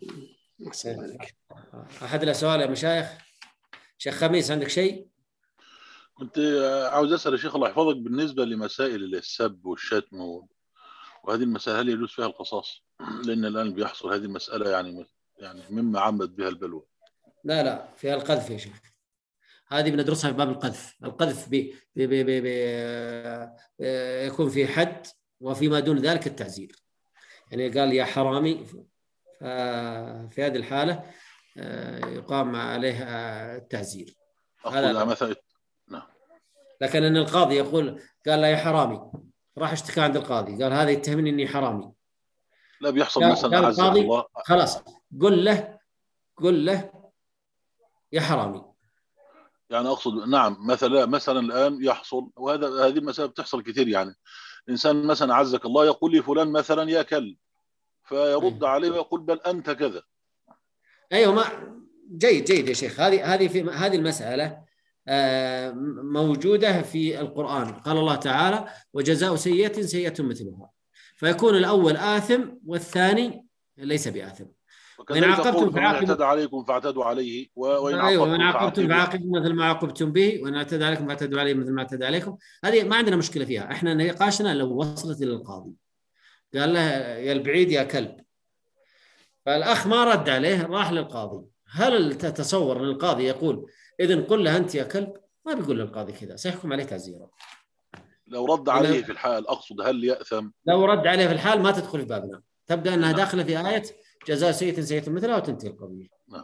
B: أحد السؤال يا مشايخ؟ شيخ خميس عندك شيء؟
S: كنت عاوز أسأل الشيخ الله يحفظك بالنسبة لمسائل السب والشتم وهذه المسائل، هل يجوز فيها القصاص؟ لأن الآن بيحصل هذه المسألة يعني يعني مما عمت بها البلوى.
B: لا لا، فيها القذف يا شيخ، هذه بندرسها في باب القذف. القذف بي بي بي بي بي يكون في حد، وفيما دون ذلك التعزير. يعني قال يا حرامي، في هذه الحالة يقام عليه التعزير.
S: هذا مثلا. نعم.
B: لكن أن القاضي يقول قال لا يا حرامي، راح اشتكى عند القاضي قال هذا يتهمني إني حرامي.
S: لا بيحصل مثلا عز الله،
B: خلاص قل له قل له يا حرامي.
S: يعني أقصد نعم، مثلا مثلا الآن يحصل، وهذا هذه المسألة بتحصل كثير، يعني إنسان مثلا عزك الله يقول لي فلان مثلا يا كلب، فيرد عليه ويقول بل أنت كذا.
B: ايوه ما جيد جيد يا شيخ. هذه هذه في هذه المسألة موجودة في القرآن. قال الله تعالى وجزاء سيئة سيئة مثلها، فيكون الأول آثم والثاني ليس بآثم.
S: وإن عاقبتم فمن اعتدى عليكم فاعتدوا عليه وإن
B: أيوة وإن عاقبتم فعاقبوا مثل ما عاقبتم به وإن اعتدى عليكم فاعتدوا عليه مثل ما اعتدى عليكم. هذه ما عندنا مشكلة فيها. احنا نقاشنا لو وصلت إلى القاضي قال له يا البعيد يا كلب، فالأخ ما رد عليه راح للقاضي، هل تتصور أن القاضي يقول إذن قل له أنت يا كلب؟ ما بيقول للقاضي كذا، سيحكم عليه تعزيرا.
S: لو رد عليه في الحال أقصد هل يأثم؟
B: لو رد عليه في الحال ما تدخل في بابنا، تبدأ أنها داخلة في آية جزاء سيئة سيئة مثلها وتنتهي القضية.
S: نعم.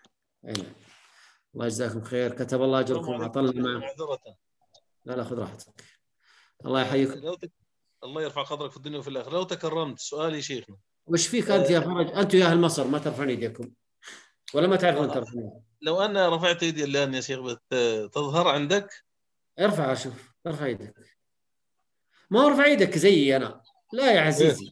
B: الله يجزاكم خير، كتب الله أجركم وعطلنا معه. لا لا خذ راحتك. الله يحييكم.
E: لو تك... الله يرفع قدرك في الدنيا وفي الآخرة. لو تكرمت سؤالي شيخنا،
B: وش فيك أنت يا فرج؟ أنتم يا أهل مصر ما ترفعون يديكم ولا ما تعرفون ترفعون؟
E: لو أنا رفعت يدي الآن يا شيخ تظهر عندك؟
B: ارفع أشوف، ارفع يدك. ما ارفع يدك زيي أنا، لا يا عزيزي.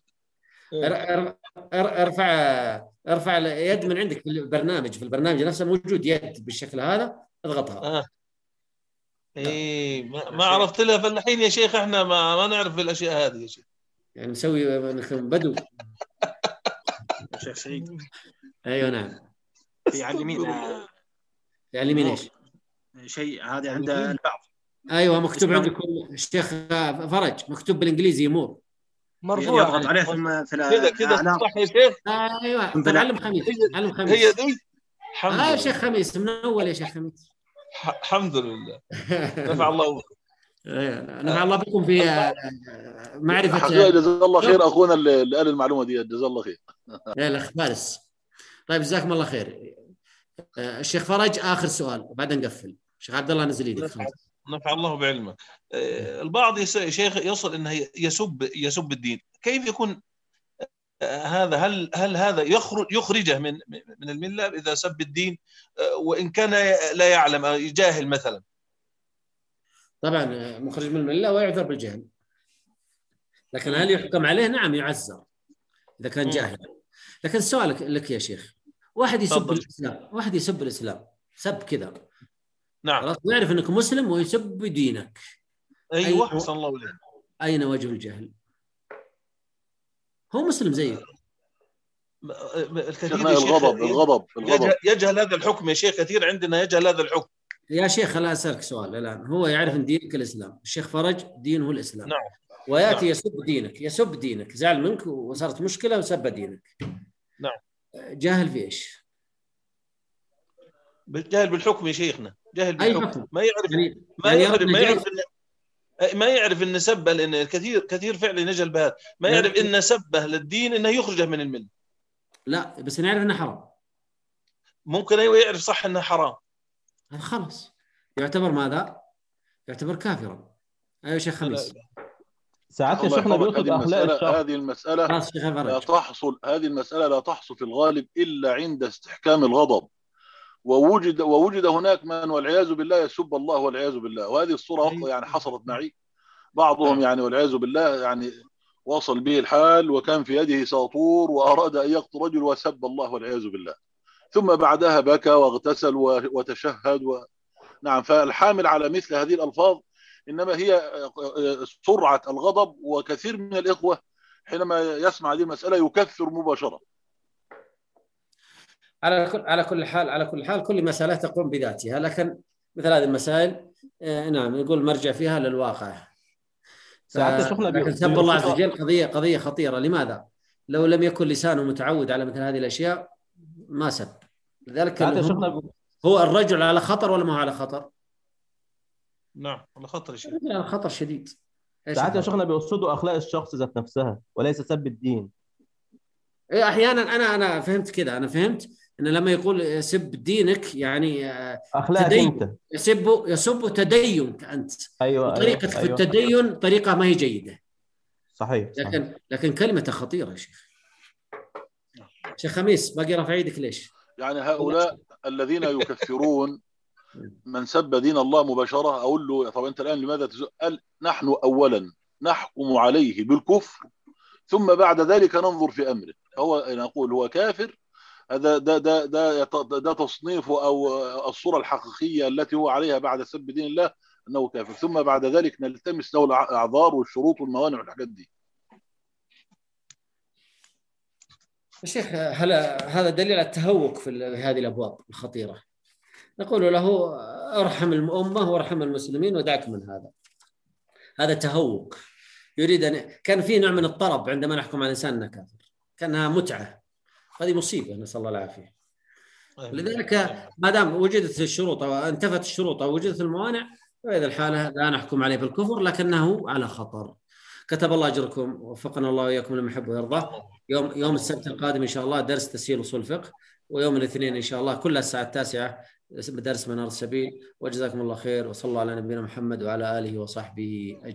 B: ارفع ارفع يد من عندك في البرنامج، في البرنامج نفسه موجود يد بالشكل هذا، اضغطها.
E: آه. ايه ما, ما عرفت لها فالحين يا شيخ. احنا ما, ما نعرف الاشياء هذه يا شيخ،
B: يعني نسوي بدو.
C: شيخ سعيد.
B: ايوه نعم.
C: في على اليمين
B: على اليمين ايش؟
C: شيء هذا عند البعض.
B: ايوه مكتوب عندكم الشيخ فرج، مكتوب بالانجليزي مور
C: مرفوع. يضغط عليه ثم في
E: كذا كذا صح يا شيخ.
B: ايوه تعلم خميس، تعلم خميس.
E: هي ذي الحمد لله.
B: اه يا شيخ خميس من اول يا شيخ خميس.
E: الحمد لله. نفع الله
B: نفع الله بكم في معرفة.
S: حقيقة جزاه الله خير أخونا اللي قال المعلومة دي، جزاه الله خير.
B: يا الأخ فارس. طيب جزاكم الله خير. الشيخ فرج آخر سؤال وبعدين نقفل. الشيخ عبد الله نزل يدك.
E: نفع, نفع الله بعلمك. البعض يا شيخ يصل أنه يسب يسب الدين، كيف يكون هذا؟ هل هل هذا يخرج يخرجه من من الملة إذا سب الدين وإن كان لا يعلم جاهل مثلا؟
B: طبعا مخرج من الملة ويعذر بالجهل، لكن هل يحكم عليه؟ نعم يعزر إذا كان جاهل. لكن السؤال لك يا شيخ، واحد يسب طبعا. الإسلام، واحد يسب الإسلام سب كذا،
E: نعم
B: خلاص ويعرف أنك مسلم ويسب دينك.
E: أيوة حسن الله عليك.
B: أين وجه الجهل؟ هو مسلم زيك.
E: الكثير
S: الغضب الغضب
E: الغضب يجهل هذا الحكم يا شيخ، كثير عندنا يجهل هذا الحكم.
B: يا شيخ خليني أسألك سؤال الآن. هو يعرف أن دينك الإسلام، الشيخ فرج دينه الإسلام.
E: نعم.
B: ويأتي
E: نعم.
B: يسب دينك، يسب دينك، زعل منك وصارت مشكلة وسب دينك.
E: نعم.
B: جاهل في إيش؟
E: جاهل بالحكم يا شيخنا، جاهل بالحكم. ما يعرف
B: يعني
E: ما
B: يعني
E: يعرف ما يعرف إن ما يعرف ان سبه، لان الكثير كثير فعلا يجهل بهذا، ما يعرف ان سبه للدين انه يخرجه من المله.
B: لا بس نعرف انه حرام.
E: ممكن ايوه يعرف صح انه حرام،
B: خلاص يعتبر ماذا؟ يعتبر كافرا. ايوه شيخ خميس.
D: ساعات يا شيخنا بياخذ اخلاق الشخص.
S: هذه المساله لا تحصل هذه المساله لا تحصل في الغالب الا عند استحكام الغضب، ووجد ووجد هناك من والعياذ بالله يسب الله والعياذ بالله، وهذه الصورة يعني حصلت معي. بعضهم يعني والعياذ بالله يعني وصل به الحال وكان في يده ساطور وأراد أن يقتل رجل وسب الله والعياذ بالله، ثم بعدها بكى واغتسل وتشهد و... نعم. فالحامل على مثل هذه الألفاظ إنما هي سرعة الغضب، وكثير من الإخوة حينما يسمع هذه المسألة يكفر مباشرة.
B: على كل على كل حال على كل حال كل مسألة تقوم بذاتها، لكن مثل هذه المسائل آه نعم نقول مرجع فيها للواقع. لكن سب الله عز وجل قضية قضية خطيرة. لماذا؟ لو لم يكن لسانه متعود على مثل هذه الأشياء ما سب. لذلك هو الرجل على خطر ولا ما هو على خطر؟
E: نعم على خطر شديد.
B: على خطر شديد.
D: ساعات يا شيخنا بيقصدوا أخلاق الشخص ذات نفسها وليس سب الدين.
B: إيه أحيانا أنا أنا فهمت كذا، أنا فهمت إن لما يقول سب دينك يعني
D: أخلاقك أنت،
B: يسب يسب تدينك أنت.
D: أيوة
B: طريقتك
D: أيوة
B: في التدين طريقة ما هي جيدة.
D: صحيح.
B: لكن
D: صحيح.
B: لكن كلمة خطيرة يا شيخ. شيخ خميس باقي رافع يدك ليش؟
S: يعني هؤلاء الذين يكفرون من سب دين الله مباشرة، أقول له طب أنت الآن لماذا تزق؟ قال نحن أولا نحكم عليه بالكفر ثم بعد ذلك ننظر في أمره. هو نقول هو كافر، هذا ده ده ده ده تصنيفه أو الصورة الحقيقية التي هو عليها بعد سب دين الله أنه كافر، ثم بعد ذلك نلتمس له الأعذار والشروط والموانع والحاجات دي.
B: الشيخ هل هذا دليل على التهوك في هذه الأبواب الخطيرة؟ نقول له ارحم الأمة وارحم المسلمين ودعك من هذا. هذا تهوك، يريد أن كان في نوع من الطرب عندما نحكم على الإنسان أنه كافر، كانها متعة. هذه مصيبة، نسأل الله العافية. لذلك ما دام وجدت الشروط أو انتفت الشروط أو وجدت الموانع، فإذا الحالة لا نحكم عليه بالكفر، لكنه على خطر. كتب الله أجركم ووفقنا الله وإياكم لما يحب ويرضى. يوم يوم السبت القادم إن شاء الله درس تسهيل أصول الفقه، ويوم الاثنين إن شاء الله كلها الساعة التاسعة درس منار السبيل. وجزاكم الله خير، وصلى الله على نبينا محمد وعلى آله وصحبه أجمعين.